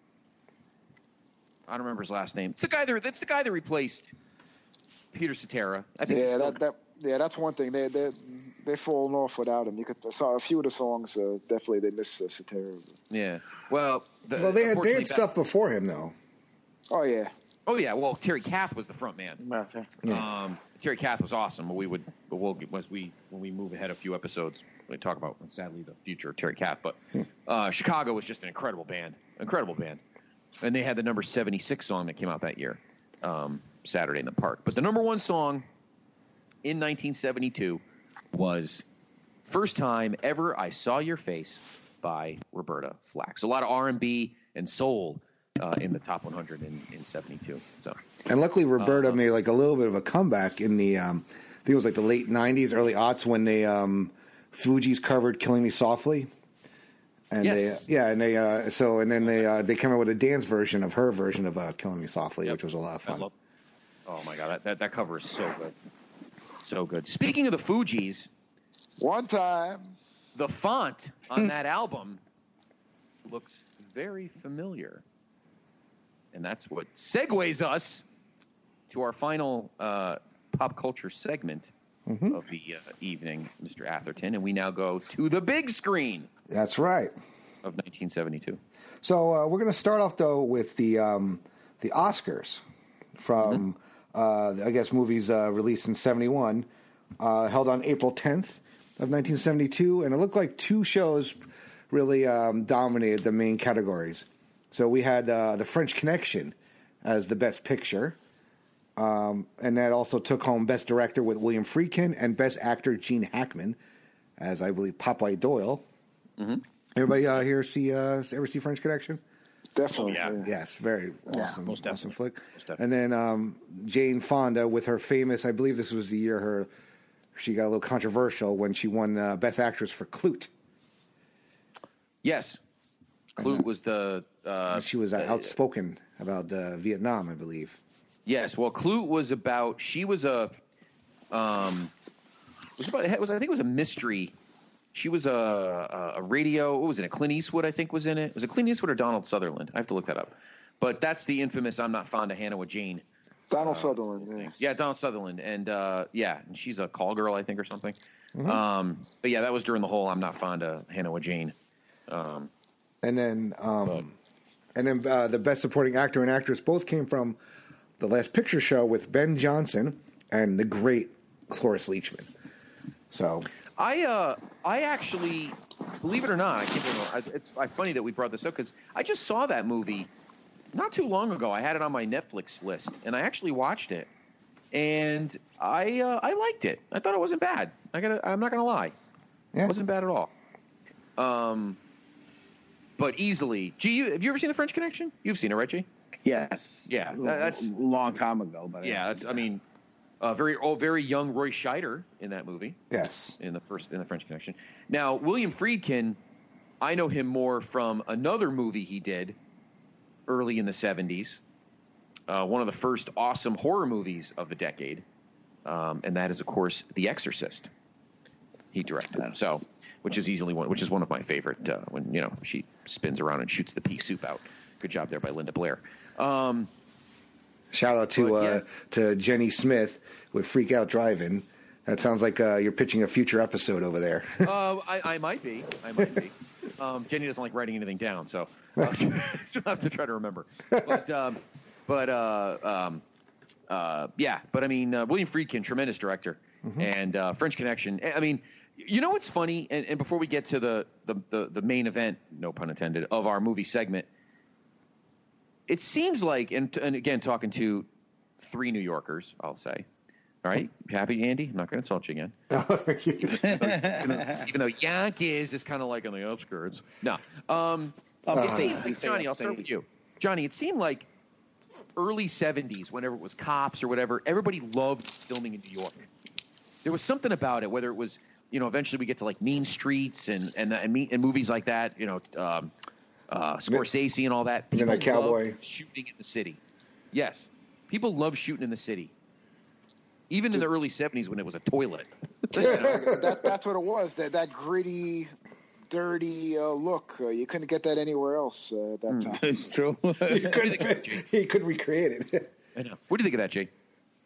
I don't remember his last name. It's the guy that that's the guy that replaced Peter Cetera. I think. Yeah, that, that yeah, that's one thing. They they they fallen off without him. You could saw a few of the songs. Uh, definitely, they miss uh, Cetera. Yeah. Well, the, well, they had they had stuff before him though. Oh yeah. Oh yeah. Well, Terry Kath was the front man. Yeah. Um, Terry Kath was awesome. But we would, but we'll as we when we move ahead a few episodes, we talk about sadly the future of Terry Kath. But uh, Chicago was just an incredible band. Incredible band. And they had the number seventy-six song that came out that year, um, Saturday in the Park. But the number one song in nineteen seventy-two was First Time Ever I Saw Your Face by Roberta Flack. So a lot of R and B and soul uh, in the top one hundred in, in seventy-two. So, and luckily Roberta uh, made like a little bit of a comeback in the, um, I think it was like the late nineties, early aughts when they um, Fugees covered Killing Me Softly. And yes. they, yeah, and they, uh, so, and then they, uh, they came out with a dance version of her version of uh, "Killing Me Softly," yep. which was a lot of fun. Love, oh my god, that, that that cover is so good, so good. Speaking of the Fugees, one time the font on that album looks very familiar, and that's what segues us to our final uh, pop culture segment mm-hmm. of the uh, evening, Mister Atherton, and we now go to the big screen. That's right. Of nineteen seventy-two. So uh, we're going to start off though with the um, the Oscars from mm-hmm. uh, I guess movies uh, released in seventy-one, uh, held on April tenth of nineteen seventy-two, and it looked like two shows really um, dominated the main categories. So we had uh, The French Connection as the best picture, Um, and that also took home Best Director with William Friedkin and Best Actor Gene Hackman, as I believe Popeye Doyle. Mm-hmm. Everybody uh, here see uh, ever see French Connection? Definitely. Oh, yeah. Yes, very awesome, yeah, most awesome flick. Most definitely. And then um, Jane Fonda with her famous, I believe this was the year her she got a little controversial when she won uh, Best Actress for Klute. Yes, Klute was the. Uh, she was uh, outspoken about uh, Vietnam, I believe. Yes, well, Klute was about. She was a. Um, was about. It was I think it was a mystery. She was a, a radio. What was it? A Clint Eastwood, I think, was in it. Was it Clint Eastwood or Donald Sutherland? I have to look that up. But that's the infamous "I'm not fond of Hannah with Jane." Donald uh, Sutherland. Yeah. yeah, Donald Sutherland, and uh, yeah, and she's a call girl, I think, or something. Mm-hmm. Um, but yeah, that was during the whole "I'm not fond of Hannah with Jane." Um, and then, um, and then uh, the Best Supporting Actor and Actress both came from The Last Picture Show with Ben Johnson and the great Cloris Leachman. So. I uh I actually, believe it or not, I can't remember. It's funny that we brought this up because I just saw that movie not too long ago. I had it on my Netflix list, and I actually watched it, and I uh, I liked it. I thought it wasn't bad. I gotta I'm not gonna lie, yeah. It wasn't bad at all. Um, but easily, G, you have you ever seen The French Connection? You've seen it, right, G? Yes. Yeah, that, that's a long time ago, but yeah, that's I mean. Uh, very oh, very young Roy Scheider in that movie. Yes, in the first in the French Connection. Now William Friedkin, I know him more from another movie he did early in the seventies. Uh, one of the first awesome horror movies of the decade, um, and that is of course The Exorcist. He directed, yes. so which is easily one, which is one of my favorite. Uh, when you know she spins around and shoots the pea soup out. Good job there by Linda Blair. Um, Shout out to but, yeah. uh, to Jenny Smith with Freak Out Drive-In. That sounds like uh, you're pitching a future episode over there. uh, I, I might be. I might be. Um, Jenny doesn't like writing anything down, so uh, she'll have to try to remember. But um, but uh, um, uh, yeah. But I mean, uh, William Friedkin, tremendous director, mm-hmm. and uh, French Connection. I mean, you know what's funny? And, and before we get to the, the the the main event, no pun intended, of our movie segment. It seems like, and, and again, talking to three New Yorkers, I'll say. All right? You happy, Andy? I'm not going to insult you again. even, though, even though Yankees is kind of like on the outskirts. No. Um, uh, it seemed like, Johnny, I'll start with you. Johnny, it seemed like early seventies, whenever it was Cops or whatever, everybody loved filming in New York. There was something about it, whether it was, you know, eventually we get to like Mean Streets and, and, and, and movies like that, you know, um, Uh, Scorsese and all that. People and Cowboy love shooting in the city. Yes, people love shooting in the city. Even in the early seventies when it was a toilet. You know, that, that's what it was. That that gritty, dirty uh, look. Uh, you couldn't get that anywhere else uh, at that mm. time. It's true. he, could, he could recreate it. I know. What do you think of that, Jay?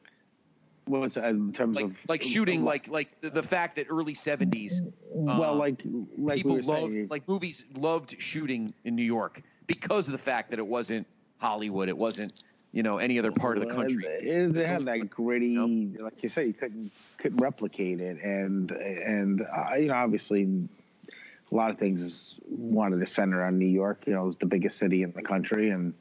Well, it's, uh, in terms like, of like shooting, like like the, the fact that early seventies. Well, uh, like like people we loved saying, like movies loved shooting in New York because of the fact that it wasn't Hollywood, it wasn't you know any other part of the country. It, it had that gritty, you know? like you say, you couldn't couldn't replicate it, and and uh, you know obviously a lot of things wanted to center on New York. You know, it was the biggest city in the country, and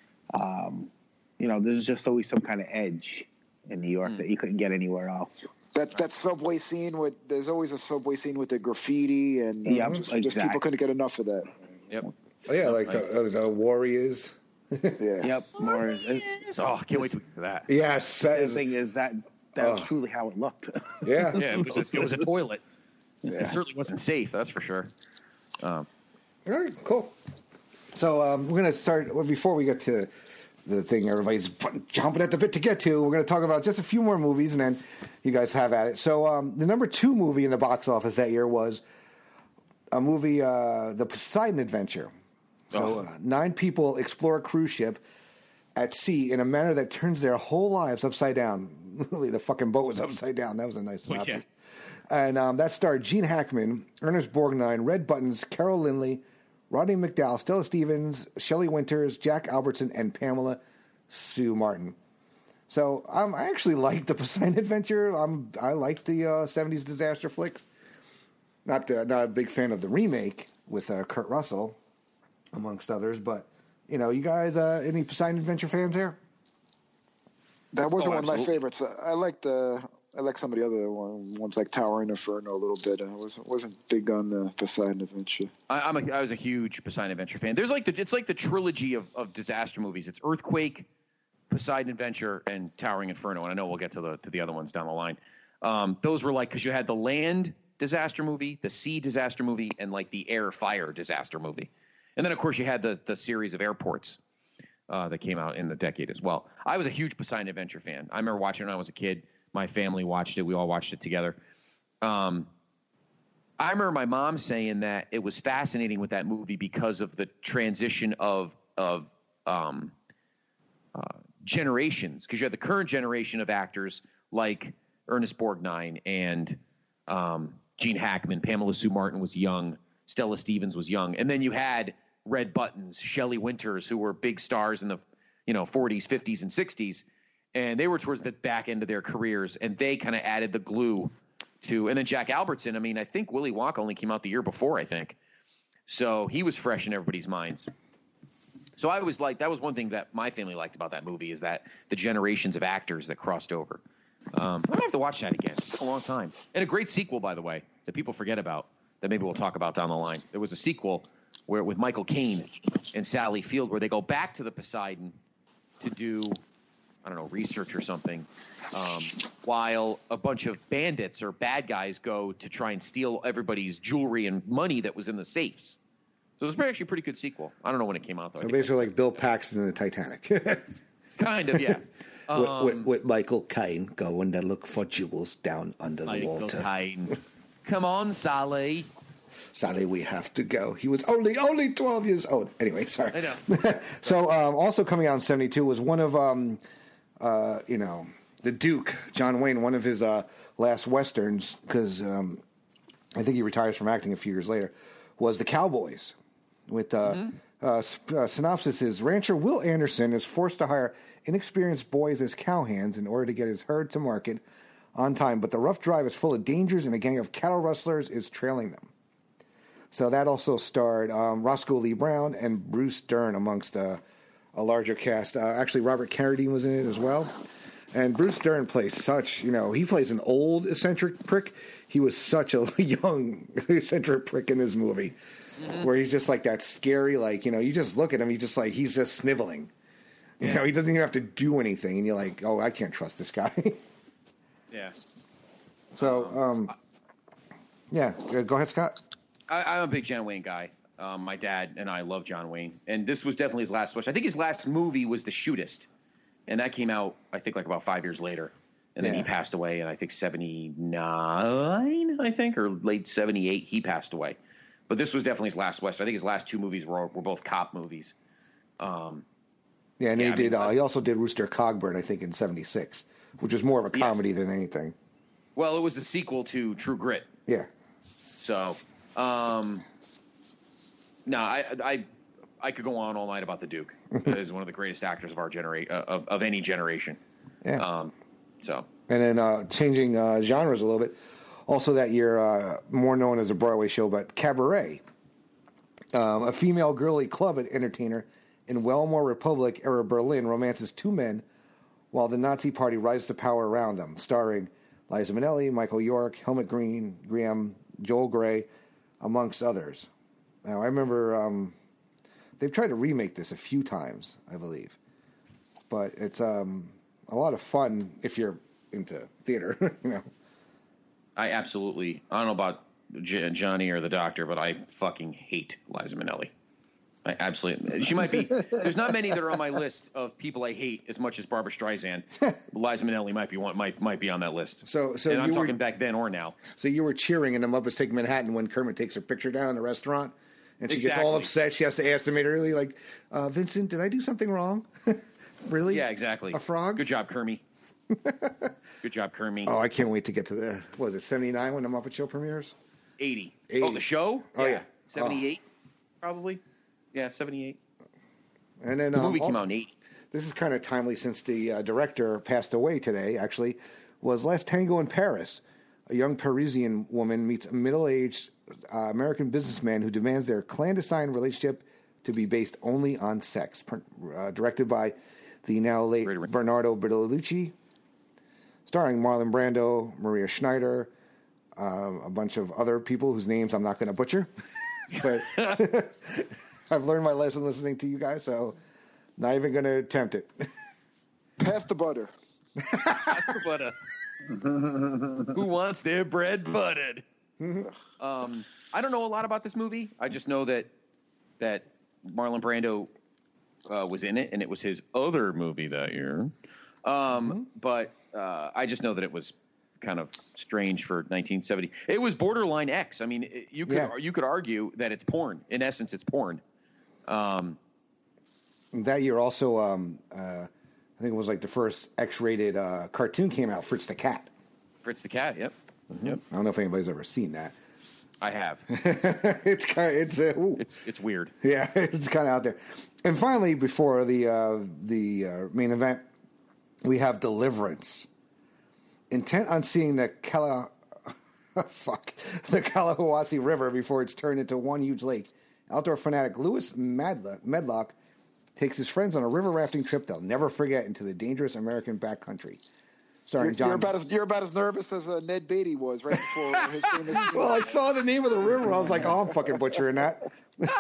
um, you know there's just always some kind of edge in New York mm. that you couldn't get anywhere else. That that subway scene with there's always a subway scene with the graffiti and uh, yep, just, exactly. just people couldn't get enough of that. Yep. Oh yeah, like the, uh, the Warriors. yeah. Yep. Warriors. Oh, I can't wait to get to that. Yes. That the is, thing is that that uh, was truly how it looked. Yeah. Yeah. It was a, it was a toilet. Yeah. It certainly wasn't safe. That's for sure. Um, All right. Cool. So um, we're gonna start well, before we get to the thing everybody's jumping at the bit to get to. We're going to talk about just a few more movies, and then you guys have at it. So um, the number two movie in the box office that year was a movie, uh, The Poseidon Adventure. So oh. uh, nine people explore a cruise ship at sea in a manner that turns their whole lives upside down. Literally, the fucking boat was upside down. That was a nice synopsis. yeah. And um, that starred Gene Hackman, Ernest Borgnine, Red Buttons, Carol Lindley, Rodney McDowall, Stella Stevens, Shelley Winters, Jack Albertson, and Pamela Sue Martin. So um, I actually liked The Poseidon Adventure. I'm, I like the uh, seventies disaster flicks. Not the, not a big fan of the remake with uh, Kurt Russell, amongst others. But, you know, you guys, uh, any Poseidon Adventure fans here? That wasn't Oh, one of my absolutely. favorites. I like the I like some of the other one- ones like Tower and Inferno a little bit. I wasn't wasn't big on the Poseidon Adventure. I, I'm a, I was a huge Poseidon Adventure fan. There's like the it's like the trilogy of, of disaster movies. It's Earthquake, Poseidon Adventure, and Towering Inferno. And I know we'll get to the to the other ones down the line. Um, those were like because you had the land disaster movie, the sea disaster movie, and like the air fire disaster movie. And then of course you had the the series of airports uh, that came out in the decade as well. I was a huge Poseidon Adventure fan. I remember watching it when I was a kid. My family watched it. We all watched it together. Um, I remember my mom saying that it was fascinating with that movie because of the transition of of um, uh, generations. Because you had the current generation of actors like Ernest Borgnine and um, Gene Hackman. Pamela Sue Martin was young. Stella Stevens was young. And then you had Red Buttons, Shelley Winters, who were big stars in the you know forties, fifties, and sixties. And they were towards the back end of their careers, and they kind of added the glue to. And then Jack Albertson. I mean, I think Willy Wonka only came out the year before, I think. So he was fresh in everybody's minds. So I was like, that was one thing that my family liked about that movie is that the generations of actors that crossed over. Um, I'm gonna have to watch that again. It's a long time, and a great sequel, by the way, that people forget about. That maybe we'll talk about down the line. There was a sequel where with Michael Caine and Sally Field, where they go back to the Poseidon to do. I don't know, research or something, um, while a bunch of bandits or bad guys go to try and steal everybody's jewelry and money that was in the safes. So it was actually a pretty good sequel. I don't know when it came out, though. So basically like Bill Paxton in the Titanic. Kind of, yeah. Um, with, with, with Michael Caine going to look for jewels down under the Michael water. Caine. Come on, Sally. Sally, we have to go. He was only only twelve years old. Anyway, sorry. I know. So um, also coming out in seventy-two was one of... Um, Uh, you know, the Duke, John Wayne, one of his uh, last westerns, because um, I think he retires from acting a few years later, was The Cowboys. With uh, mm-hmm. uh, sp- uh, synopsis is rancher Will Anderson is forced to hire inexperienced boys as cowhands in order to get his herd to market on time, but the rough drive is full of dangers and a gang of cattle rustlers is trailing them. So that also starred um, Roscoe Lee Brown and Bruce Dern amongst uh, a larger cast. Uh, actually, Robert Carradine was in it as well. And Bruce Dern plays such, you know, he plays an old eccentric prick. He was such a young eccentric prick in this movie, mm-hmm. where he's just like that scary, like, you know, you just look at him, he's just like, he's just sniveling. You yeah. know, he doesn't even have to do anything. And you're like, oh, I can't trust this guy. Yeah. So, um, yeah, go ahead, Scott. I, I'm a big John Wayne guy. Um, my dad and I love John Wayne, and this was definitely his last wish. I think his last movie was The Shootist, and that came out, I think, like about five years later. And then yeah. he passed away in, I think, seventy-nine, I think, or late seventy-eight, he passed away. But this was definitely his last wish. I think his last two movies were were both cop movies. Um, yeah, and yeah, he I did. mean, Uh, he also did Rooster Cogburn, I think, in seventy-six, which was more of a comedy yes. than anything. Well, it was the sequel to True Grit. Yeah. So, um, no, I, I, I could go on all night about the Duke. He's one of the greatest actors of our generation, uh, of of any generation. Yeah. Um, so. And then uh, changing uh, genres a little bit. Also that year, uh, more known as a Broadway show, but Cabaret, um, a female girly club entertainer in Weimar Republic era Berlin romances two men while the Nazi Party rises to power around them, starring Liza Minnelli, Michael York, Helmut Green, Graham, Joel Grey, amongst others. Now, I remember um, they've tried to remake this a few times, I believe. But it's um, a lot of fun if you're into theater, you know. I absolutely, I don't know about J- Johnny or the doctor, but I fucking hate Liza Minnelli. I absolutely, she might be, there's not many that are on my list of people I hate as much as Barbara Streisand. Liza Minnelli might be one, might might be on that list. So, so and I'm you talking were, back then or now. So you were cheering in the Muppets Take Manhattan when Kermit takes her picture down in the restaurant, and she exactly. gets all upset. She has to ask them immediately, like, uh, Vincent, did I do something wrong? Really? Yeah, exactly. A frog? Good job, Kermit. Good job, Kermit. Oh, I can't wait to get to the, what was it, seventy-nine when the Muppet Show premieres? eighty. eighty. Oh, the show? Oh, yeah. seventy-eight, oh. Probably. Yeah, seventy-eight. And then, the um, movie came all, out in eighty. This is kind of timely since the uh, director passed away today, actually, was Last Tango in Paris. A young Parisian woman meets a middle-aged uh, American businessman who demands their clandestine relationship to be based only on sex. Uh, directed by the now late Bernardo Bertolucci, starring Marlon Brando, Maria Schneider, um, a bunch of other people whose names I'm not going to butcher. But I've learned my lesson listening to you guys, so not even going to attempt it. Pass the butter. Pass the butter. Who wants their bread buttered? um, I don't know a lot about this movie. I just know that that Marlon Brando uh, was in it, and it was his other movie that year. Um, mm-hmm. But uh, I just know that it was kind of strange for nineteen seventy. It was borderline X. I mean, it, you could yeah. you could argue that it's porn. In essence, it's porn. Um, that year also, um, uh, I think it was like the first X-rated uh, cartoon came out, Fritz the Cat. Fritz the Cat, yep. Mm-hmm. Yep. I don't know if anybody's ever seen that. I have. it's kind of it's uh, ooh. it's it's weird. Yeah, it's kind of out there. And finally, before the uh, the uh, main event, we have Deliverance. Intent on seeing the Kala, fuck the Kalahawasi River before it's turned into one huge lake, outdoor fanatic Lewis Madlock, Medlock takes his friends on a river rafting trip they'll never forget into the dangerous American backcountry. Starring You're, John. You're about as you're about as nervous as uh, Ned Beatty was right before his famous. Well, I saw the name of the river. I was like, "Oh, I'm fucking butchering that."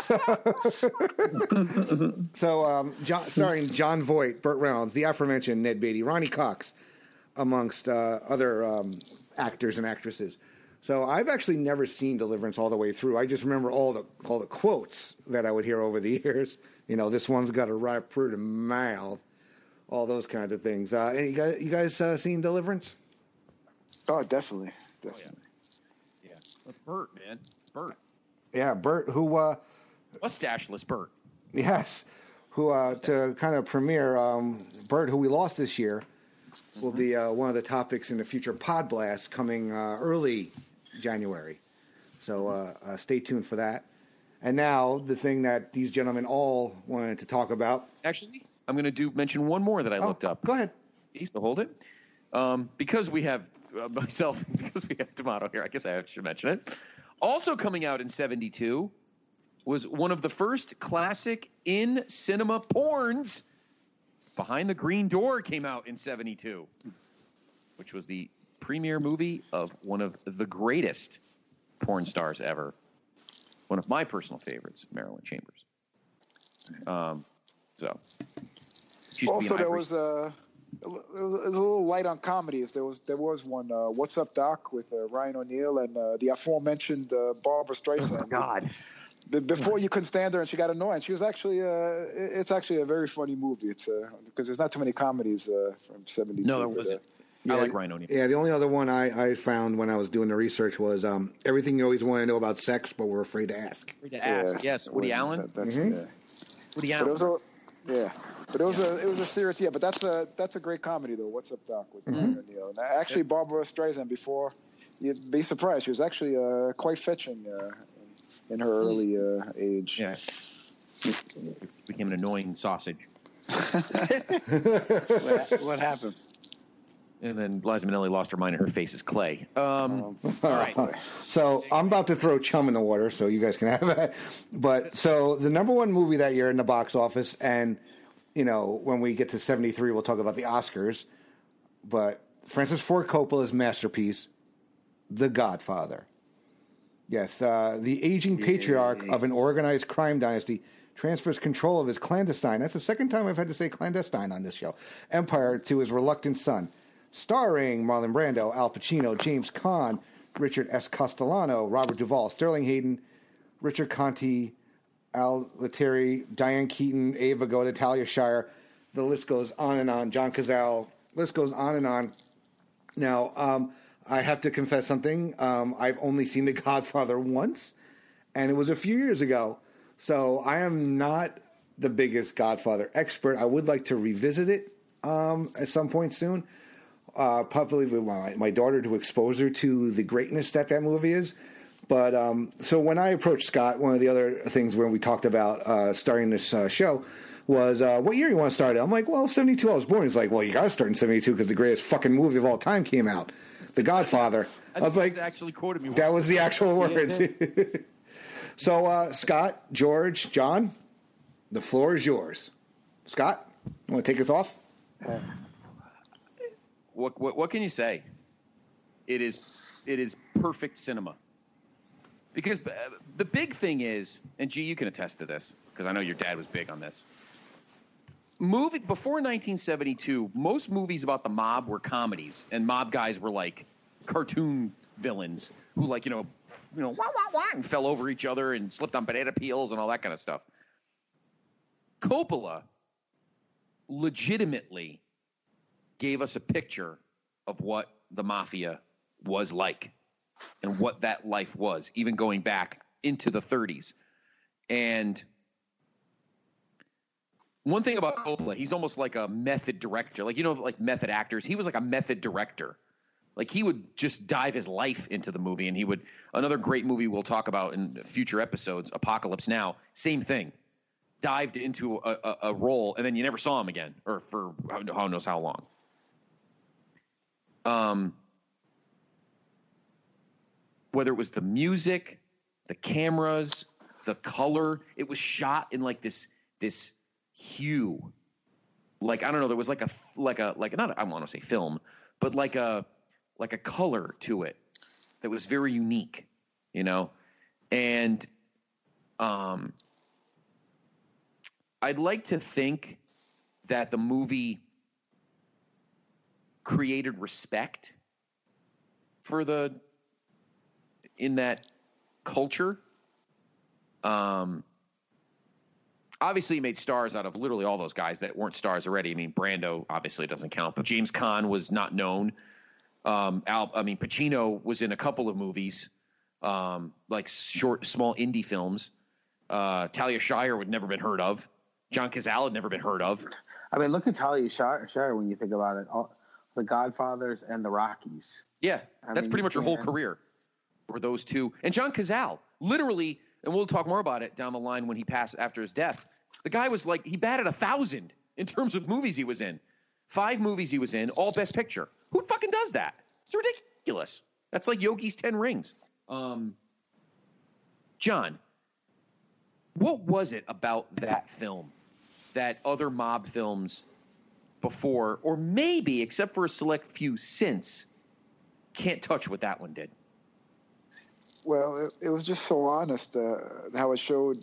so, so um, John, starring John Voight, Burt Reynolds, the aforementioned Ned Beatty, Ronnie Cox, amongst uh, other um, actors and actresses. So I've actually never seen Deliverance all the way through. I just remember all the all the quotes that I would hear over the years. You know, this one's got a right pretty mouth. All those kinds of things. Uh, and you guys, you guys uh, seen Deliverance? Oh, definitely, definitely. Oh, yeah, yeah. Burt, man, Burt. Yeah, Burt, who uh, mustacheless Burt. Yes, who uh, to kind of premiere um, Burt, who we lost this year, mm-hmm. will be uh, one of the topics in the future Pod Blast coming uh, early January. So uh, uh, stay tuned for that. And now the thing that these gentlemen all wanted to talk about. Actually, I'm going to do mention one more that I oh, looked up. Go ahead. Please to hold it. Um, because we have uh, myself, because we have D'Amato here, I guess I should mention it. Also coming out in seventy-two was one of the first classic in-cinema porns. Behind the Green Door came out in seventy-two, which was the premiere movie of one of the greatest porn stars ever. One of my personal favorites, Marilyn Chambers. Um, so... Also, there was a it was a little light on comedies. There was there was one. Uh, What's Up, Doc, with uh, Ryan O'Neal and uh, the aforementioned uh, Barbara Streisand. Oh God! Before you couldn't stand her, and she got annoying. She was actually. Uh, it's actually a very funny movie. It's uh, because there's not too many comedies uh, from seventy-two. No, there wasn't. Uh, yeah, I like Ryan O'Neal. Yeah, the only other one I, I found when I was doing the research was um, Everything You Always Want to Know About Sex, but We're Afraid to Ask. Afraid to ask. Yeah. Yes, Woody when, Allen. That, that's, mm-hmm. yeah. Woody Allen. But it was a, yeah. But it was a it was a serious yeah. But that's a that's a great comedy though. What's Up, Doc, with Ryan Mm-hmm. O'Neal. And actually, Barbara Streisand, before you'd be surprised, she was actually uh, quite fetching uh, in, in her early uh, age. Yeah, became an annoying sausage. what, what happened? And then Liza Minnelli lost her mind, and her face is clay. Um, all right. So I'm about to throw chum in the water, so you guys can have that. But so the number one movie that year in the box office, and you know when we get to seventy-three, we'll talk about the Oscars. But Francis Ford Coppola's masterpiece, The Godfather. Yes, uh, the aging patriarch of an organized crime dynasty transfers control of his clandestine. That's the second time I've had to say clandestine on this show. Empire to his reluctant son. Starring Marlon Brando, Al Pacino, James Caan, Richard S. Castellano, Robert Duvall, Sterling Hayden, Richard Conte, Al Lettieri, Diane Keaton, Ava Goda, Talia Shire. The list goes on and on. John Cazale. List goes on and on. Now, um, I have to confess something. Um, I've only seen The Godfather once, and it was a few years ago. So I am not the biggest Godfather expert. I would like to revisit it um, at some point soon. Uh, probably with my, my daughter to expose her to the greatness that that movie is. But um, so when I approached Scott, one of the other things when we talked about uh, starting this uh, show was, uh, what year you want to start it? I'm like, well, seventy-two I was born. He's like, well, you got to start in seventy-two because the greatest fucking movie of all time came out, The Godfather. I, I was like, actually quoted me. That was the actual words. So uh, Scott, George, John, the floor is yours. Scott? Want to take us off? Uh, what, what what can you say? It is it is perfect cinema. Because uh, the big thing is, and G, you can attest to this, because I know your dad was big on this. Movie before nineteen seventy-two, most movies about the mob were comedies, and mob guys were like cartoon villains who, like, you know, you know, wah, wah, wah, and fell over each other and slipped on banana peels and all that kind of stuff. Coppola legitimately gave us a picture of what the mafia was like and what that life was, even going back into the thirties. And one thing about Coppola, he's almost like a method director. Like, you know, like method actors. He was like a method director. Like, he would just dive his life into the movie, and he would – another great movie we'll talk about in future episodes, Apocalypse Now, same thing. Dived into a, a, a role, and then you never saw him again, or for who knows how long. Um, whether it was the music, the cameras, the color, it was shot in like this this hue. Like, I don't know, there was like a like a like not I want to say film, but like a like a color to it that was very unique, you know, and um. I'd like to think that the movie created respect for the in that culture. Um, obviously, it made stars out of literally all those guys that weren't stars already. I mean, Brando obviously doesn't count, but James Caan was not known. Um, Al, I mean, Pacino was in a couple of movies, um, like short, small indie films. Uh, Talia Shire would never been heard of. John Cazale had never been heard of. I mean, look at Talia Shire when you think about it. All, the Godfathers and the Rockies. Yeah, I that's mean, pretty much her yeah. whole career. Were those two. And John Cazale, literally, and we'll talk more about it down the line when he passed after his death. The guy was like, he batted a thousand in terms of movies he was in. Five movies he was in, all Best Picture. Who fucking does that? It's ridiculous. That's like Yogi's Ten Rings. Um, John, what was it about that film that other mob films before, or maybe, except for a select few since, can't touch what that one did? Well, it, it was just so honest uh, how it showed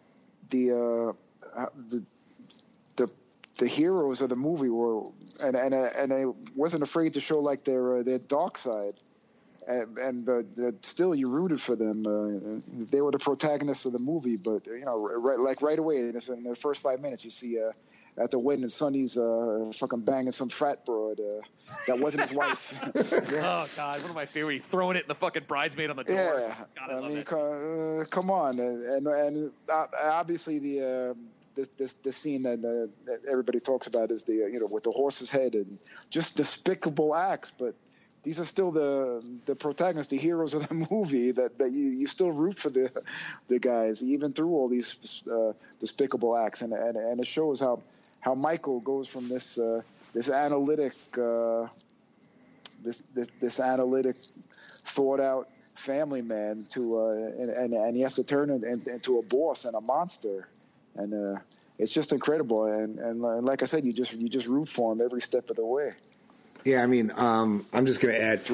the, uh, the the the heroes of the movie were, and and and I wasn't afraid to show like their uh, their dark side, and, and uh, the, still you rooted for them. Uh, they were the protagonists of the movie, but you know, right, like right away in the first five minutes, you see uh, at the wedding, Sonny's uh, fucking banging some frat broad uh, that wasn't his wife. Oh God, one of my favorite. Throwing it in the fucking bridesmaid on the door. Yeah, God, I, I love mean, it. uh, come on, and and uh, obviously the. Uh, The, the, the scene that, uh, that everybody talks about is the uh, you know with the horse's head and just despicable acts, but these are still the the protagonists, the heroes of the movie that, that you, you still root for the the guys even through all these uh, despicable acts, and, and and it shows how how Michael goes from this uh, this analytic uh, this, this this analytic thought out family man to uh, and, and and he has to turn into, into a boss and a monster. And uh, it's just incredible, and, and uh, like I said, you just you just root for him every step of the way. Yeah, I mean, um, I'm just going to add.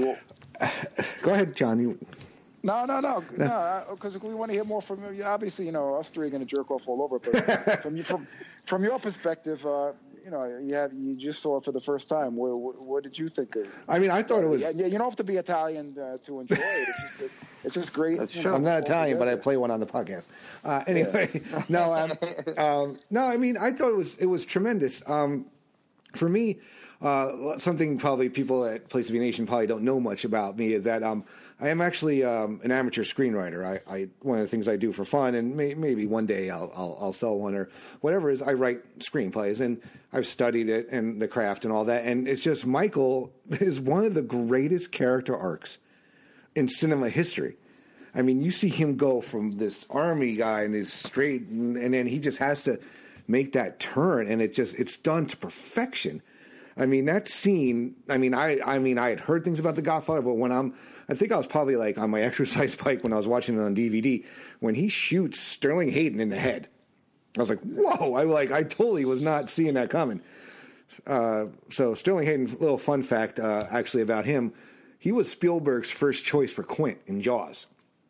Go ahead, John. You... No, no, no, no, because we want to hear more from you. Obviously, you know, us three are going to jerk off all over, but from you, from from your perspective, uh, you know, you have you just saw it for the first time. What, what, what did you think of it? I mean, I thought it was. Yeah, you don't have to be Italian uh, to enjoy it. It's just, it, it's just great. That's you true. know, I'm not Italian, but I together. play one on the podcast. Uh, anyway, no, um, um, no. I mean, I thought it was it was tremendous. Um, for me, uh, something probably people at Place to Be Nation probably don't know much about me is that um, I am actually um, an amateur screenwriter. I, I one of the things I do for fun, and may, maybe one day I'll, I'll I'll sell one or whatever. Is I write screenplays, and I've studied it and the craft and all that. And it's just Michael is one of the greatest character arcs in cinema history. I mean, you see him go from this army guy and he's straight, and, and then he just has to make that turn, and it just it's done to perfection. I mean, that scene. I mean, I I mean, I had heard things about The Godfather, but when I'm, I think I was probably like on my exercise bike when I was watching it on D V D when he shoots Sterling Hayden in the head. I was like, whoa! I like I totally was not seeing that coming. Uh, so Sterling Hayden, little fun fact uh, actually about him, he was Spielberg's first choice for Quint in Jaws.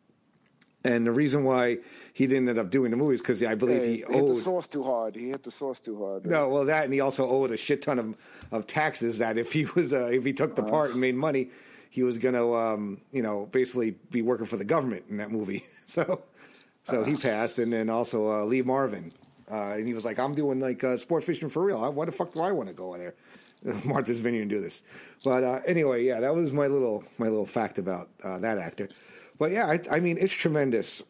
And the reason why he didn't end up doing the movie is because I believe Hey, he, he owed hit the sauce too hard. He hit the sauce too hard. Right? no, well that, and he also owed a shit ton of, of taxes. That if he was uh, if he took the uh, part and made money, he was going to um, you know basically be working for the government in that movie. So so uh, he passed, and then also uh, Lee Marvin, uh, and he was like, I'm doing like uh, sport fishing for real. Why the fuck do I want to go there, Martha's Vineyard, and do this? But uh, anyway, yeah, that was my little my little fact about uh, that actor. But yeah, I, I mean, it's tremendous.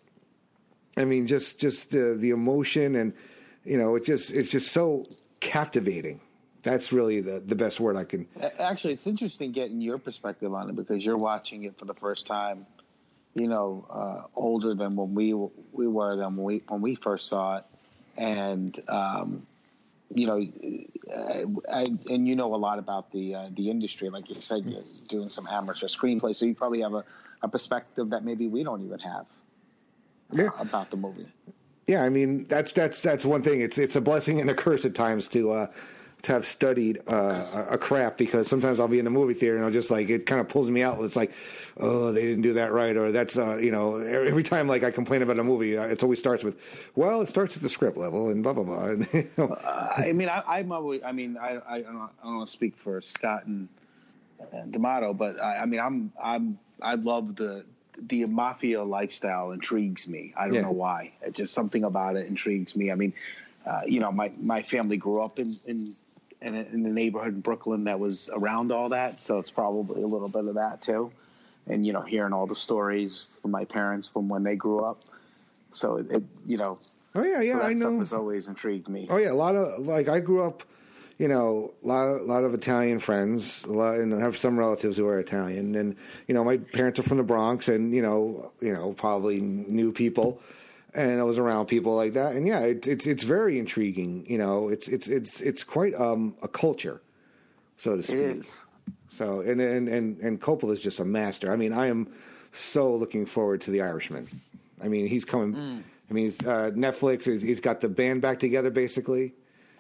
I mean, just just uh, the emotion, and you know, it just it's just so captivating. That's really the, the best word I can. Actually, it's interesting getting your perspective on it because you're watching it for the first time. You know, uh, older than when we we were than when we when we first saw it, and um, you know, I, I, and you know a lot about the uh, the industry. Like you said, you're doing some amateur screenplay, so you probably have a, a perspective that maybe we don't even have. Yeah. Uh, about the movie. Yeah, I mean that's that's that's one thing. It's it's a blessing and a curse at times to uh, to have studied uh, a, a craft, because sometimes I'll be in the movie theater and I'll just like it kind of pulls me out. It's like, oh, they didn't do that right, or that's uh, you know every time like I complain about a movie, it always starts with, well, it starts at the script level and blah blah blah. And, you know. uh, I mean, I, I'm always. I mean, I I don't, I don't want to speak for Scott and, and D'Amato, but I, I mean, I'm I'm I love the. The mafia lifestyle intrigues me. I don't yeah. know why. It's just something about it intrigues me. I mean, uh, you know, my, my family grew up in in, in, a, in a neighborhood in Brooklyn that was around all that, so it's probably a little bit of that too. And you know, hearing all the stories from my parents from when they grew up, so it, it you know. Oh yeah, yeah, so that I know. Stuff has always intrigued me. Oh yeah, a lot of like I grew up. You know, a lot, a lot of Italian friends, a lot, and I have some relatives who are Italian. And you know, my parents are from the Bronx, and you know, you know, probably knew people, and I was around people like that. And yeah, it's it's it's very intriguing. You know, it's it's it's it's quite um, a culture, so to speak. It is. So and and and and Coppola is just a master. I mean, I am so looking forward to The Irishman. I mean, he's coming. Mm. I mean, uh, Netflix. He's got the band back together, basically.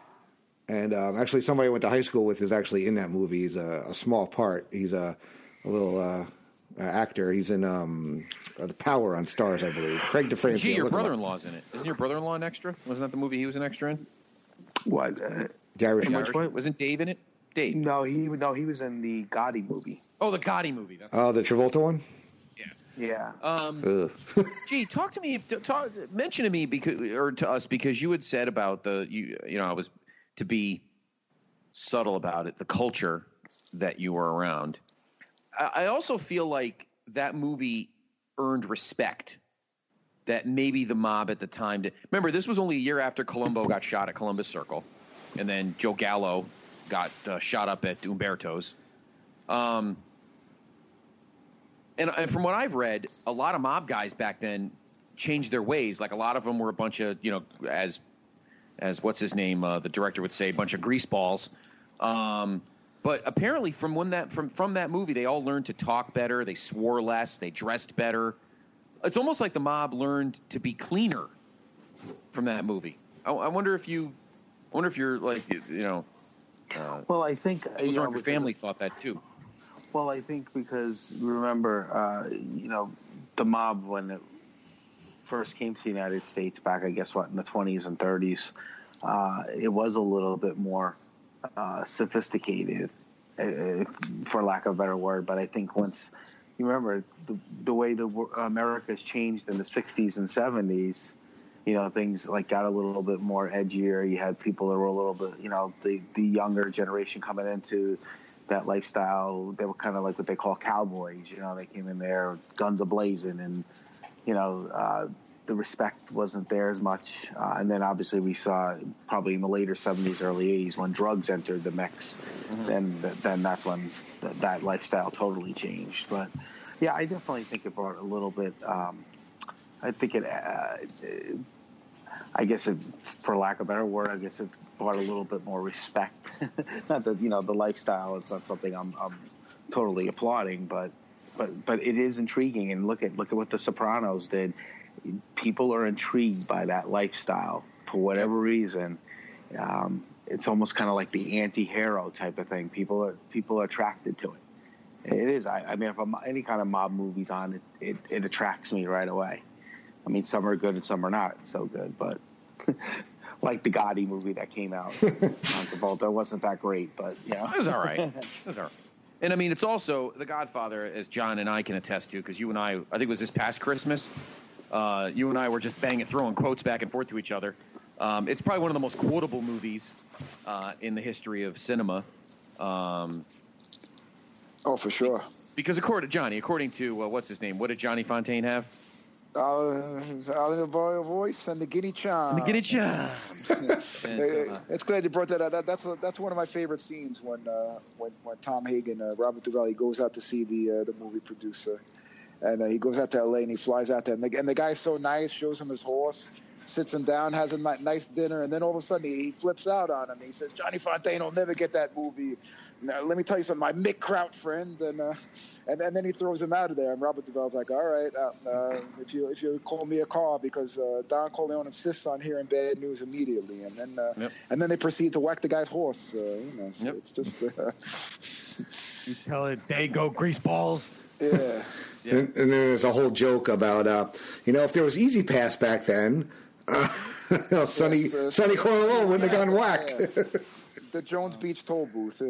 And um, actually, somebody I went to high school with is actually in that movie. He's a, a small part. He's a, a little uh, uh, actor. He's in um, uh, The Power on Stars, I believe. Craig DeFranco. Gee, your brother-in-law's in it. Isn't your brother-in-law an extra? Wasn't that the movie he was an extra in? What? Uh, the Irishman. The Irishman. Wasn't Dave in it? Dave. No, he no he was in the Gotti movie. Oh, the Gotti movie. That's oh, the Travolta one. Yeah. Um, gee, talk to me. Talk, mention to me because, or to us, because you had said about the you. You know, I was to be subtle about it. The culture that you were around. I, I also feel like that movie earned respect. That maybe the mob at the time did. Remember, this was only a year after Columbo got shot at Columbus Circle, and then Joe Gallo got uh, shot up at Umberto's. Um. And, and from what I've read, a lot of mob guys back then changed their ways. Like a lot of them were a bunch of, you know, as as what's his name, uh, the director would say, a bunch of greaseballs. Um, but apparently, from when that from from that movie, they all learned to talk better. They swore less. They dressed better. It's almost like the mob learned to be cleaner from that movie. I, I wonder if you, I wonder if you're like, you know. Uh, well, I think those around your family thought that too. Well, I think because remember, uh, you know, the mob when it first came to the United States back, I guess, what, in the twenties and thirties, uh, it was a little bit more uh, sophisticated, uh, for lack of a better word. But I think once you remember the, the way the America's changed in the sixties and seventies, you know, things like got a little bit more edgier. You had people that were a little bit, you know, the, the younger generation coming into that lifestyle. They were kind of like what they call cowboys. You know, they came in there guns a-blazing, and you know uh, the respect wasn't there as much. Uh, and then obviously we saw probably in the later seventies, early eighties when drugs entered the mix. Mm-hmm. Then then that's when th- that lifestyle totally changed. But yeah, I definitely think it brought a little bit. Um, I think it. Uh, it I guess, it, for lack of a better word, I guess it brought a little bit more respect. Not that, you know, the lifestyle is not something I'm, I'm totally applauding, but but but it is intriguing. And look at look at what The Sopranos did. People are intrigued by that lifestyle for whatever reason, um, it's almost kind of like the anti-hero type of thing. People are people are attracted to it. It is. I, I mean, if I'm, any kind of mob movie's on, it, it, it attracts me right away. I mean, some are good and some are not so good, but like the Gotti movie that came out on Travolta wasn't that great, but you know. It was all right. It was all right. And I mean, it's also The Godfather, as John and I can attest to, because you and I, I think it was this past Christmas, uh, you and I were just banging, throwing quotes back and forth to each other. Um, it's probably one of the most quotable movies uh, in the history of cinema. Um, oh, for sure. Because according to Johnny, according to uh, what's his name, what did Johnny Fontaine have? Uh, Oliver Voice and the Guinea Charm. And the Guinea Charm. and, uh, it's glad you brought that up. That, that's a, that's one of my favorite scenes when uh, when when Tom Hagen, uh, Robert Duvall, he goes out to see the uh, the movie producer, and uh, he goes out to L A and he flies out there, and the, and the guy's so nice, shows him his horse, sits him down, has a nice dinner, and then all of a sudden he, he flips out on him. He says, "Johnny Fontaine will never get that movie. Now, let me tell you something, my Mick Kraut friend," and uh, and, and then he throws him out of there. And Robert Duvall's like, "All right, uh, uh, if you if you call me a car, because uh, Don Corleone insists on hearing bad news immediately," and then uh, yep. and then they proceed to whack the guy's horse. Uh, you know, so yep. it's just uh, you tell it, "They go grease balls." Yeah. yeah. And, and then there's a whole joke about, uh, you know, if there was Easy Pass back then, uh, you know, Sonny yes, uh, Sonny Corleone wouldn't yeah, have gotten whacked. Yeah. The Jones Beach toll booth.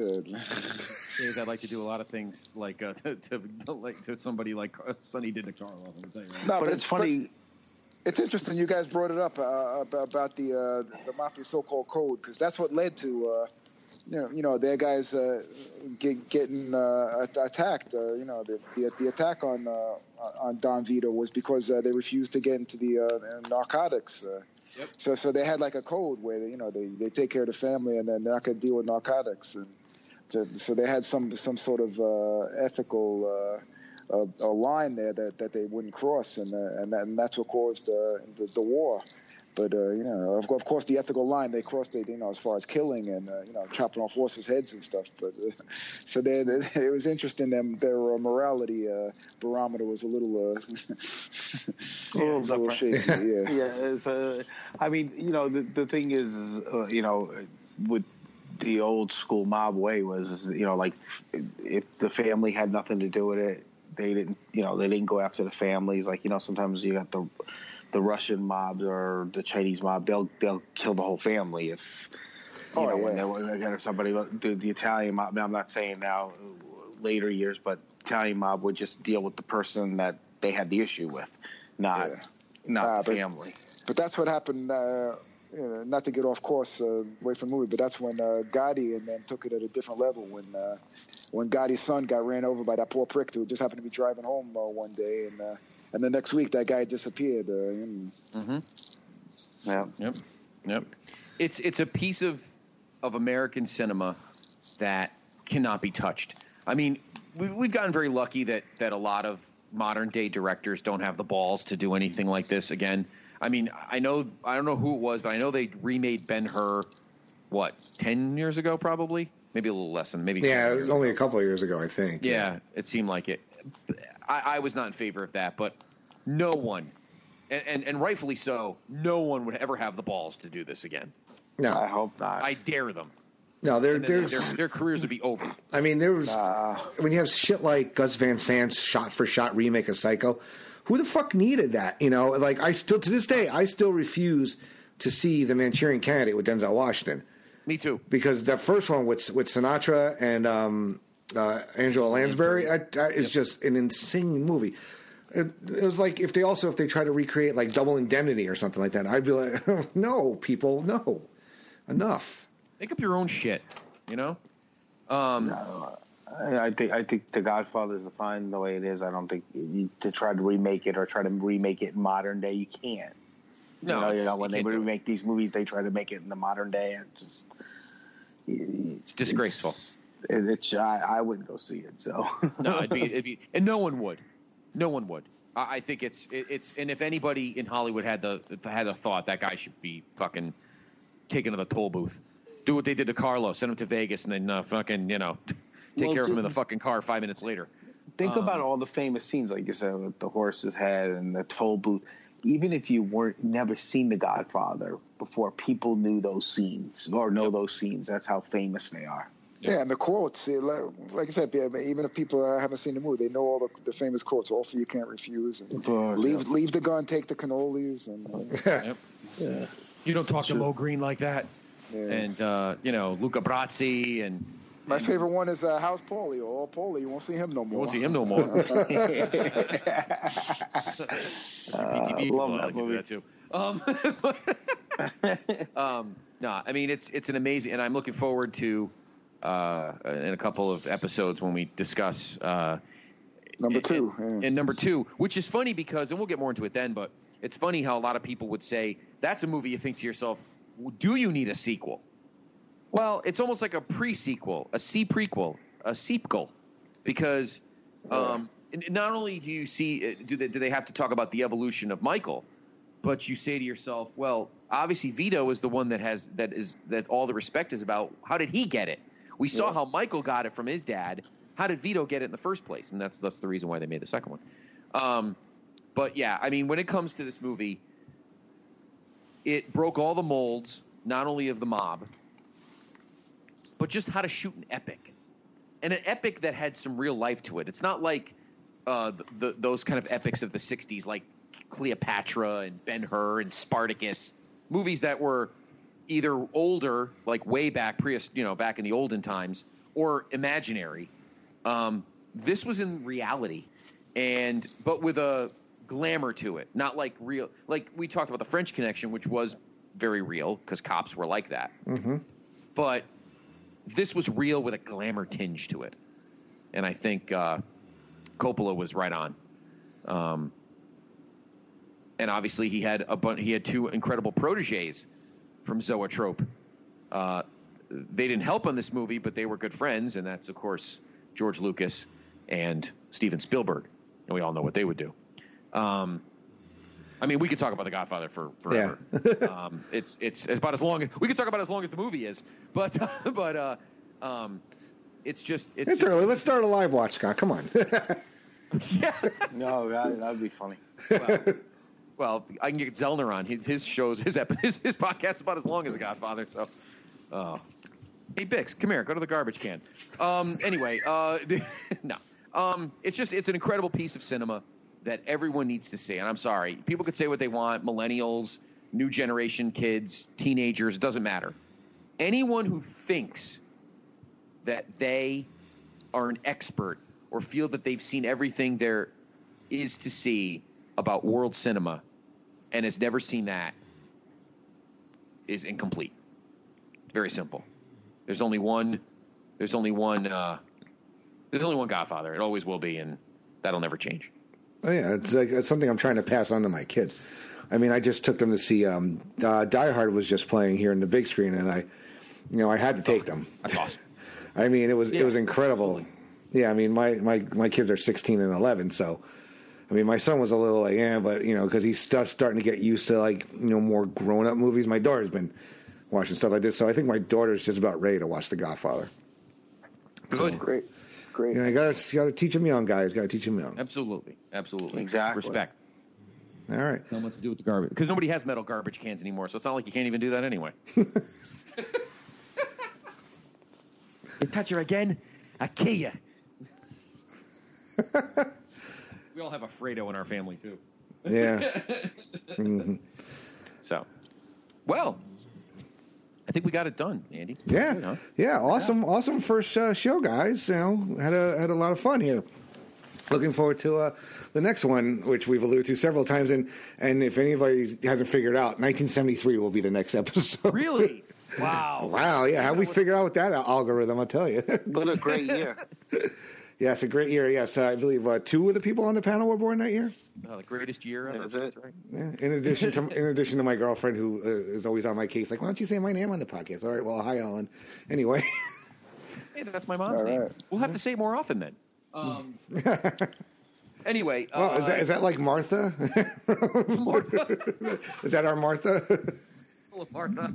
Yeah. I'd like to do a lot of things like uh, to, to like to somebody like Sonny did to Carl. Right? No, but, but it's, it's funny. But it's interesting you guys brought it up uh, about the uh, the mafia so-called code, because that's what led to uh, you know you know their guys uh, get, getting uh, attacked. Uh, you know the, the the attack on uh, on Don Vito was because uh, they refused to get into the uh, narcotics. Uh, Yep. So, so they had like a code where they, you know they, they take care of the family and then they're not going to deal with narcotics, and to, so they had some some sort of uh, ethical uh, uh, a line there that, that they wouldn't cross, and uh, and, that, and that's what caused uh, the, the war. But uh, you know, of, of course, the ethical line they crossed it, you know, as far as killing and uh, you know chopping off horses' heads and stuff. But uh, so they, they, it was interesting. Them their uh, morality uh, barometer was a little, uh, a little, a little shaky. Yeah, yeah. It's, uh, I mean, you know, the the thing is, uh, you know, with the old school mob way was, you know, like if the family had nothing to do with it, they didn't, you know, they didn't go after the families. Like, you know, sometimes you got the the Russian mob or the Chinese mob, they'll they'll kill the whole family if you oh, know yeah. when they when they somebody the, the Italian mob. I'm not saying now later years, but Italian mob would just deal with the person that they had the issue with, not yeah. not uh, the but, family. But that's what happened. Uh, you know, not to get off course uh, away from the movie, but that's when uh, Gotti and them took it at a different level. When uh, when Gotti's son got ran over by that poor prick who just happened to be driving home uh, one day, and uh, and the next week that guy disappeared. Uh, and, mm-hmm. Yeah. Yep. Yep. It's it's a piece of of American cinema that cannot be touched. I mean, we, we've gotten very lucky that that a lot of modern day directors don't have the balls to do anything like this again. I mean, I know I don't know who it was, but I know they remade Ben-Hur, what, ten years ago, probably, maybe a little less than maybe. Yeah, it was only a couple of years ago, I think. Yeah, yeah. It seemed like it. I, I was not in favor of that, but no one, and, and and rightfully so, no one would ever have the balls to do this again. No, I hope not. I dare them. No, there, there's their, their careers would be over. I mean, there was uh, when you have shit like Gus Van Sant's shot-for-shot remake of Psycho. Who the fuck needed that? You know, like I still to this day, I still refuse to see The Manchurian Candidate with Denzel Washington. Me too. Because the first one with with Sinatra and um, uh, Angela Lansbury I, I, is yep. just an insane movie. It, it was like if they also if they try to recreate like Double Indemnity or something like that, I'd be like, no, people, no, enough. Make up your own shit, you know. Um, no, I think I think The Godfather is fine the way it is. I don't think you, to try to remake it or try to remake it in modern day, you can't. No, you know, you know when they do remake these movies, they try to make it in the modern day. It's just it's disgraceful. It's, it's I, I wouldn't go see it. So no, it'd be, it'd be, and no one would. No one would. I, I think it's it, it's, and if anybody in Hollywood had the had a thought, that guy should be fucking taken to the toll booth. Do what they did to Carlos, send him to Vegas, and then uh, fucking you know. Take well, care of him in the fucking car five minutes later. Think um, about all the famous scenes, like you said, with the horse's head and the toll booth. even if you weren't never seen The Godfather before, people knew those scenes or know those scenes. That's how famous they are. Yeah, and the quotes, like, like I said, even if people haven't seen the movie, they know all the, the famous quotes. Offer you can't refuse, and course, leave yeah. leave the gun, take the cannolis, and uh, Yep. Yeah. You don't talk Sure. to Mo Green like that. Yeah. And uh, you know, Luca Brasi and my favorite one is uh, How's Paulie? Oh, Paulie, you won't see him no more. you won't see him no more. Uh, P T B love people, I that like to do movie. that too. Um, um, no, I mean it's it's an amazing, and I'm looking forward to uh, in a couple of episodes when we discuss uh, Number two. And, yeah. and number two, which is funny because, and we'll get more into it then, but it's funny how a lot of people would say that's a movie you think to yourself, do you need a sequel? Well, it's almost like a pre-sequel, a C-prequel, a sequel, because um, not only do you see, do they, do they have to talk about the evolution of Michael, but you say to yourself, well, obviously Vito is the one that has that is that all the respect is about. How did he get it? We saw Yeah. how Michael got it from his dad. How did Vito get it in the first place? And that's that's the reason why they made the second one. Um, but yeah, I mean, when it comes to this movie, it broke all the molds, not only of the mob, but just how to shoot an epic, and an epic that had some real life to it. It's not like uh, the, the those kind of epics of the sixties, like Cleopatra and Ben-Hur and Spartacus, movies that were either older, like way back, pre, you know, back in the olden times, or imaginary. Um, this was in reality, and but with a glamour to it, not like real. Like we talked about the French Connection, which was very real because cops were like that. Mm-hmm. But this was real with a glamour tinge to it, and I think uh, Coppola was right on. Um, and obviously, he had a bun- he had two incredible proteges from Zoetrope. Uh, they didn't help on this movie, but they were good friends, and that's of course George Lucas and Steven Spielberg, and we all know what they would do. Um, I mean, we could talk about The Godfather for forever. Yeah. um, it's it's it's about as long as we could talk about as long as the movie is, but but uh, um, it's just it's, It's just, early. Let's start a live watch, Scott. Come on. yeah. No, that would be funny. Well, well, I can get Zellner on. His, his shows, his, epi- his his podcast is about as long as The Godfather. So, oh. Hey Bix, come here. Go to the garbage can. Um, anyway, uh, no. Um, it's just it's an incredible piece of cinema that everyone needs to see. And I'm sorry, people could say what they want. Millennials, new generation kids, teenagers. It doesn't matter. Anyone who thinks that they are an expert or feel that they've seen everything there is to see about world cinema and has never seen that is incomplete. Very simple. There's only one. There's only one. Uh, there's only one Godfather. It always will be, and that'll never change. Oh yeah, it's like it's something I'm trying to pass on to my kids. I mean, I just took them to see um, uh, Die Hard was just playing here in the big screen, and I, you know, I had to take them. That's awesome. I mean, it was Yeah, it was incredible. absolutely. Yeah, I mean, my, my, my kids are sixteen and eleven, so I mean, my son was a little like, yeah, but you know, because he's st- starting to get used to like you know more grown up movies. My daughter's been watching stuff like this, so I think my daughter's just about ready to watch The Godfather. Good. Great, great. Yeah, you gotta gotta teach them young, guys. Gotta teach them young. Absolutely. Absolutely. Exactly. Respect. All right. Tell them what to do with the garbage. Because nobody has metal garbage cans anymore, so it's not like you can't even do that anyway. You touch her again, I kill you. We all have a Fredo in our family, too. Yeah. Mm-hmm. So, well, I think we got it done, Andy. Yeah, Good, huh? yeah, awesome, awesome first uh, show, guys. You know, had a had a lot of fun here. Looking forward to uh, the next one, which we've alluded to several times. And and if anybody hasn't figured out, nineteen seventy-three will be the next episode. Really? Wow. Wow. Yeah. How we figure out with that algorithm? I'll tell you. What a great year. Yeah, it's a great year. Yes, I believe uh, two of the people on the panel were born that year. Oh, the greatest year ever. That's it. right. Yeah. In addition to in addition to my girlfriend, who uh, is always on my case, like, why don't you say my name on the podcast? All right. Well, hi, Ellen. Anyway. Hey, that's my mom's All name. right. We'll have to say it more often then. Um, anyway. Well, uh, is that is that like Martha? Martha? Is that our Martha? Martha.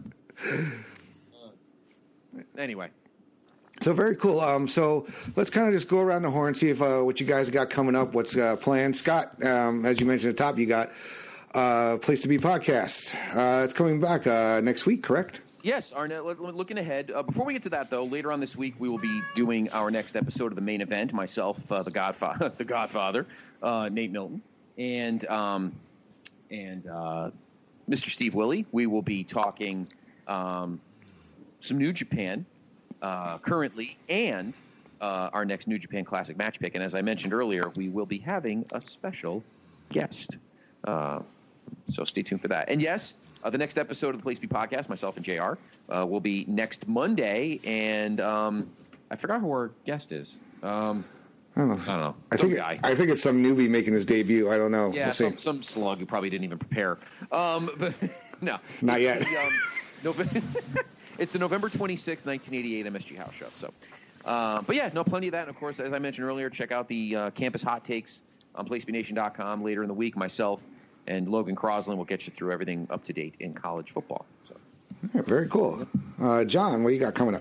Anyway. So very cool. Um, so let's kind of just go around the horn, see if uh, what you guys got coming up, what's uh, planned. Scott, um, as you mentioned at the top, you got uh, Place to Be podcast. Uh, it's coming back uh, next week, correct? Yes, our ne- looking ahead. Uh, before we get to that, though, later on this week we will be doing our next episode of the main event. Myself, uh, the Godfather, the Godfather, uh, Nate Milton, and um, and uh, Mister Steve Willie. We will be talking um, some New Japan uh, currently, and uh, our next New Japan Classic match pick. And as I mentioned earlier, we will be having a special guest. Uh, so stay tuned for that. And yes. Uh, the next episode of the Place to Be podcast, myself and J R, uh, will be next Monday, and um, I forgot who our guest is. Um, I don't know. I don't know. I some think guy. I think it's some newbie making his debut. I don't know. Yeah, we'll some, some slug who probably didn't even prepare. Um, but no, not it's yet. The, um, November, it's the November twenty-sixth, nineteen eighty-eight M S G House show. So, uh, but yeah, no, plenty of that. And of course, as I mentioned earlier, check out the uh, campus hot takes on place to be nation dot com later in the week. Myself and Logan Crosland will get you through everything up to date in college football. So. Yeah, very cool. Uh, John, what you got coming up?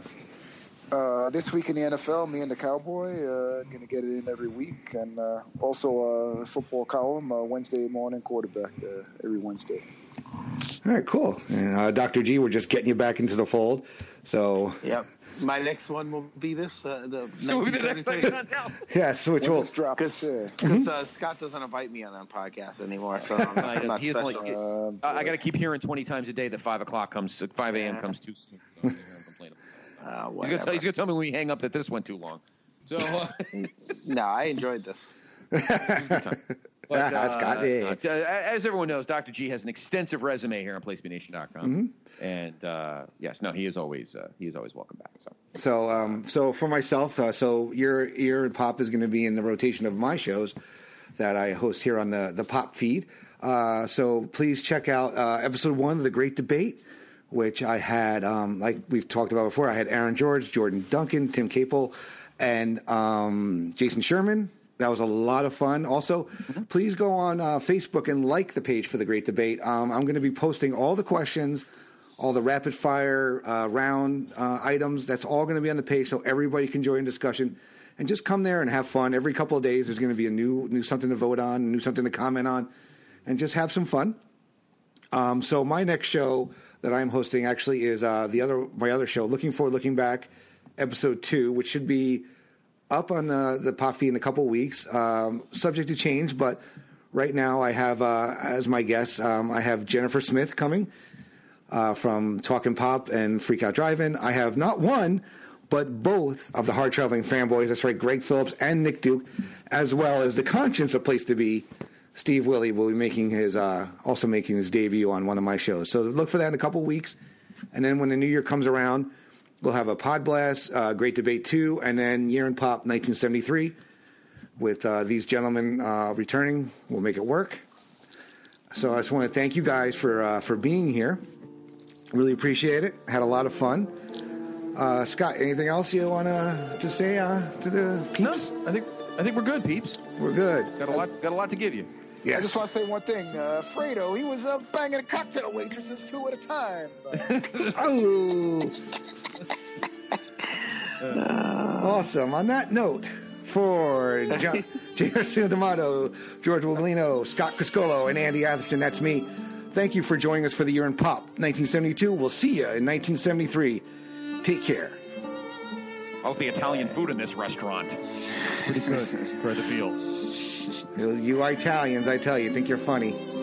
Uh, this week in the N F L, me and the Cowboy uh, going to get it in every week. And uh, also a football column, uh, Wednesday morning quarterback uh, every Wednesday. All right, cool. And uh, Doctor G, we're just getting you back into the fold. So Yep. My next one will be this. Uh, the will be the next thing on now. Yes, which will drop because mm-hmm. uh, Scott doesn't invite me on that podcast anymore. So I'm not, I'm not he special. like, uh, I got to keep hearing twenty times a day that five o'clock comes, five a.m. Yeah. comes too soon. So I'm complain about Uh, he's gonna tell, he's gonna tell me when we hang up that this went too long. So uh, no, I enjoyed this. it was a good time. But, uh, Scott, yeah. uh, as everyone knows, Doctor G has an extensive resume here on place to be nation dot com. Mm-hmm. And uh, yes, no, he is always uh, he is always welcome back. So, So, um, so for myself, uh, so your Ear and Pop is going to be in the rotation of my shows that I host here on the the Pop feed. Uh, so please check out uh, episode one of the Great Debate, which I had, um, like we've talked about before. I had Aaron George, Jordan Duncan, Tim Capel, and um, Jason Sherman. That was a lot of fun. Also, mm-hmm. please go on uh, Facebook and like the page for the Great Debate. Um, I'm going to be posting all the questions, all the rapid fire uh, round uh, items. That's all going to be on the page, so everybody can join discussion and just come there and have fun. Every couple of days, there's going to be a new new something to vote on, new something to comment on, and just have some fun. Um, so my next show that I'm hosting actually is uh, the other my other show, Looking Forward, Looking Back, episode two, which should be up on the, the Pop feed in a couple weeks, um, subject to change. But right now I have, uh, as my guest, um, I have Jennifer Smith coming uh, from Talkin' Pop and Freak Out Drive-In. I have not one, but both of the Hard Traveling Fanboys. That's right, Greg Phillips and Nick Duke, as well as the conscience of Place to Be, Steve Willie, will be making his, uh, also making his debut on one of my shows. So look for that in a couple weeks. And then when the new year comes around, we'll have a Pod Blast, uh, Great Debate two, and then Year in Pop nineteen seventy-three with uh, these gentlemen uh, returning. We'll make it work. So I just want to thank you guys for uh, for being here. Really appreciate it. Had a lot of fun. Uh, Scott, anything else you want to to say uh, to the peeps? No, I think I think we're good, peeps. We're good. Got a lot got a lot to give you. Yes. I just want to say one thing. Uh, Fredo, he was uh, banging cocktail waitresses two at a time. Oh. Awesome. On that note, for John, J R. D'Amato, George Woglino, Scott Criscolo, and Andy Atherton, that's me. Thank you for joining us for the Year in Pop nineteen seventy-two. We'll see you in nineteen seventy-three. Take care. How's the Italian food in this restaurant? Pretty good. Try the veal. You Italians, I tell you, think you're funny.